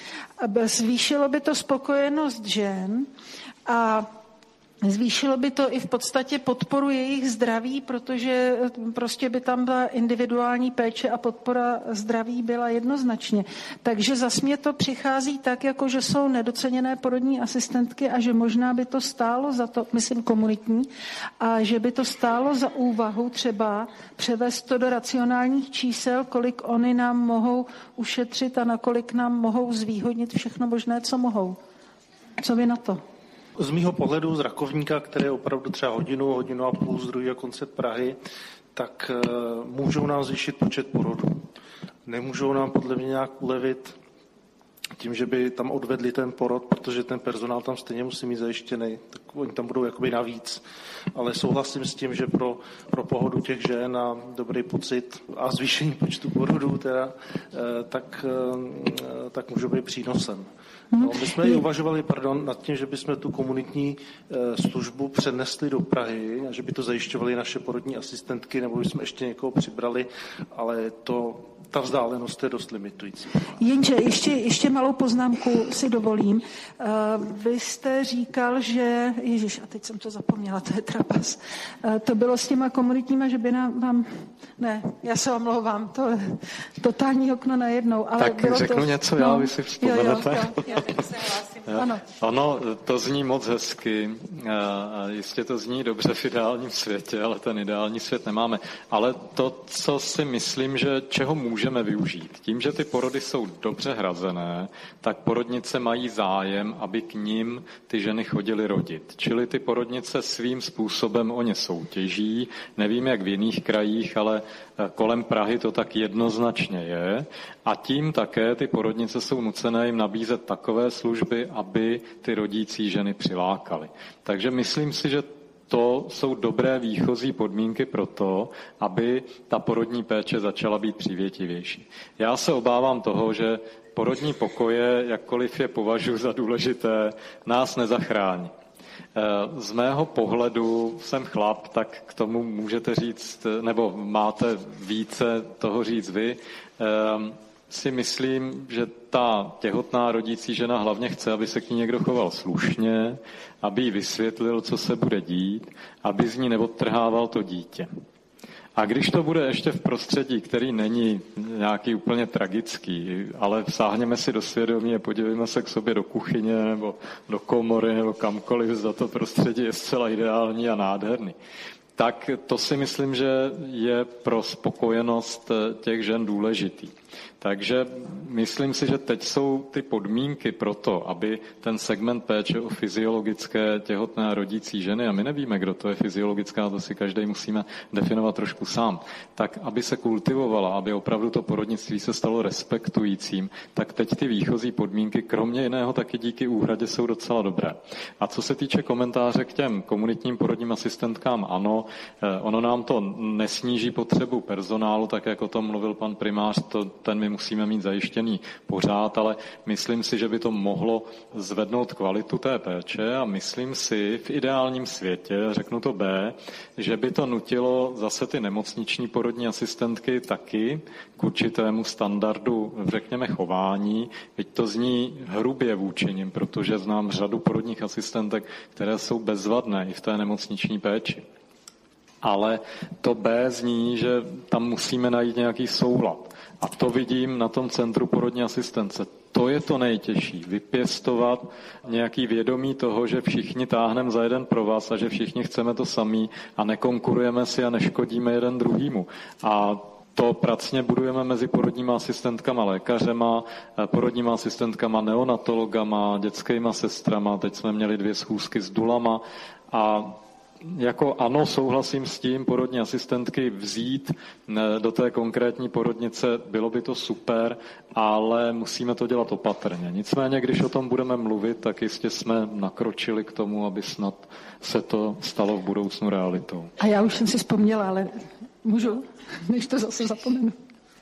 zvýšilo by to spokojenost žen a zvýšilo by to i v podstatě podporu jejich zdraví, protože prostě by tam byla individuální péče a podpora zdraví byla jednoznačně. Takže zas mě to přichází tak, jako že jsou nedoceněné porodní asistentky a že možná by to stálo za to, myslím komunitní, a že by to stálo za úvahu třeba převést to do racionálních čísel, kolik oni nám mohou ušetřit a nakolik nám mohou zvýhodnit všechno možné, co mohou. Co vy na to? Z mýho pohledu z Rakovníka, který je opravdu třeba hodinu a půl z druhého konce Prahy, tak můžou nám zvýšit počet porodů. Nemůžou nám podle mě nějak ulevit tím, že by tam odvedli ten porod, protože ten personál tam stejně musí mít zajištěný, tak oni tam budou jakoby navíc. Ale souhlasím s tím, že pro pohodu těch žen a dobrý pocit a zvýšení počtu porodů teda, tak můžou být přínosem. No, my jsme i uvažovali nad tím, že bychom tu komunitní službu přenesli do Prahy a že by to zajišťovali naše porodní asistentky, nebo bychom ještě někoho přibrali, ale ta vzdálenost je dost limitující. Jenže ještě malou poznámku si dovolím. Vy jste říkal, že... Ježiš, a teď jsem to zapomněla, to je trapas. To bylo s těma komunitníma, že by nám... Ne, já se omlouvám, to je totální okno najednou. Ale tak bylo řeknu to... něco, já vy si vzpomenete. Ano, to zní moc hezky. Jistě to zní dobře v ideálním světě, ale ten ideální svět nemáme. Ale to, co si myslím, že čeho můžeme využít, tím, že ty porody jsou dobře hrazené, tak porodnice mají zájem, aby k nim ty ženy chodily rodit. Čili ty porodnice svým způsobem o ně soutěží. Nevím, jak v jiných krajích, ale kolem Prahy to tak jednoznačně je. A tím také ty porodnice jsou nucené jim nabízet takové služby, aby ty rodící ženy přilákaly. Takže myslím si, že to jsou dobré výchozí podmínky pro to, aby ta porodní péče začala být přívětivější. Já se obávám toho, že porodní pokoje, jakkoliv je považuji za důležité, nás nezachrání. Z mého pohledu jsem chlap, tak k tomu můžete říct, nebo máte více toho říct vy. si myslím, že ta těhotná rodící žena hlavně chce, aby se k ní někdo choval slušně, aby jí vysvětlil, co se bude dít, aby z ní neodtrhával to dítě. A když to bude ještě v prostředí, který není nějaký úplně tragický, ale sáhněme si do svědomí a podívejme se k sobě do kuchyně nebo do komory nebo kamkoliv, zda to prostředí je zcela ideální a nádherný, tak to si myslím, že je pro spokojenost těch žen důležitý. Takže myslím si, že teď jsou ty podmínky pro to, aby ten segment péče o fyziologické těhotné a rodící ženy, a my nevíme, kdo to je fyziologická, to si každý musíme definovat trošku sám, tak aby se kultivovala, aby opravdu to porodnictví se stalo respektujícím, tak teď ty výchozí podmínky, kromě jiného taky díky úhradě, jsou docela dobré. A co se týče komentáře k těm komunitním porodním asistentkám, ano, ono nám to nesníží potřebu personálu, tak jak o tom mluvil pan primář, ten my musíme mít zajištěný pořád, ale myslím si, že by to mohlo zvednout kvalitu té péče a myslím si v ideálním světě, řeknu to B, že by to nutilo zase ty nemocniční porodní asistentky taky k určitému standardu, řekněme, chování, byť to zní hrubě vůči nim, protože znám řadu porodních asistentek, které jsou bezvadné i v té nemocniční péči. Ale to B zní, že tam musíme najít nějaký soulad. A to vidím na tom centru porodní asistence. To je to nejtěžší, vypěstovat nějaký vědomí toho, že všichni táhneme za jeden provaz a že všichni chceme to samý a nekonkurujeme si a neškodíme jeden druhýmu. A to pracně budujeme mezi porodníma asistentkama, lékařema, porodníma asistentkama, neonatologama, dětskýma sestrama. Teď jsme měli 2 schůzky s dulama a jako ano, souhlasím s tím, porodní asistentky vzít do té konkrétní porodnice, bylo by to super, ale musíme to dělat opatrně. Nicméně, když o tom budeme mluvit, tak jistě jsme nakročili k tomu, aby snad se to stalo v budoucnu realitou. A já už jsem si vzpomněla, ale můžu, než to zase zapomenu.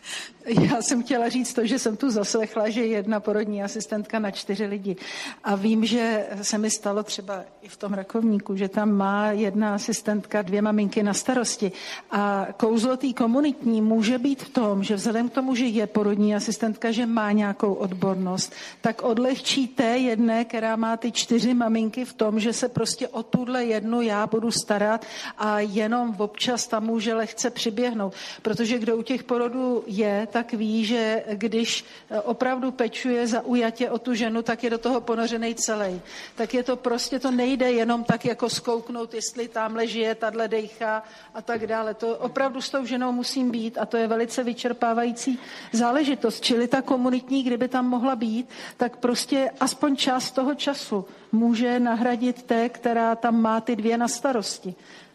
Já jsem chtěla říct to, že jsem tu zaslechla, že 1 porodní asistentka na 4 lidi. A vím, že se mi stalo třeba i v tom Rakovníku, že tam má 1 asistentka 2 maminky na starosti. A kouzlo té komunitní může být v tom, že vzhledem k tomu, že je porodní asistentka, že má nějakou odbornost, tak odlehčí té jedné, která má ty 4 maminky v tom, že se prostě o tuhle jednu já budu starat a jenom občas tam může lehce přiběhnout. Protože kdo u těch porodů je, tak ví, že když opravdu pečuje zaujatě o tu ženu, tak je do toho ponořenej celý. Tak je to prostě, to nejde jenom tak jako zkouknout, jestli tamhle žije, tadle dejchá a tak dále. To opravdu s tou ženou musím být a to je velice vyčerpávající záležitost. Čili ta komunitní, kdyby tam mohla být, tak prostě aspoň část toho času může nahradit té, která tam má ty 2 na starosti.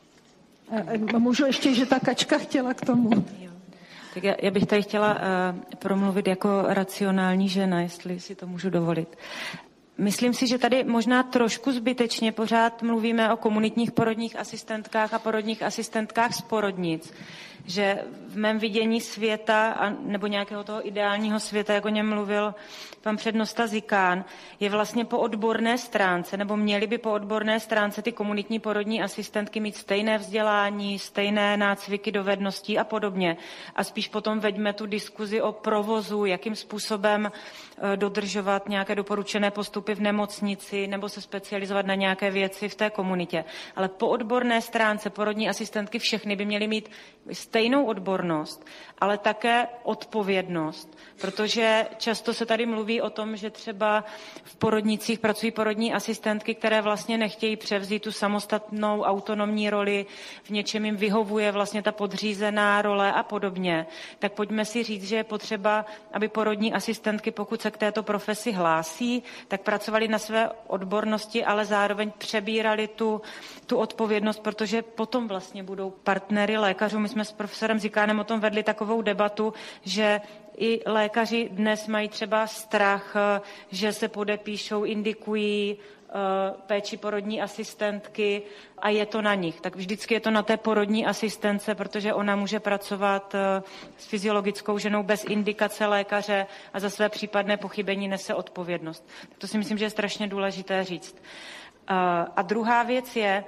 Můžu ještě, že ta Kačka chtěla k tomu. Tak já bych tady chtěla promluvit jako racionální žena, jestli si to můžu dovolit. Myslím si, že tady možná trošku zbytečně pořád mluvíme o komunitních porodních asistentkách a porodních asistentkách z porodnic, že v mém vidění světa, nebo nějakého toho ideálního světa, jak o něm mluvil pan přednosta Zikán, je vlastně po odborné stránce, nebo měly by po odborné stránce ty komunitní porodní asistentky mít stejné vzdělání, stejné nácviky dovedností a podobně. A spíš potom veďme tu diskuzi o provozu, jakým způsobem dodržovat nějaké doporučené postupy v nemocnici nebo se specializovat na nějaké věci v té komunitě. Ale po odborné stránce porodní asistentky všechny by měly mít stejnou odbornost, ale také odpovědnost, protože často se tady mluví o tom, že třeba v porodnicích pracují porodní asistentky, které vlastně nechtějí převzít tu samostatnou autonomní roli, v něčem jim vyhovuje vlastně ta podřízená role a podobně. Tak pojďme si říct, že je potřeba, aby porodní asistentky, pokud se k této profesi hlásí, tak pracovali na své odbornosti, ale zároveň přebírali tu odpovědnost, protože potom vlastně budou partnery lékařů. My jsme s profesorem Zikánem o tom vedli takovou debatu, že i lékaři dnes mají třeba strach, že se podepíšou, indikují péči porodní asistentky a je to na nich. Tak vždycky je to na té porodní asistence, protože ona může pracovat s fyziologickou ženou bez indikace lékaře a za své případné pochybení nese odpovědnost. Tak to si myslím, že je strašně důležité říct. A druhá věc je,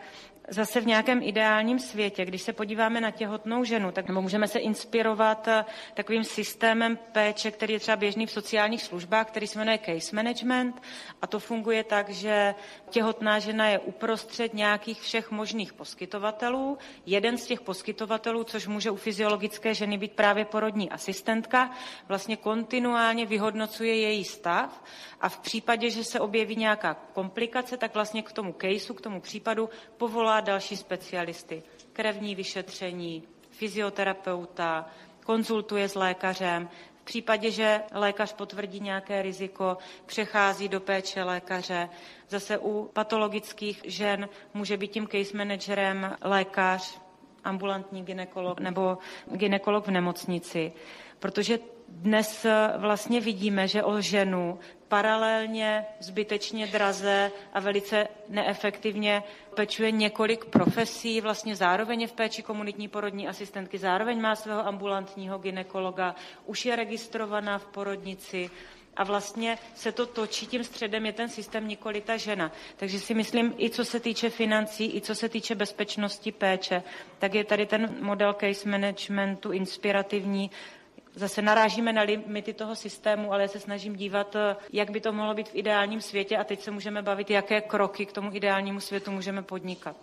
zase v nějakém ideálním světě, když se podíváme na těhotnou ženu, tak můžeme se inspirovat takovým systémem péče, který je třeba běžný v sociálních službách, který se jmenuje case management, a to funguje tak, že těhotná žena je uprostřed nějakých všech možných poskytovatelů. Jeden z těch poskytovatelů, což může u fyziologické ženy být právě porodní asistentka, vlastně kontinuálně vyhodnocuje její stav a v případě, že se objeví nějaká komplikace, tak vlastně k tomu caseu, k tomu případu povolá další specialisty. Krevní vyšetření, fyzioterapeuta, konzultuje s lékařem. V případě, že lékař potvrdí nějaké riziko, přechází do péče lékaře. Zase u patologických žen může být tím case managerem lékař, ambulantní gynekolog nebo gynekolog v nemocnici. Protože dnes vlastně vidíme, že o ženu paralelně, zbytečně draze a velice neefektivně pečuje několik profesí, vlastně zároveň je v péči komunitní porodní asistentky, zároveň má svého ambulantního gynekologa, už je registrovaná v porodnici a vlastně se to točí, tím středem je ten systém, nikoli ta žena. Takže si myslím, i co se týče financí, i co se týče bezpečnosti péče, tak je tady ten model case managementu inspirativní. Zase narážíme na limity toho systému, ale já se snažím dívat, jak by to mohlo být v ideálním světě a teď se můžeme bavit, jaké kroky k tomu ideálnímu světu můžeme podnikat.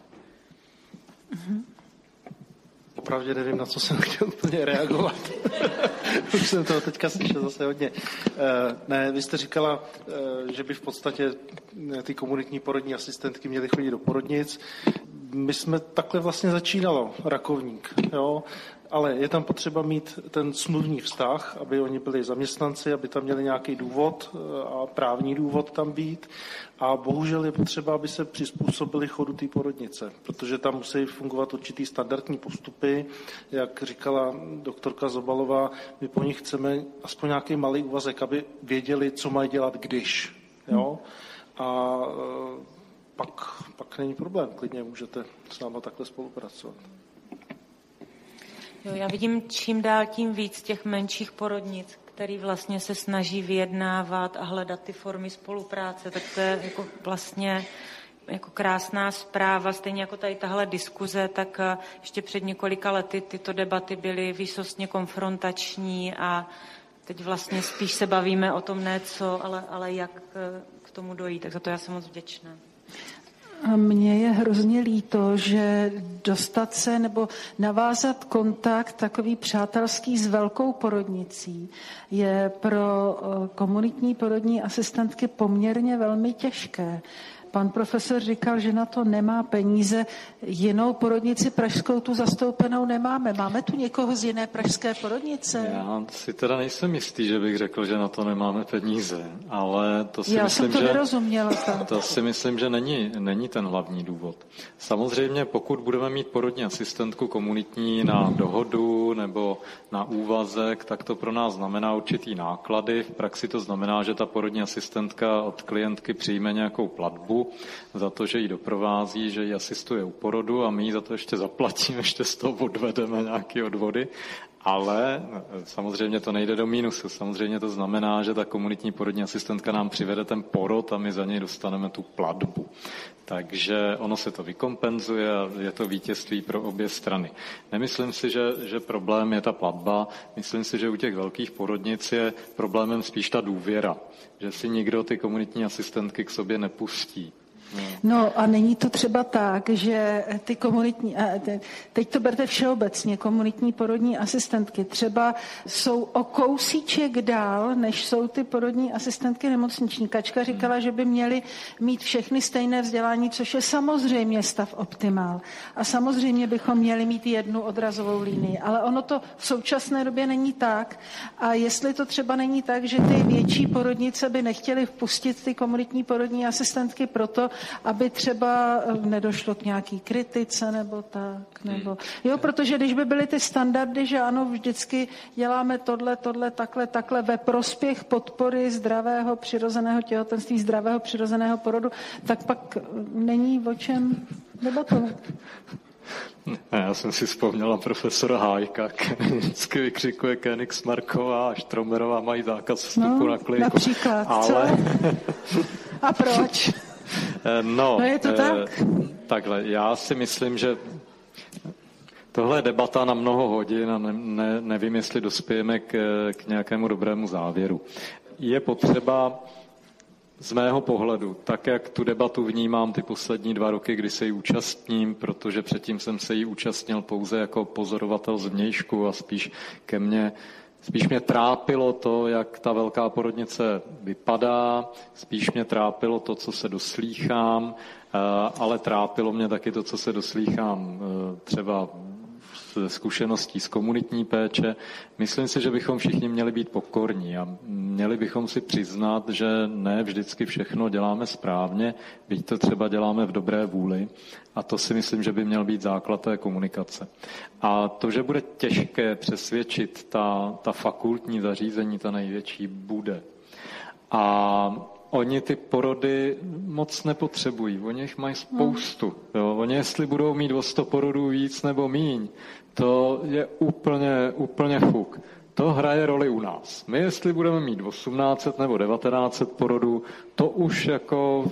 Opravdu nevím, na co jsem chtěl úplně reagovat. Už jsem toho teďka slyšel zase hodně. Ne, vy jste říkala, že by v podstatě ty komunitní porodní asistentky měly chodit do porodnic. My jsme takhle vlastně začínalo, Rakovník, jo? Ale je tam potřeba mít ten smluvní vztah, aby oni byli zaměstnanci, aby tam měli nějaký důvod a právní důvod tam být. A bohužel je potřeba, aby se přizpůsobili chodu té porodnice, protože tam musí fungovat určitý standardní postupy. Jak říkala doktorka Zobalová, my po nich chceme aspoň nějaký malý úvazek, aby věděli, co mají dělat, když. Jo? A pak není problém, klidně můžete s náma takhle spolupracovat. Jo, já vidím čím dál tím víc těch menších porodnic, který vlastně se snaží vyjednávat a hledat ty formy spolupráce, tak to je jako vlastně jako krásná zpráva, stejně jako tady tahle diskuze, tak ještě před několika lety tyto debaty byly výsostně konfrontační a teď vlastně spíš se bavíme o tom ne co, ale jak k tomu dojít, tak za to já jsem moc vděčná. Mně je hrozně líto, že dostat se nebo navázat kontakt takový přátelský s velkou porodnicí je pro komunitní porodní asistentky poměrně velmi těžké. Pan profesor říkal, že na to nemá peníze. Jinou porodnici pražskou tu zastoupenou nemáme. Máme tu někoho z jiné pražské porodnice? Já si teda nejsem jistý, že bych řekl, že na to nemáme peníze, ale to si myslím, že není ten hlavní důvod. Samozřejmě, pokud budeme mít porodní asistentku komunitní na dohodu nebo na úvazek, tak to pro nás znamená určitý náklady. V praxi to znamená, že ta porodní asistentka od klientky přijme nějakou platbu za to, že ji doprovází, že ji asistuje u porodu a my ji za to ještě zaplatíme, ještě z toho odvedeme nějaké odvody. Ale samozřejmě to nejde do mínusu. Samozřejmě to znamená, že ta komunitní porodní asistentka nám přivede ten porod a my za něj dostaneme tu platbu. Takže ono se to vykompenzuje a je to vítězství pro obě strany. Nemyslím si, že problém je ta platba. Myslím si, že u těch velkých porodnic je problémem spíš ta důvěra. Že si nikdo ty komunitní asistentky k sobě nepustí. No a není to třeba tak, že ty komunitní, teď to berte všeobecně, komunitní porodní asistentky třeba jsou o kousíček dál, než jsou ty porodní asistentky nemocniční. Kačka říkala, že by měly mít všechny stejné vzdělání, což je samozřejmě stav optimál. A samozřejmě bychom měli mít jednu odrazovou linii, ale ono to v současné době není tak. A jestli to třeba není tak, že ty větší porodnice by nechtěly vpustit ty komunitní porodní asistentky proto, aby třeba nedošlo k nějaký kritice nebo tak. Nebo... Jo, protože když by byly ty standardy, že ano, vždycky děláme tohle, takhle ve prospěch podpory zdravého přirozeného těhotenství, zdravého přirozeného porodu, tak pak není o čem debatovat. Já jsem si vzpomněla profesora Hájka, který vždycky vykřikuje Königsmarková a Štromerová mají zákaz vstupu na kliniku. Například, ale... A proč? No je to tak? Takhle, já si myslím, že tohle je debata na mnoho hodin a nevím, jestli dospějeme k nějakému dobrému závěru. Je potřeba z mého pohledu, tak jak tu debatu vnímám ty poslední 2 roky, kdy se jí účastním, protože předtím jsem se jí účastnil pouze jako pozorovatel zvnějšku a spíš mě trápilo to, jak ta velká porodnice vypadá, spíš mě trápilo to, co se doslýchám, ale trápilo mě taky to, co se doslýchám třeba ze zkušeností z komunitní péče. Myslím si, že bychom všichni měli být pokorní a měli bychom si přiznat, že ne vždycky všechno děláme správně, byť to třeba děláme v dobré vůli. A to si myslím, že by měl být základ té komunikace. A to, že bude těžké přesvědčit ta fakultní zařízení, ta největší, bude. A oni ty porody moc nepotřebují, oni jich mají spoustu. Jo. Oni jestli budou mít o 100 porodů víc nebo míň, to je úplně fuk. To hraje roli u nás. My jestli budeme mít 1800 nebo 1900 porodů, to už jako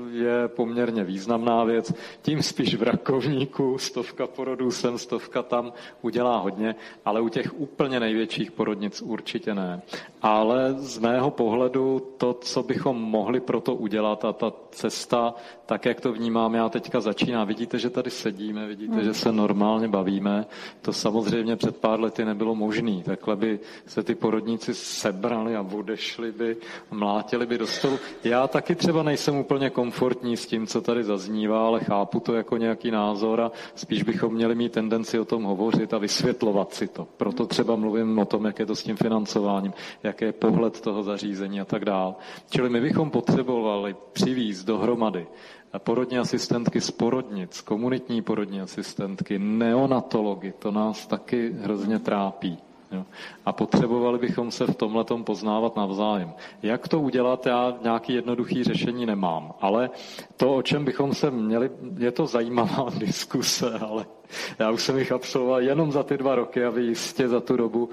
je poměrně významná věc. Tím spíš v Rakovníku 100 porodů sem, 100 tam udělá hodně, ale u těch úplně největších porodnic určitě ne. Ale z mého pohledu to, co bychom mohli pro to udělat a ta cesta, tak jak to vnímám, já teďka začíná. Vidíte, že tady sedíme, vidíte, že se normálně bavíme. To samozřejmě před pár lety nebylo možné. Takhle by se ty porodníci sebrali a odešli by, mlátili by do stolu. Já taky třeba nejsem úplně komfortní s tím, co tady zaznívá, ale chápu to jako nějaký názor a spíš bychom měli mít tendenci o tom hovořit a vysvětlovat si to. Proto třeba mluvím o tom, jak je to s tím financováním, jaký je pohled toho zařízení a tak dál. Čili my bychom potřebovali přivízt dohromady porodní asistentky z porodnic, komunitní porodní asistentky, neonatology, to nás taky hrozně trápí. Jo. A potřebovali bychom se v tomhletom poznávat navzájem. Jak to udělat, já nějaký jednoduchý řešení nemám, ale to, o čem bychom se měli, je to zajímavá diskuse, ale já už jsem jich absolvoval jenom za ty 2 roky a vy jistě za tu dobu,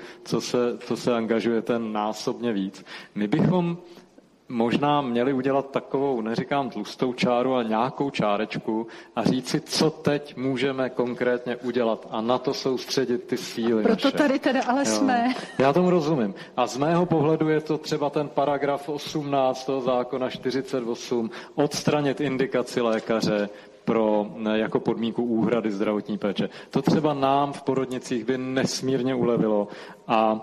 co se angažujete násobně víc. My bychom možná měli udělat takovou, neříkám tlustou čáru, ale nějakou čárečku a říci, co teď můžeme konkrétně udělat a na to soustředit ty síly. Proto naše. tady teda ale jsme. Já tomu rozumím. A z mého pohledu je to třeba ten paragraf 18 toho zákona 48, odstranit indikaci lékaře jako podmínku úhrady zdravotní péče. To třeba nám v porodnicích by nesmírně ulevilo a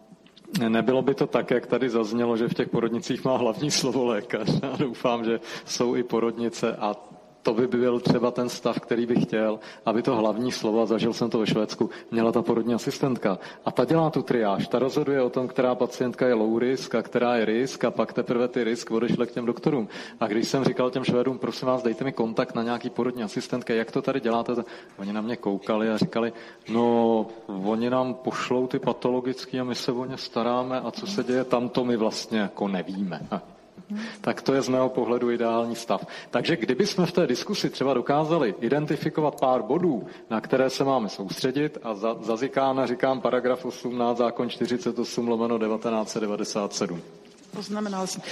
nebylo by to tak, jak tady zaznělo, že v těch porodnicích má hlavní slovo lékař. Já doufám, že jsou i porodnice a to by byl třeba ten stav, který bych chtěl, aby to hlavní slovo, a zažil jsem to ve Švédsku, měla ta porodní asistentka. A ta dělá tu triáž, ta rozhoduje o tom, která pacientka je low risk a která je risk a pak teprve ty risk odešle k těm doktorům. A když jsem říkal těm Švédům, prosím vás, dejte mi kontakt na nějaký porodní asistentky, jak to tady děláte, oni na mě koukali a říkali, no, oni nám pošlou ty patologický a my se o ně staráme a co se děje tam, to my vlastně jako nevíme. Tak to je z mého pohledu ideální stav. Takže kdybychom v té diskusi třeba dokázali identifikovat pár bodů, na které se máme soustředit a za Zikána říkám paragraf 18 zákon 48/1997. Poznamenal jsem.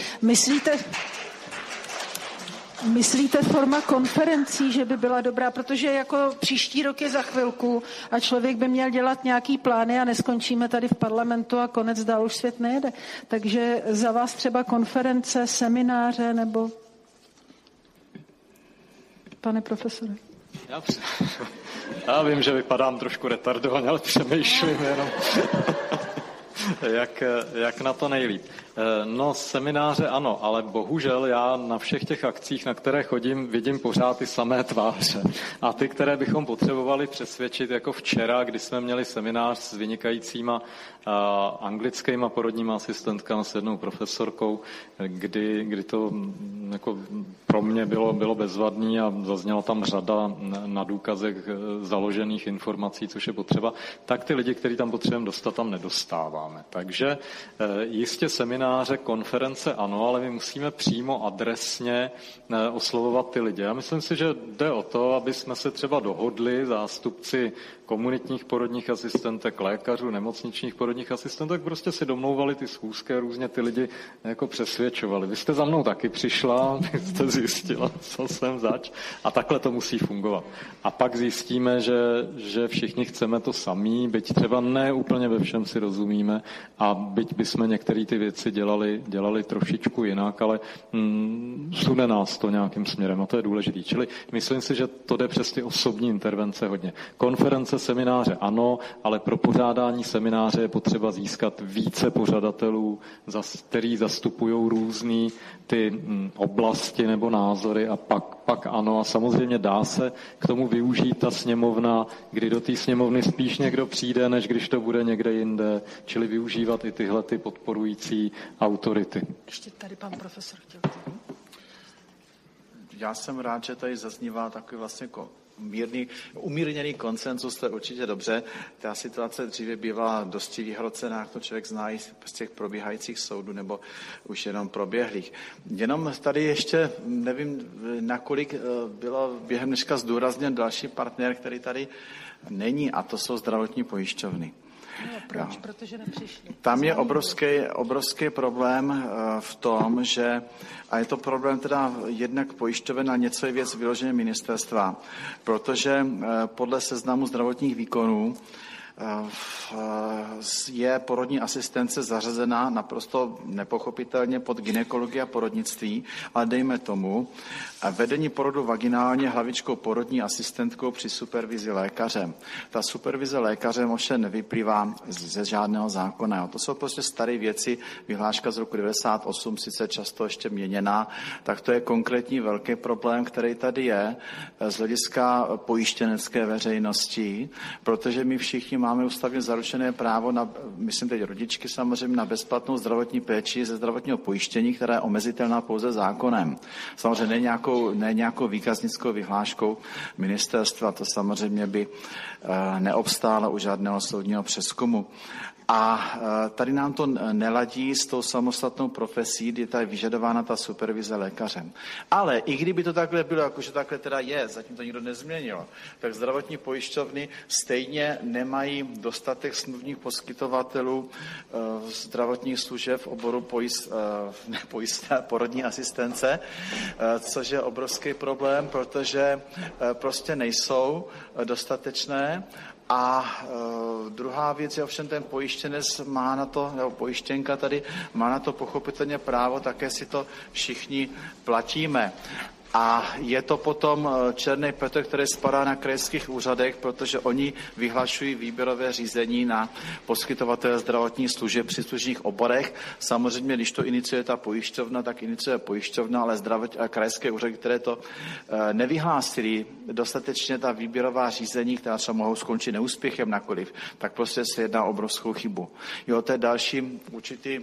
Myslíte forma konferencí, že by byla dobrá, protože jako příští rok je za chvilku a člověk by měl dělat nějaký plány a neskončíme tady v parlamentu a konec dál už svět nejede. Takže za vás třeba konference, semináře nebo... Pane profesore. Já vím, že vypadám trošku retardovaně, ale přemýšlím jenom, jak na to nejlíp. No, semináře ano, ale bohužel já na všech těch akcích, na které chodím, vidím pořád ty samé tváře. A ty, které bychom potřebovali přesvědčit, jako včera, kdy jsme měli seminář s vynikajícíma anglickýma porodníma asistentkami s jednou profesorkou, kdy to jako pro mě bylo bezvadný a zazněla tam řada na důkazech založených informací, což je potřeba, tak ty lidi, který tam potřebujeme dostat, tam nedostáváme. děláme. Takže jistě semináře, konference ano, ale my musíme přímo adresně oslovovat ty lidi. Já myslím si, že jde o to, aby jsme se třeba dohodli, zástupci komunitních porodních asistentek, lékařů, nemocničních porodních asistentek, prostě si domlouvali ty schůzky, různě ty lidi jako přesvědčovali. Vy jste za mnou taky přišla, vy jste zjistila, co jsem zač, a takhle to musí fungovat. A pak zjistíme, že všichni chceme to samý, byť třeba ne úplně ve všem si rozumíme a byť bychom některé ty věci dělali trošičku jinak, ale sune nás to nějakým směrem a to je důležitý. Čili myslím si, že to jde přes ty osobní intervence hodně. Konference, semináře ano, ale pro pořádání semináře je potřeba získat více pořadatelů, který zastupují různý ty oblasti nebo názory a pak ano. A samozřejmě dá se k tomu využít ta sněmovna, kdy do té sněmovny spíš někdo přijde, než když to bude někde jinde, čili využívat i tyhle ty podporující autority. Ještě tady pan profesor chtěl. Já jsem rád, že tady zaznívá takový vlastně umírněný konsenzus, to je určitě dobře. Ta situace dříve bývala dosti vyhrocená, jak to člověk zná i z těch probíhajících soudů nebo už jenom proběhlých. Jenom tady ještě, nevím, nakolik bylo během dneška zdůrazněn další partner, který tady není, a to jsou zdravotní pojišťovny. No, proč? Protože nepřišli. Tam je obrovský problém v tom, že, a je to problém teda jednak pojišťoven, a něco je věc vyloženě ministerstva, protože podle seznamu zdravotních výkonů je porodní asistence zařazená naprosto nepochopitelně pod gynekologii a porodnictví, ale dejme tomu vedení porodu vaginálně hlavičkou porodní asistentkou při supervizi lékařem. Ta supervize lékařem ovšem nevyplývá ze žádného zákona. To jsou prostě staré věci, vyhláška z roku 98, sice často ještě měněná, tak to je konkrétní velký problém, který tady je z hlediska pojištěnecké veřejnosti, protože my všichni máme ústavně zaručené právo na, myslím teď rodičky samozřejmě, na bezplatnou zdravotní péči ze zdravotního pojištění, která je omezitelná pouze zákonem. Samozřejmě ne nějakou výkaznickou vyhláškou ministerstva, to samozřejmě by neobstálo u žádného soudního přezkumu. A tady nám to neladí s tou samostatnou profesí, kdy je vyžadována ta supervize lékařem. Ale i kdyby to takhle bylo, jakože takhle teda je, zatím to nikdo nezměnil, tak zdravotní pojišťovny stejně nemají dostatek smluvních poskytovatelů zdravotních služeb v oboru porodní asistence, což je obrovský problém, protože prostě nejsou dostatečné. A druhá věc je ovšem ten pojištěnec má na to, nebo pojištěnka tady má na to pochopitelně právo, také si to všichni platíme. A je to potom černý Petr, který spadá na krajských úřadech, protože oni vyhlašují výběrové řízení na poskytovatele zdravotních služeb v příslušných oborech. Samozřejmě, když to iniciuje ta pojišťovna, tak iniciuje pojišťovna, ale krajské úřady, které to nevyhlásily dostatečně ta výběrová řízení, která se mohou skončit neúspěchem nakoliv, tak prostě se jedná o obrovskou chybu. Jo, to je další určitý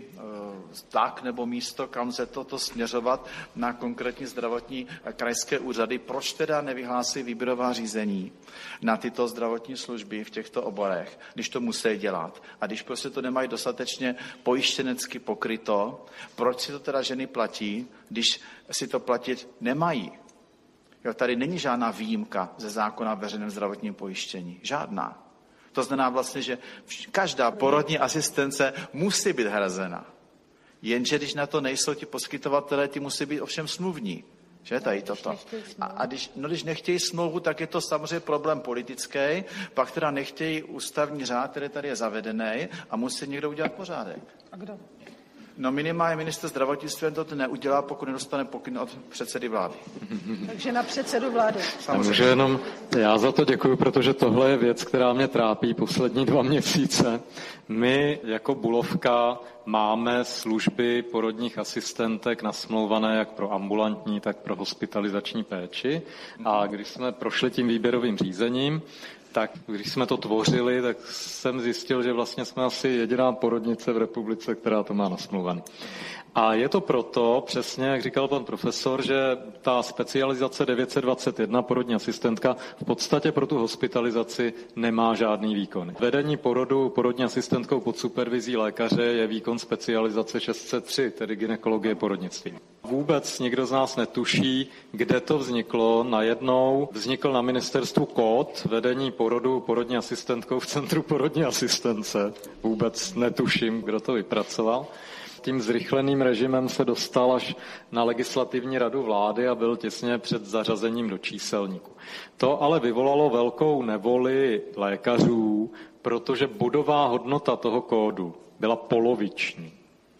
tak nebo místo, kam se toto směřovat na konkrétní zdravotní krajské úřady. Proč teda nevyhlásí výběrová řízení na tyto zdravotní služby v těchto oborech, když to musí dělat? A když prostě to nemají dostatečně pojištěnecky pokryto, proč si to teda ženy platí, když si to platit nemají? Jo, tady není žádná výjimka ze zákona o veřejném zdravotním pojištění. Žádná. To znamená vlastně, že každá porodní asistence musí být hrazena. Jenže když na to nejsou ti poskytovatelé, ty musí být ovšem smluvní. Že tady toto. A když nechtějí smlouvu, tak je to samozřejmě problém politický, pak teda nechtějí ústavní řád, který tady je zavedený a musí někdo udělat pořádek. A kdo? No minimálně ministr zdravotnictví to neudělá, pokud nedostane pokyn od předsedy vlády. Takže na předsedu vlády. Samozřejmě jenom já za to děkuji, protože tohle je věc, která mě trápí poslední 2 měsíce. My jako Bulovka máme služby porodních asistentek nasmlouvané jak pro ambulantní, tak pro hospitalizační péči. A když jsme prošli tím výběrovým řízením, tak když jsme to tvořili, tak jsem zjistil, že vlastně jsme asi jediná porodnice v republice, která to má nasmluvané. A je to proto, přesně jak říkal pan profesor, že ta specializace 921 porodní asistentka v podstatě pro tu hospitalizaci nemá žádný výkon. Vedení porodu porodní asistentkou pod supervizí lékaře je výkon specializace 603, tedy gynekologie porodnictví. Vůbec nikdo z nás netuší, kde to vzniklo. Najednou vznikl na ministerstvu kód vedení porodu porodní asistentkou v Centru porodní asistence. Vůbec netuším, kdo to vypracoval. Tím zrychleným režimem se dostal až na legislativní radu vlády a byl těsně před zařazením do číselníku. To ale vyvolalo velkou nevoli lékařů, protože bodová hodnota toho kódu byla poloviční.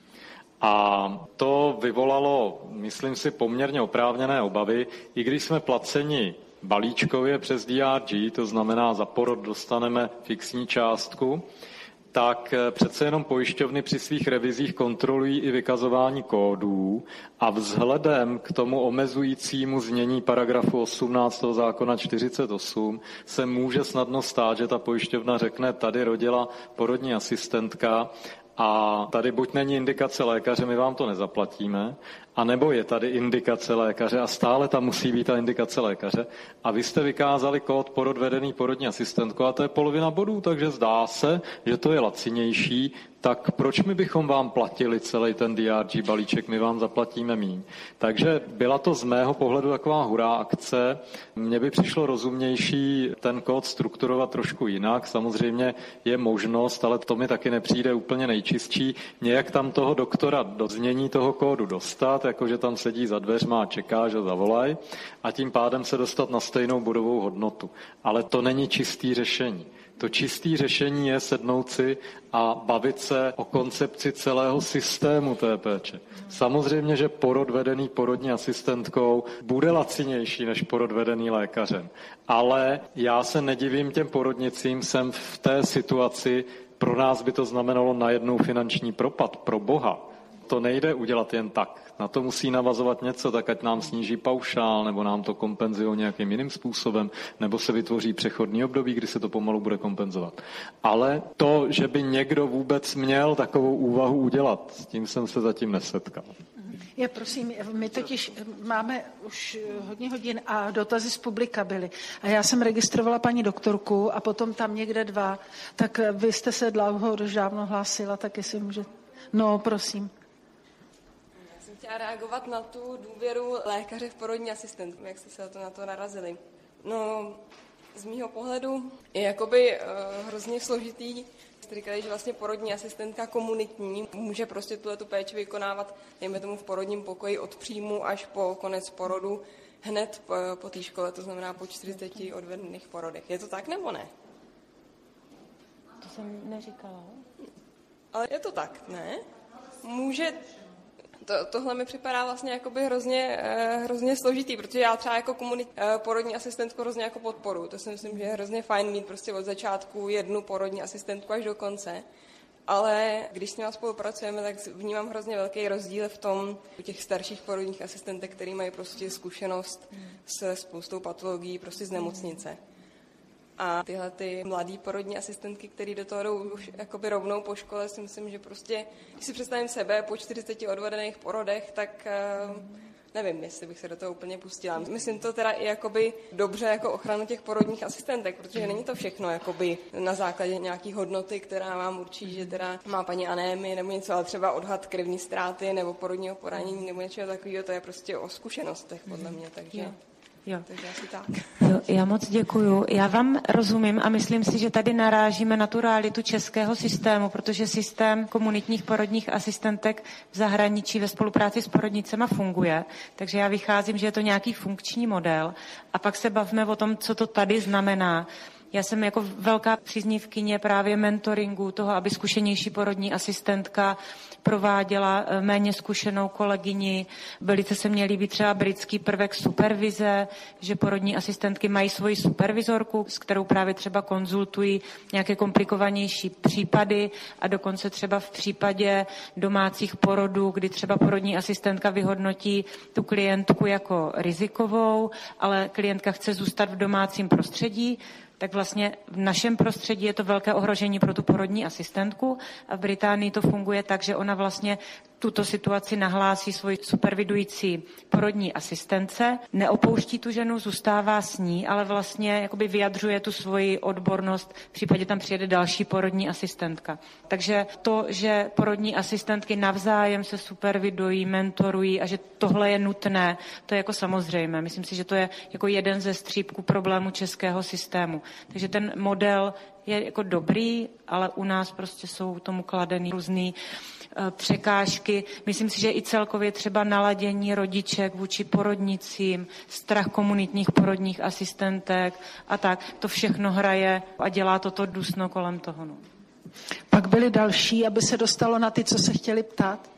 A to vyvolalo, myslím si, poměrně oprávněné obavy, i když jsme placeni balíčkově přes DRG, to znamená za porod dostaneme fixní částku, tak přece jenom pojišťovny při svých revizích kontrolují i vykazování kódů a vzhledem k tomu omezujícímu znění paragrafu 18 zákona 48 se může snadno stát, že ta pojišťovna řekne, tady rodila porodní asistentka a tady buď není indikace lékaře, my vám to nezaplatíme, anebo je tady indikace lékaře a stále tam musí být ta indikace lékaře a vy jste vykázali kód porod vedený porodní asistentkou a to je polovina bodů, takže zdá se, že to je lacinější, tak proč my bychom vám platili celý ten DRG balíček, my vám zaplatíme míň. Takže byla to z mého pohledu taková hurá akce. Mně by přišlo rozumnější ten kód strukturovat trošku jinak. Samozřejmě je možnost, ale to mi taky nepřijde úplně nejčistší, nějak tam toho doktora do znění toho kódu dostat, jakože tam sedí za dveřma a čeká, že zavolaj a tím pádem se dostat na stejnou bodovou hodnotu. Ale to není čistý řešení. To čistý řešení je sednout si a bavit se o koncepci celého systému té péče. Samozřejmě, že porod vedený porodní asistentkou bude lacinější než porod vedený lékařem. Ale já se nedivím těm porodnicím, jsem v té situaci, pro nás by to znamenalo najednou finanční propad, pro boha. To nejde udělat jen tak. Na to musí navazovat něco, tak ať nám sníží paušál, nebo nám to kompenzují nějakým jiným způsobem, nebo se vytvoří přechodný období, kdy se to pomalu bude kompenzovat. Ale to, že by někdo vůbec měl takovou úvahu udělat, s tím jsem se zatím nesetkal. Já prosím, my totiž máme už hodně hodin a dotazy z publika byly. A já jsem registrovala paní doktorku a potom tam někde dva. Tak vy jste se dávno hlásila, tak jestli můžete. No, prosím. Chtěla reagovat na tu důvěru lékaře v porodní asistentku, jak jste se na to narazili. No, z mýho pohledu je jakoby hrozně složitý. Jste říkali, že vlastně porodní asistentka komunitní může prostě tu péči vykonávat, dejme tomu v porodním pokoji od příjmu až po konec porodu, hned po té škole, to znamená po 40 odvedených porodech. Je to tak nebo ne? To jsem neříkala. Ale je to tak, ne? Může... Tohle mi připadá vlastně jakoby hrozně složitý, protože já třeba jako porodní asistentku hrozně jako podporu. To si myslím, že je hrozně fajn mít prostě od začátku jednu porodní asistentku až do konce. Ale když s nimi spolupracujeme, tak vnímám hrozně velký rozdíl v tom u těch starších porodních asistentek, který mají prostě zkušenost se spoustou patologií prostě z nemocnice. A tyhle ty mladý porodní asistentky, které do toho jdou už jakoby rovnou po škole, si myslím, že prostě, když si představím sebe po 40 odvedených porodech, tak nevím, jestli bych se do toho úplně pustila. Myslím to teda i jakoby dobře jako ochranu těch porodních asistentek, protože není to všechno jakoby na základě nějaký hodnoty, která vám určí, že teda má paní anémii nebo něco, ale třeba odhad krevní ztráty nebo porodního poranění nebo něčeho takového, to je prostě o zkušenostech podle mě, takže... Jo. Takže asi tak. Jo, já moc děkuju. Já vám rozumím a myslím si, že tady narážíme na tu realitu českého systému, protože systém komunitních porodních asistentek v zahraničí ve spolupráci s porodnicema funguje. Takže já vycházím, že je to nějaký funkční model a pak se bavíme o tom, co to tady znamená. Já jsem jako velká příznivkyně právě mentoringu toho, aby zkušenější porodní asistentka prováděla méně zkušenou kolegyni. Velice se mně líbí třeba britský prvek supervize, že porodní asistentky mají svoji supervizorku, s kterou právě třeba konzultují nějaké komplikovanější případy a dokonce třeba v případě domácích porodů, kdy třeba porodní asistentka vyhodnotí tu klientku jako rizikovou, ale klientka chce zůstat v domácím prostředí, tak vlastně v našem prostředí je to velké ohrožení pro tu porodní asistentku a v Británii to funguje tak, že ona vlastně tuto situaci nahlásí svoji supervidující porodní asistence, neopouští tu ženu, zůstává s ní, ale vlastně jakoby vyjadřuje tu svoji odbornost, v případě tam přijede další porodní asistentka. Takže to, že porodní asistentky navzájem se supervidují, mentorují a že tohle je nutné, to je jako samozřejmé. Myslím si, že to je jako jeden ze střípků problému českého systému. Takže ten model je jako dobrý, ale u nás prostě jsou tomu kladený různý překážky. Myslím si, že i celkově třeba naladění rodiček vůči porodnicím, strach komunitních porodních asistentek a tak. To všechno hraje a dělá toto dusno kolem toho. No. Pak byli další, aby se dostalo na ty, co se chtěli ptát.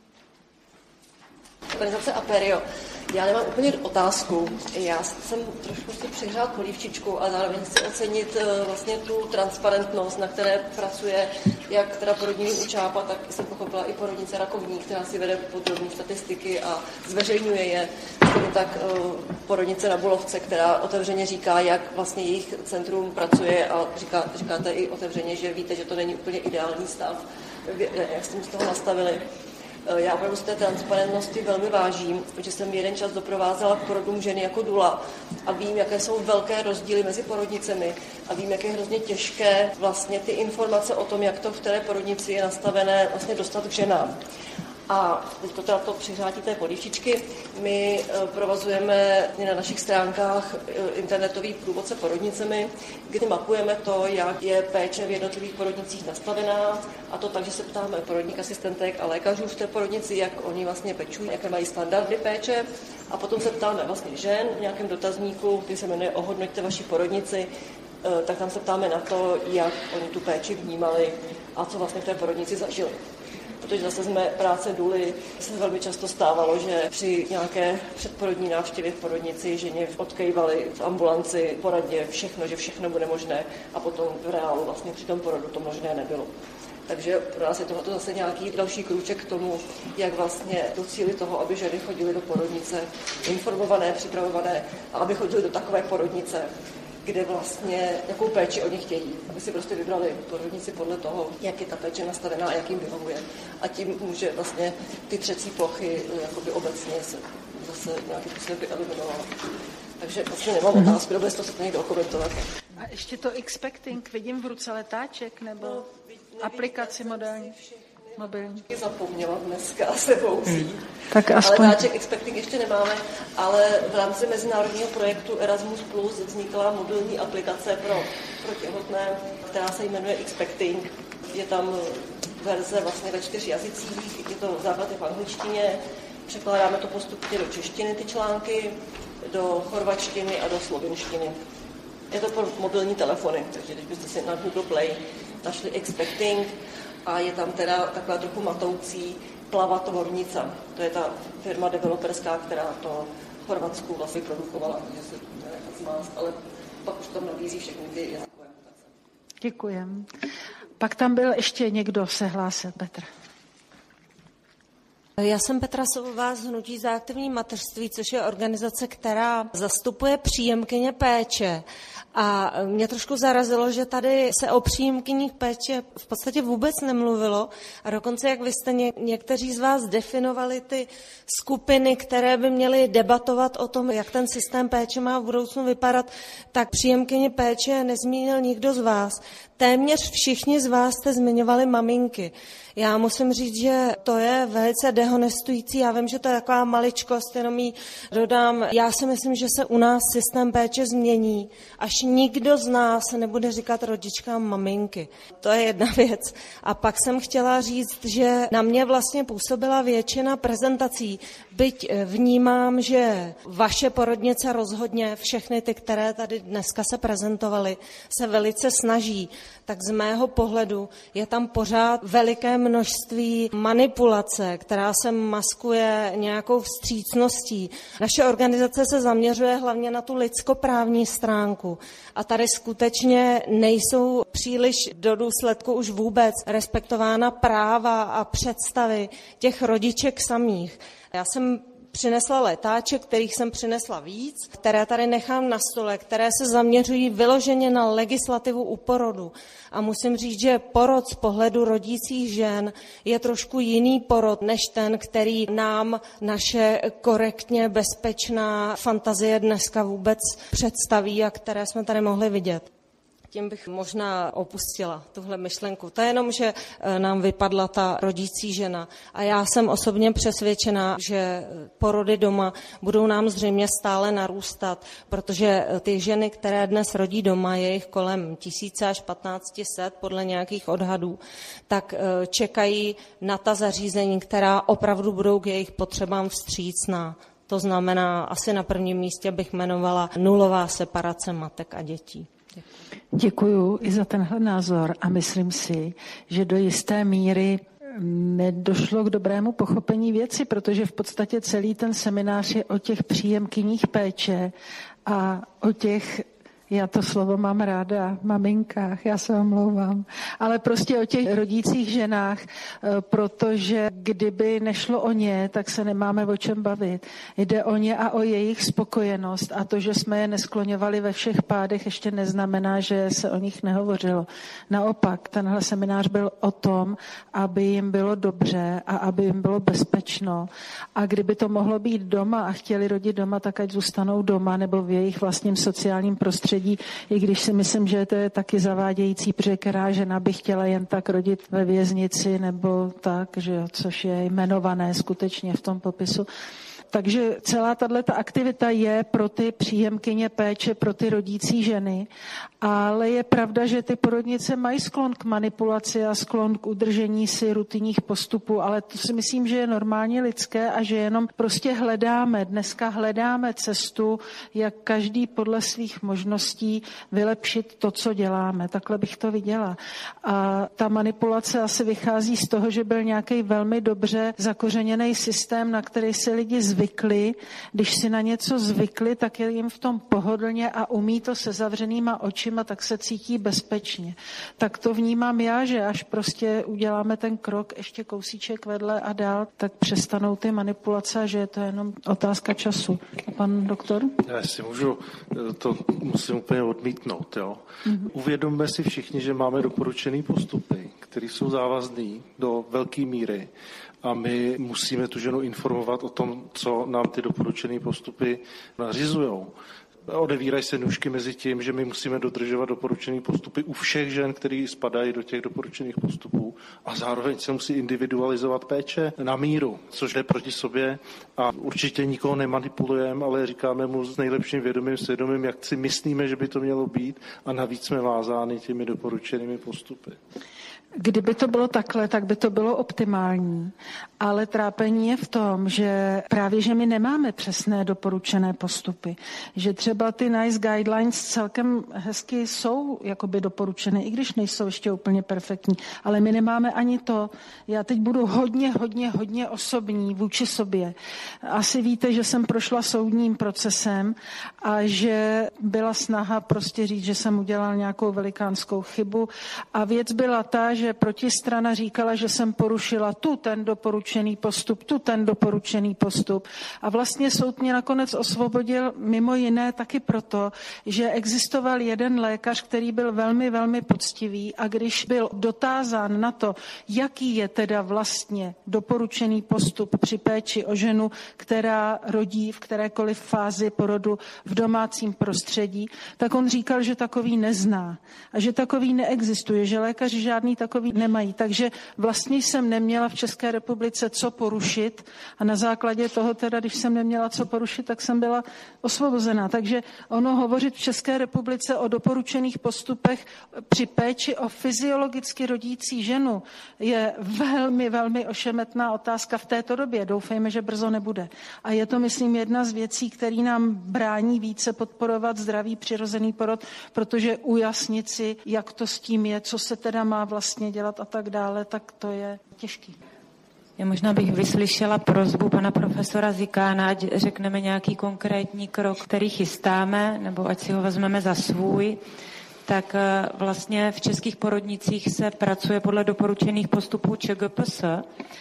Organizace Aperio. Já nemám úplně otázku. Já jsem trošku si přihřál polívčičku a zároveň chci ocenit vlastně tu transparentnost, na které pracuje jak teda porodní u ČÁPA, tak jsem pochopila i porodnice Rakovník, která si vede podrobné statistiky a zveřejňuje je. Stejně tak porodnice na Bulovce, která otevřeně říká, jak vlastně jejich centrum pracuje a říkáte i otevřeně, že víte, že to není úplně ideální stav, jak jste z toho nastavili. Já opravdu z té transparentnosti velmi vážím, protože jsem jeden čas doprovázela k porodům ženy jako dula a vím, jaké jsou velké rozdíly mezi porodnicemi a vím, jak je hrozně těžké vlastně ty informace o tom, jak to v té porodnici je nastavené, vlastně dostat k ženám. A teď to přihřátí té polívčičky. My provozujeme na našich stránkách internetový průvodce porodnicemi, kdy mapujeme to, jak je péče v jednotlivých porodnicích nastavená, a to tak, že se ptáme porodních asistentek a lékařů v té porodnici, jak oni vlastně pečují, jaké mají standardy péče, a potom se ptáme vlastně žen v nějakém dotazníku, který se jmenuje Ohodnoťte vaši porodnici, tak tam se ptáme na to, jak oni tu péči vnímali a co vlastně v té porodnici zažili. Protože zase z mé práce důly se velmi často stávalo, že při nějaké předporodní návštěvě v porodnici ženě odkejvali v ambulanci poradě všechno, že všechno bude možné, a potom v reálu vlastně při tom porodu to možné nebylo. Takže pro nás je tohle zase nějaký další krůček k tomu, jak vlastně docílit toho, aby ženy chodily do porodnice informované, připravované, a aby chodily do takové porodnice, kde vlastně jakou péči oni chtějí, aby si prostě vybrali porodnici podle toho, jak je ta péče nastavená a jak jim vyhovuje. A tím může vlastně ty třecí plochy jakoby obecně se zase nějaký způsob eliminovat. Takže vlastně nemám otázku, kdo bude to se někdo komentovat. A ještě to expecting, vidím v ruce letáček nebo aplikaci mobilní. Zapomněla dneska sebou. Tak aspoň. Ale letáček expecting ještě nemáme, ale v rámci mezinárodního projektu Erasmus Plus vznikla mobilní aplikace pro těhotné, která se jmenuje Expecting. Je tam verze vlastně ve 4 jazycích, je to základ v angličtině, překládáme to postupně do češtiny ty články, do chorvačtiny a do slovinštiny. Je to pro mobilní telefony, takže když byste si na Google Play našli Expecting, a je tam teda taková trochu matoucí Plavatvornica. To je ta firma developerská, která to v Chorvatsku vlastně produkovala, takže se to nechat zmást, ale pak už tam nabízí všechny ty jazykové mutace. Děkujem. Pak tam byl ještě někdo, se hlásil, Petr. Já jsem Petra Sovová z Hnutí za aktivní mateřství, což je organizace, která zastupuje příjemkyně péče. A mě trošku zarazilo, že tady se o příjemkyních péče v podstatě vůbec nemluvilo. A dokonce, jak vy jste někteří z vás definovali ty skupiny, které by měly debatovat o tom, jak ten systém péče má v budoucnu vypadat, tak příjemkyně péče nezmínil nikdo z vás. Téměř všichni z vás jste zmiňovali maminky. Já musím říct, že to je velice dehonestující. Já vím, že to je taková maličkost, jenom jí dodám. Já si myslím, že se u nás systém péče změní, až nikdo z nás nebude říkat rodičkám maminky. To je jedna věc. A pak jsem chtěla říct, že na mě vlastně působila většina prezentací, byť vnímám, že vaše porodnice rozhodně, všechny ty, které tady dneska se prezentovaly, se velice snaží, tak z mého pohledu je tam pořád veliké množství manipulace, která se maskuje nějakou vstřícností. Naše organizace se zaměřuje hlavně na tu lidskoprávní stránku a tady skutečně nejsou příliš do důsledku už vůbec respektována práva a představy těch rodiček samých. Já jsem přinesla letáče, kterých jsem přinesla víc, které tady nechám na stole, které se zaměřují vyloženě na legislativu u porodu. A musím říct, že porod z pohledu rodících žen je trošku jiný porod, než ten, který nám naše korektně bezpečná fantazie dneska vůbec představí a které jsme tady mohli vidět. Tím bych možná opustila tuhle myšlenku. To je jenom, že nám vypadla ta rodící žena. A já jsem osobně přesvědčená, že porody doma budou nám zřejmě stále narůstat, protože ty ženy, které dnes rodí doma, je jich kolem 1000 až 1500 podle nějakých odhadů, tak čekají na ta zařízení, která opravdu budou k jejich potřebám vstřícná. To znamená, asi na prvním místě bych jmenovala nulová separace matek a dětí. Děkuju i za tenhle názor a myslím si, že do jisté míry nedošlo k dobrému pochopení věci, protože v podstatě celý ten seminář je o těch příjemkyních péče a o těch, já to slovo mám ráda, maminkách, já se omlouvám, ale prostě o těch rodících ženách, protože kdyby nešlo o ně, tak se nemáme o čem bavit. Jde o ně a o jejich spokojenost a to, že jsme je neskloňovali ve všech pádech, ještě neznamená, že se o nich nehovořilo. Naopak, tenhle seminář byl o tom, aby jim bylo dobře a aby jim bylo bezpečno. A kdyby to mohlo být doma a chtěli rodit doma, tak ať zůstanou doma nebo v jejich vlastním sociálním prostředí, i když si myslím, že to je taky zavádějící, protože která žena by chtěla jen tak rodit ve věznici nebo tak, že jo, což je jmenované skutečně v tom popisu. Takže celá tato aktivita je pro ty příjemkyně péče, pro ty rodící ženy, ale je pravda, že ty porodnice mají sklon k manipulaci a sklon k udržení si rutinních postupů, ale to si myslím, že je normálně lidské a že jenom prostě dneska hledáme cestu, jak každý podle svých možností vylepšit to, co děláme. Takhle bych to viděla. A ta manipulace asi vychází z toho, že byl nějaký velmi dobře zakořeněný systém, na který se lidi zvykli. Když si na něco zvykli, tak je jim v tom pohodlně a umí to se zavřenýma očima, tak se cítí bezpečně. Tak to vnímám já, že až prostě uděláme ten krok ještě kousíček vedle a dál, tak přestanou ty manipulace, že je to jenom otázka času. A pan doktor? Já si můžu, to musím úplně odmítnout. Jo. Uvědomme si všichni, že máme doporučené postupy, které jsou závazné do velké míry. A my musíme tu ženu informovat o tom, co nám ty doporučené postupy nařizujou. Odevírají se nůžky mezi tím, že my musíme dodržovat doporučené postupy u všech žen, které spadají do těch doporučených postupů a zároveň se musí individualizovat péče na míru, což jde proti sobě a určitě nikoho nemanipulujeme, ale říkáme mu s nejlepším vědomím, svědomím, jak si myslíme, že by to mělo být a navíc jsme vázáni těmi doporučenými postupy. Kdyby to bylo takhle, tak by to bylo optimální, ale trápení je v tom, že právě, že my nemáme přesné doporučené postupy, že třeba ty NICE guidelines celkem hezky jsou jakoby doporučené, i když nejsou ještě úplně perfektní, ale my nemáme ani to. Já teď budu hodně osobní vůči sobě. Asi víte, že jsem prošla soudním procesem a že byla snaha prostě říct, že jsem udělal nějakou velikánskou chybu a věc byla ta, že protistrana říkala, že jsem porušila ten doporučený postup. A vlastně soud mě nakonec osvobodil mimo jiné taky proto, že existoval jeden lékař, který byl velmi, velmi poctivý a když byl dotázán na to, jaký je teda vlastně doporučený postup při péči o ženu, která rodí v kterékoliv fázi porodu v domácím prostředí, tak on říkal, že takový nezná a že takový neexistuje, že lékaři žádný takový nemají. Takže vlastně jsem neměla v České republice co porušit a na základě toho teda, když jsem neměla co porušit, tak jsem byla osvobozená. Takže ono hovořit v České republice o doporučených postupech při péči o fyziologicky rodící ženu je velmi, velmi ošemetná otázka v této době. Doufejme, že brzo nebude. A je to, myslím, jedna z věcí, který nám brání více podporovat zdravý přirozený porod, protože ujasnit si, jak to s tím je, co se teda má vlastně dělat a tak dále, tak to je těžký. Já možná bych vyslyšela prosbu pana profesora Zikána, ať řekneme nějaký konkrétní krok, který chystáme, nebo ať si ho vezmeme za svůj. Tak vlastně v českých porodnicích se pracuje podle doporučených postupů ČGPS.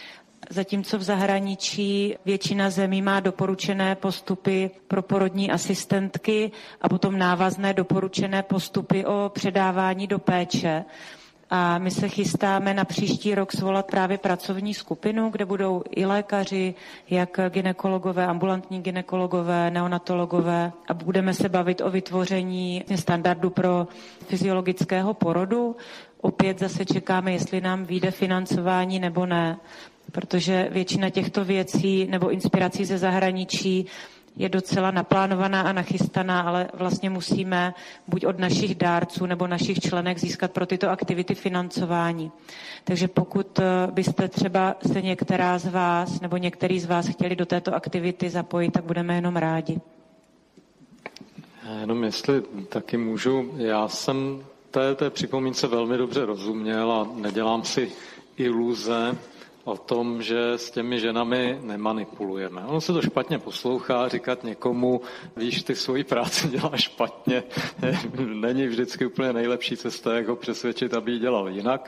zatímco v zahraničí většina zemí má doporučené postupy pro porodní asistentky a potom návazné doporučené postupy o předávání do péče. A my se chystáme na příští rok svolat právě pracovní skupinu, kde budou i lékaři, jak gynekologové, ambulantní gynekologové, neonatologové a budeme se bavit o vytvoření standardu pro fyziologického porodu. Opět zase čekáme, jestli nám vyjde financování nebo ne, protože většina těchto věcí nebo inspirací ze zahraničí je docela naplánovaná a nachystaná, ale vlastně musíme buď od našich dárců nebo našich členek získat pro tyto aktivity financování. Takže pokud byste třeba se některá z vás nebo některý z vás chtěli do této aktivity zapojit, tak budeme jenom rádi. Jenom jestli taky můžu, já jsem té připomínce velmi dobře rozuměl a nedělám si iluze o tom, že s těmi ženami nemanipulujeme. Ono se to špatně poslouchá, říkat někomu, víš, ty svoji práci děláš špatně, není vždycky úplně nejlepší cesta, jak ho přesvědčit, aby ji dělal jinak.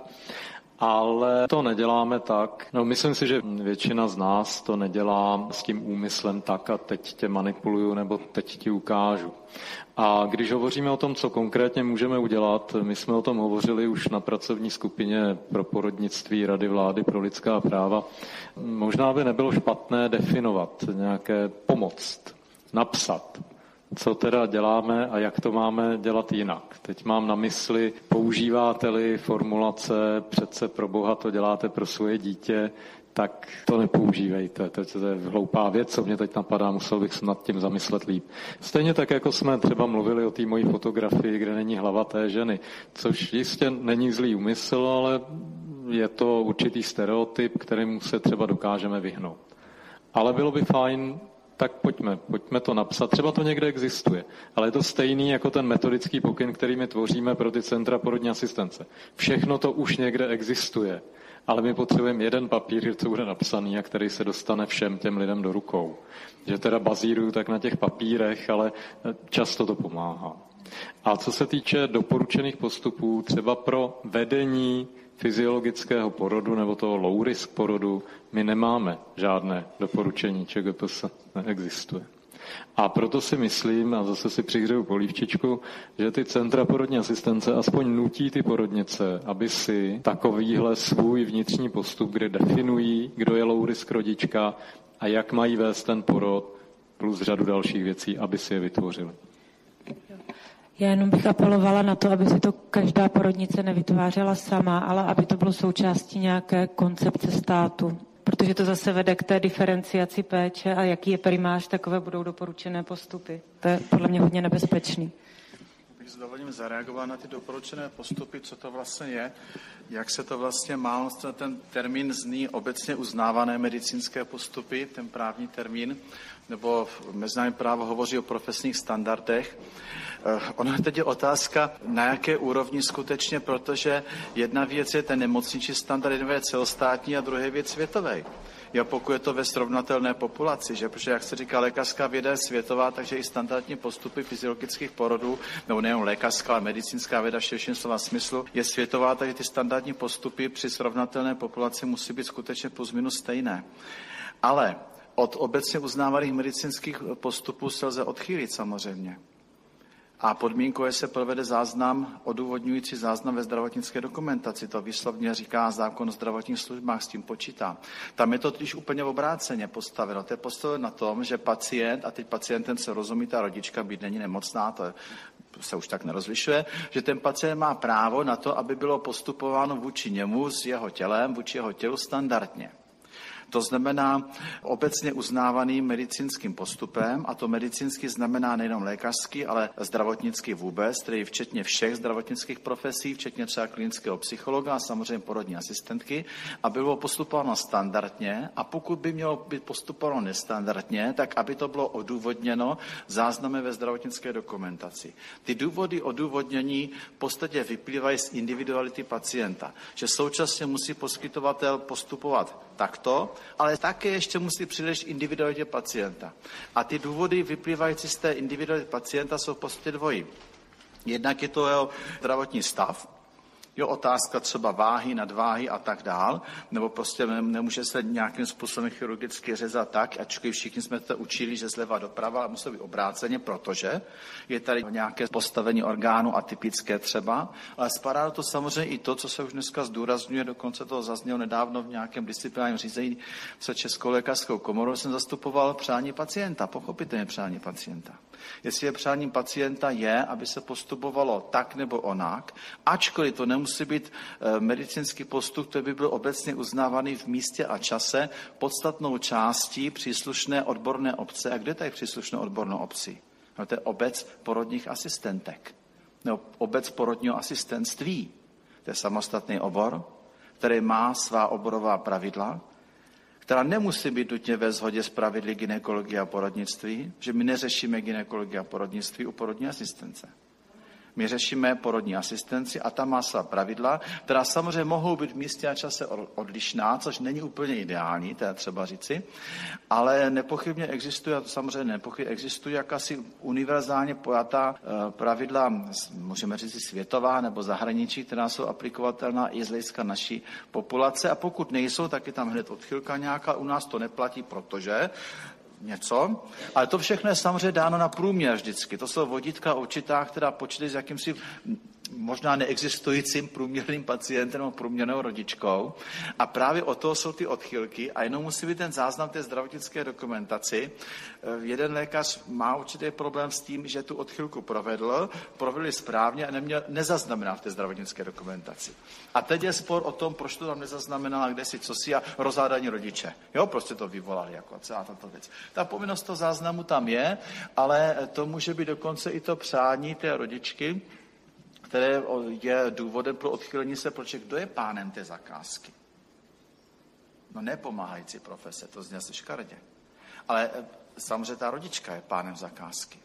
Ale to neděláme tak. No, myslím si, že většina z nás to nedělá s tím úmyslem tak a teď tě manipuluju nebo teď ti ukážu. A když hovoříme o tom, co konkrétně můžeme udělat, my jsme o tom hovořili už na pracovní skupině pro porodnictví Rady vlády pro lidská práva. Možná by nebylo špatné definovat nějaké pomoct, napsat, co teda děláme a jak to máme dělat jinak. Teď mám na mysli, používáte-li formulace, přece pro Boha to děláte pro svoje dítě, tak to nepoužívejte. To je hloupá věc, co mě teď napadá, musel bych se nad tím zamyslet líp. Stejně tak, jako jsme třeba mluvili o té mojí fotografii, kde není hlava té ženy, což jistě není zlý úmysl, ale je to určitý stereotyp, kterému se třeba dokážeme vyhnout. Ale bylo by fajn, tak pojďme to napsat. Třeba to někde existuje, ale je to stejný jako ten metodický pokyn, který my tvoříme pro ty centra porodní asistence. Všechno to už někde existuje, ale my potřebujeme jeden papír, co bude napsaný a který se dostane všem těm lidem do rukou. Že teda bazíruju tak na těch papírech, ale často to pomáhá. A co se týče doporučených postupů, třeba pro vedení fyziologického porodu nebo toho low risk porodu, my nemáme žádné doporučení, ČGPS neexistuje. A proto si myslím, a zase si přihřeju polívčičku, že ty centra porodní asistence aspoň nutí ty porodnice, aby si takovýhle svůj vnitřní postup, kde definují, kdo je low risk rodička a jak mají vést ten porod, plus řadu dalších věcí, aby si je vytvořili. Já jenom bych apelovala na to, aby si to každá porodnice nevytvářela sama, ale aby to bylo součástí nějaké koncepce státu. Protože to zase vede k té diferenciaci péče a jaký je primář, takové budou doporučené postupy. To je podle mě hodně nebezpečný. Bych s dovolením zareagoval na ty doporučené postupy, co to vlastně je, jak se to vlastně má, ten termín zní obecně uznávané medicínské postupy, ten právní termín, nebo mezinárodní právo hovoří o profesních standardech. Ono teď je otázka, na jaké úrovni skutečně, protože jedna věc je ten nemocniční standard, jedna věc celostátní a druhá věc světový. Jo, pokud je to ve srovnatelné populaci, že? Protože, jak se říká, lékařská věda je světová, takže i standardní postupy fyziologických porodů, nebo nejen lékařská, ale medicínská věda v širším slova smyslu, je světová, takže ty standardní postupy při srovnatelné populaci musí být skutečně plus minus stejné. Ale od obecně uznávaných medicínských postupů se lze odchýlit samozřejmě. A podmínkou je, se provede záznam, odůvodňující záznam ve zdravotnické dokumentaci. To výslovně říká zákon o zdravotních službách, s tím počítá. Tam je to totiž úplně obráceně postaveno. To je postaveno na tom, že pacient, a teď pacientem se rozumí ta rodička, být není nemocná, to se už tak nerozlišuje, že ten pacient má právo na to, aby bylo postupováno vůči němu s jeho tělem, vůči jeho tělu standardně. To znamená obecně uznávaným medicínským postupem, a to medicínský znamená nejenom lékařský, ale zdravotnický vůbec, tedy včetně všech zdravotnických profesí, včetně třeba klinického psychologa a samozřejmě porodní asistentky, aby bylo postupováno standardně, a pokud by mělo být postupováno nestandardně, tak aby to bylo odůvodněno záznamy ve zdravotnické dokumentaci. Ty důvody odůvodnění v podstatě vyplývají z individuality pacienta, že současně musí poskytovatel postupovat takto, ale také ještě musí přiléžet individualitě pacienta. A ty důvody vyplývající z té individuality pacienta jsou v podstatě dvojí. Jednak je to jeho zdravotní stav, Jo, otázka třeba váhy, nadváhy a tak dál, nebo prostě nemůže se nějakým způsobem chirurgicky řezat tak, ačkoliv všichni jsme to učili, že zleva doprava a musí být obráceně, protože je tady nějaké postavení orgánu atypické třeba, ale spadá to samozřejmě i to, co se už dneska zdůrazňuje, dokonce to zaznělo nedávno v nějakém disciplinárním řízení se Českou lékařskou komorou, jsem zastupoval přání pacienta, pochopitelně přání pacienta. Jestli je přáním pacienta je, aby se postupovalo tak nebo onak, ačkoliv to nemusí být medicínský postup, který by byl obecně uznávaný v místě a čase podstatnou částí příslušné odborné obce. A kde je příslušné odborné obci? No, to je obec porodních asistentek, nebo obec porodního asistentství. To je samostatný obor, který má svá oborová pravidla, která nemusí být nutně ve shodě s pravidly gynekologie a porodnictví, že my neřešíme gynekologii a porodnictví u porodní asistence. My řešíme porodní asistenci a tam má svá pravidla, která samozřejmě mohou být v místě a čase odlišná, což není úplně ideální, to je třeba říci, ale nepochybně existuje, a to samozřejmě nepochybně existuje jakási univerzálně pojatá pravidla, můžeme říct světová nebo zahraničí, která jsou aplikovatelná i z hlediska naší populace, a pokud nejsou, tak je tam hned odchylka nějaká, u nás to neplatí, protože něco, ale to všechno je samozřejmě dáno na průměr vždycky. To jsou vodítka určitá, která počítají s jakýmsi možná neexistujícím průměrným pacientem nebo průměrnou rodičkou. A právě o to jsou ty odchylky a jenom musí být ten záznam té zdravotnické dokumentaci. Jeden lékař má určitý problém s tím, že tu odchylku provedl správně a nezaznamená v té zdravotnické dokumentaci. A teď je spor o tom, proč to tam nezaznamenala, kde si, co si a rozhádání rodiče. Jo, prostě to vyvolali jako celá tato věc. Ta povinnost toho záznamu tam je, ale to může být dokonce i to přání té rodičky, které je důvodem pro odchylení se, protože kdo je pánem té zakázky? No nepomáhající profese, to zní asi škaredě. Ale samozřejmě ta rodička je pánem zakázky.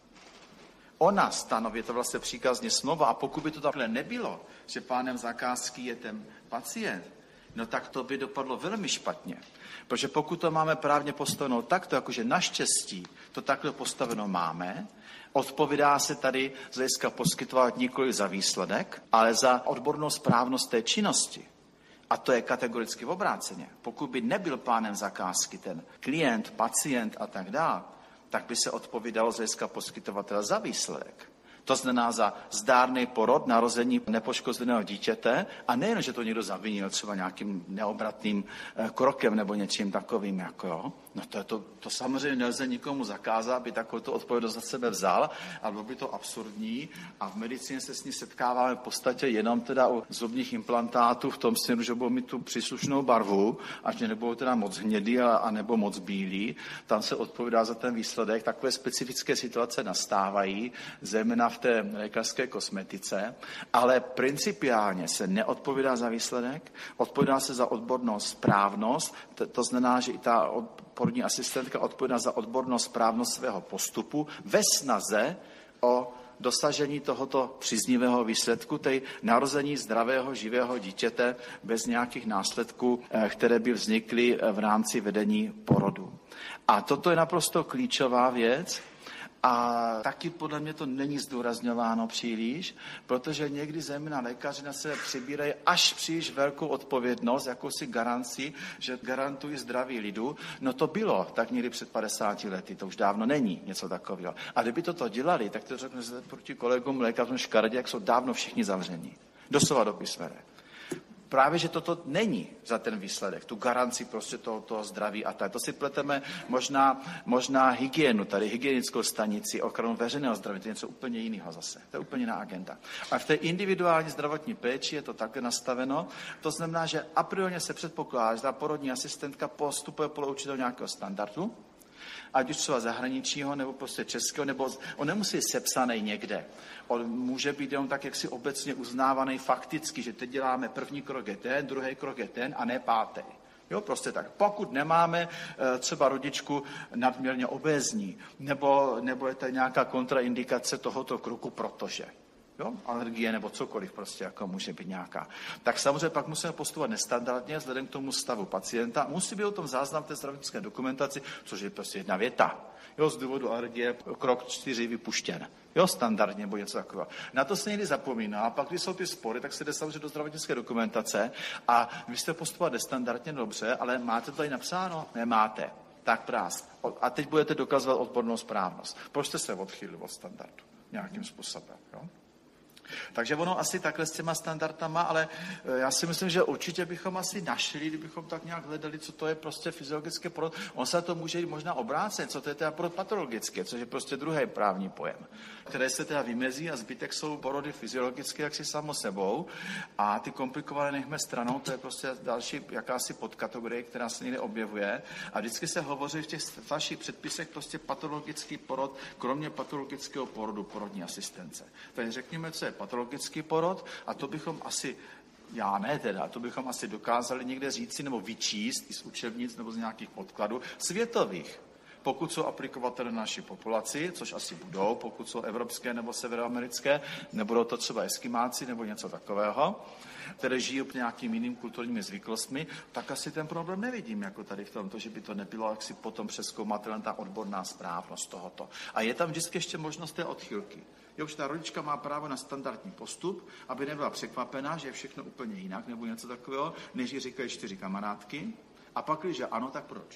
Ona stanoví, je to vlastně příkazní smlouva, a pokud by to takhle nebylo, že pánem zakázky je ten pacient, no tak to by dopadlo velmi špatně. Protože pokud to máme právně postaveno takto, jakože naštěstí to takhle postaveno máme, odpovídá se tady z hlediska poskytovat nikoli za výsledek, ale za odbornou správnost té činnosti. A to je kategoricky obráceně. Pokud by nebyl pánem zakázky ten klient, pacient a tak dále, tak by se odpovídalo z hlediska poskytovatele za výsledek. To znamená za zdárný porod, narození nepoškozeného dítěte, a nejen, že to někdo zavinil třeba nějakým neobratným krokem nebo něčím takovým, jako jo. No to samozřejmě nelze nikomu zakázat, aby takovou odpovědnost za sebe vzal, ale bylo by to absurdní a v medicíně se s ní setkáváme v podstatě jenom teda u zubních implantátů v tom směru, že budou mít tu příslušnou barvu, až nebudou teda moc hnědý a nebo moc bílý. Tam se odpovídá za ten výsledek. Takové specifické situace nastávají, zejména v té lékařské kosmetice, ale principiálně se neodpovídá za výsledek, odpovídá se za odbornou správnost, to znamená, že i ta porodní asistentka odpovídá za odbornou správnost svého postupu ve snaze o dosažení tohoto příznivého výsledku, tedy narození zdravého, živého dítěte bez nějakých následků, které by vznikly v rámci vedení porodu. A toto je naprosto klíčová věc. A taky podle mě to není zdůrazňováno příliš, protože někdy zejména lékaři na sebe přibírají až příliš velkou odpovědnost, jakousi garanci, že garantují zdraví lidu. No to bylo tak někdy před 50 lety, to už dávno není něco takového. A kdyby toto dělali, tak to řeknu proti kolegům lékařům škaredě, jak jsou dávno všichni zavření. Doslova do písmene. Právě, že toto není za ten výsledek, tu garanci prostě toho zdraví a tak. To si pleteme možná hygienu, tady hygienickou stanici, ochranu veřejného zdraví, to je něco úplně jiného zase. To je úplně jiná agenda. A v té individuální zdravotní péči je to takhle nastaveno. To znamená, že a priori se předpokládá, že ta porodní asistentka postupuje podle určitého nějakého standardu, ať už třeba zahraničního, nebo prostě českého, nebo on nemusí být sepsaný někde. On může být jenom tak, jak si obecně uznávaný fakticky, že teď děláme první krok je ten, druhý krok je ten a ne pátý. Jo, prostě tak. Pokud nemáme třeba rodičku nadměrně obézní, nebo je tady nějaká kontraindikace tohoto kroku, protože. Jo? Alergie nebo cokoliv prostě jako může být nějaká. Tak samozřejmě pak musíme postupovat nestandardně vzhledem k tomu stavu pacienta. Musí být o tom záznam v té zdravotnické dokumentaci, což je prostě jedna věta. Jo, z důvodu alergie krok 4 vypuštěn. Jo, standardně nebo něco takového. Na to se někdy zapomíná, a pak, když jsou ty spory, tak se jde samozřejmě do zdravotnické dokumentace a vy jste postupovat nestandardně dobře, ale máte to tady napsáno? Nemáte. Tak prásk. A teď budete dokazovat odbornou správnost. Proč jste se odchýlili od standardu? Nějakým způsobem. Jo? Takže ono asi takhle s těma standardama, ale já si myslím, že určitě bychom asi našli, kdybychom tak nějak hledali, co to je prostě fyziologické porod. On se to může jít možná obrácet, co to je teda porod patologické, což je prostě druhý právní pojem, které se teda vymezí a zbytek jsou porody fyziologické jaksi samo sebou a ty komplikované nechme stranou, to je prostě další jakási podkategorie, která se někde objevuje a vždycky se hovoří v těch vašich předpisech prostě patologický porod, kromě patologického porodu, porodní asistence. Takže řekněme, co je patologický porod a to bychom asi, já ne teda, to bychom asi dokázali někde říci nebo vyčíst i z učebnic nebo z nějakých podkladů světových. Pokud jsou aplikovatelné na naší populaci, což asi budou, pokud jsou evropské nebo severoamerické, nebudou to třeba eskimáci nebo něco takového, které žijí nějakým jiným kulturními zvyklostmi, tak asi ten problém nevidím, jako tady v tomto, že by to nebylo jaksi potom přezkoumatelná ta odborná správnost tohoto. A je tam vždycky ještě možnost té odchylky. Už ta rodička má právo na standardní postup, aby nebyla překvapená, že je všechno úplně jinak nebo něco takového, než jí říkají 4 kamarádky. A pak, když ano, tak proč?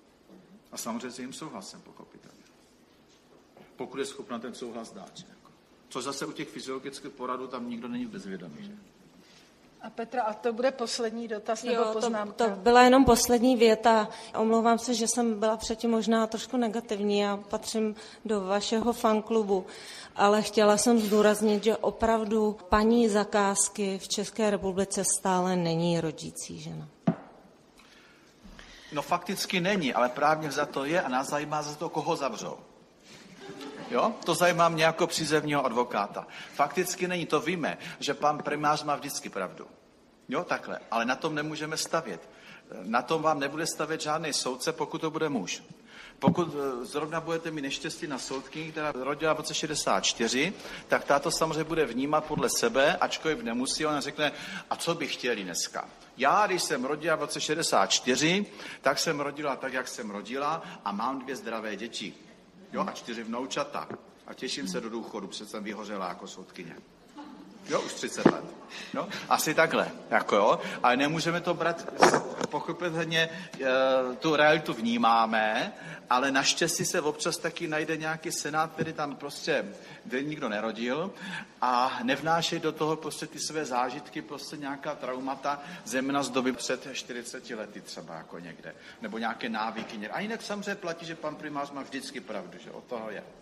A samozřejmě s jejím souhlasem, pochopitelně. Pokud je schopna ten souhlas dát. Jako. Což zase u těch fyziologických poradů tam nikdo není v bezvědomí. Že? A Petra, a to bude poslední dotaz nebo poznámka? To byla jenom poslední věta. Omlouvám se, že jsem byla předtím možná trošku negativní. Já patřím do vašeho fanklubu, ale chtěla jsem zdůraznit, že opravdu paní Zakázky v České republice stále není rodící žena. No fakticky není, ale právně za to je a nás zajímá za to, koho zavřou. Jo? To zajímá mě jako přízemního advokáta. Fakticky není, to víme, že pan primář má vždycky pravdu. Jo, takhle. Ale na tom nemůžeme stavět. Na tom vám nebude stavět žádný soudce, pokud to bude muž. Pokud zrovna budete mít neštěstí na soudkyni, která rodila v roce 64, tak táto samozřejmě bude vnímat podle sebe, ačkoliv nemusí, ona řekne, a co by chtěli dneska? Já, když jsem rodila v roce 64, tak jsem rodila tak, jak jsem rodila a mám 2 zdravé děti. Jo, a 4 vnoučata. A těším se do důchodu, protože jsem vyhořela jako soudkyně. Jo, už 30 let. Jo? Asi takhle, jako jo. Ale nemůžeme to brát, pochopitelně tu realitu vnímáme, ale naštěstí se občas taky najde nějaký senát, který tam prostě nikdo nerodil a nevnášejí do toho prostě ty své zážitky, prostě nějaká traumata, zejména z doby před 40 lety třeba jako někde. Nebo nějaké návyky. A jinak samozřejmě platí, že pan primář má vždycky pravdu, že od toho je.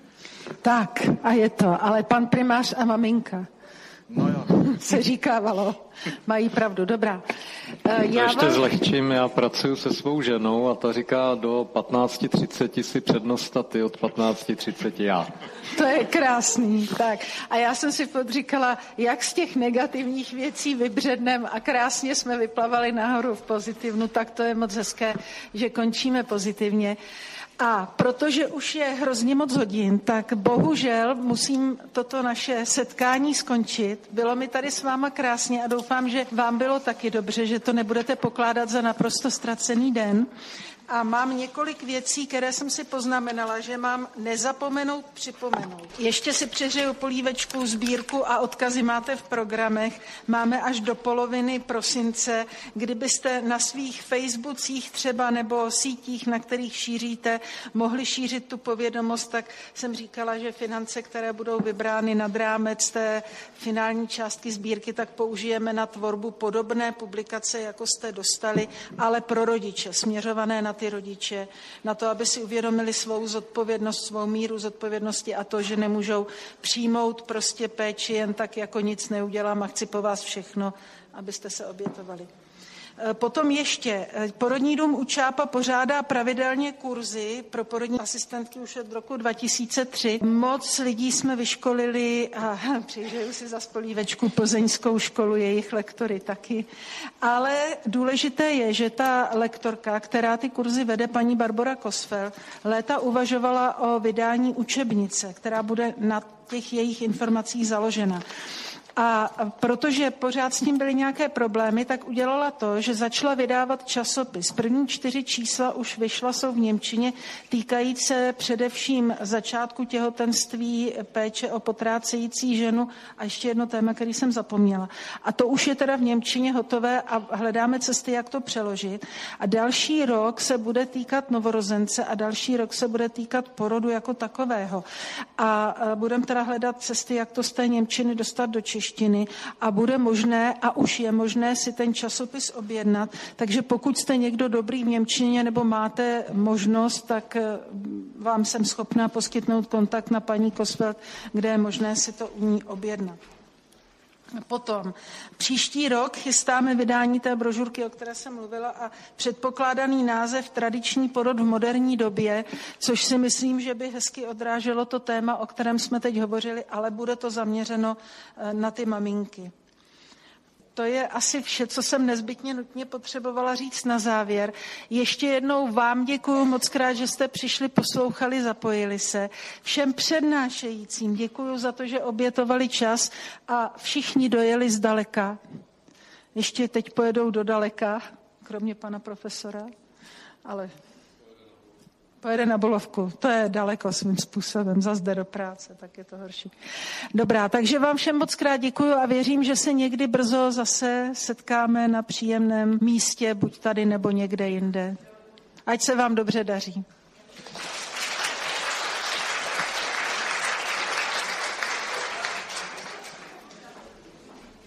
Tak, a je to, ale pan primář a maminka. No jo. Se říkávalo. Mají pravdu, dobrá. Ještě zlehčím, já pracuji se svou ženou a ta říká do 15:30 si přednost a ty od 15:30 já. To je krásný, tak. A já jsem si podříkala, jak z těch negativních věcí vybřednem a krásně jsme vyplavali nahoru v pozitivnu, tak to je moc hezké, že končíme pozitivně. A protože už je hrozně moc hodin, tak bohužel musím toto naše setkání skončit. Bylo mi tady s váma krásně a doufám, že vám bylo taky dobře, že to nebudete pokládat za naprosto ztracený den. A mám několik věcí, které jsem si poznamenala, že mám nezapomenout připomenout. Ještě si přehřeju polívečku, sbírku a odkazy máte v programech. Máme až do poloviny prosince. Kdybyste na svých Facebookích třeba nebo sítích, na kterých šíříte, mohli šířit tu povědomost, tak jsem říkala, že finance, které budou vybrány nad rámec té finální částky sbírky, tak použijeme na tvorbu podobné publikace, jako jste dostali, ale pro rodiče, směřované na ty rodiče, na to, aby si uvědomili svou zodpovědnost, svou míru zodpovědnosti a to, že nemůžou přijmout prostě péči jen tak, jako nic neudělám a chci po vás všechno, abyste se obětovali. Potom ještě Porodní dům u Čápa pořádá pravidelně kurzy pro porodní asistentky už od roku 2003. Moc lidí jsme vyškolili a přihřeju si za spolívečku Plzeňskou školu, jejich lektory taky. Ale důležité je, že ta lektorka, která ty kurzy vede, paní Barbora Kosfel, léta uvažovala o vydání učebnice, která bude na těch jejich informacích založena. A protože pořád s tím byly nějaké problémy, tak udělala to, že začala vydávat časopis. První 4 čísla už vyšla, jsou v němčině, týkající se především začátku těhotenství, péče o potrácející ženu a ještě jedno téma, který jsem zapomněla. A to už je teda v němčině hotové a hledáme cesty, jak to přeložit. A další rok se bude týkat novorozence a další rok se bude týkat porodu jako takového. A budeme teda hledat cesty, jak to z té němčiny dostat do češtiny a bude možné a už je možné si ten časopis objednat. Takže pokud jste někdo dobrý v němčině nebo máte možnost, tak vám jsem schopná poskytnout kontakt na paní Kosfeld, kde je možné si to u ní objednat. Potom příští rok chystáme vydání té brožurky, o které jsem mluvila, a předpokládaný název Tradiční porod v moderní době, což si myslím, že by hezky odráželo to téma, o kterém jsme teď hovořili, ale bude to zaměřeno na ty maminky. To je asi vše, co jsem nezbytně nutně potřebovala říct na závěr. Ještě jednou vám děkuju moc krát, že jste přišli, poslouchali, zapojili se. Všem přednášejícím děkuju za to, že obětovali čas a všichni dojeli zdaleka. Ještě teď pojedou do daleka, kromě pana profesora, ale pojede na Bulovku. To je daleko svým způsobem, zas jde do práce, tak je to horší. Dobrá, takže vám všem moc krát děkuju a věřím, že se někdy brzo zase setkáme na příjemném místě, buď tady nebo někde jinde. Ať se vám dobře daří.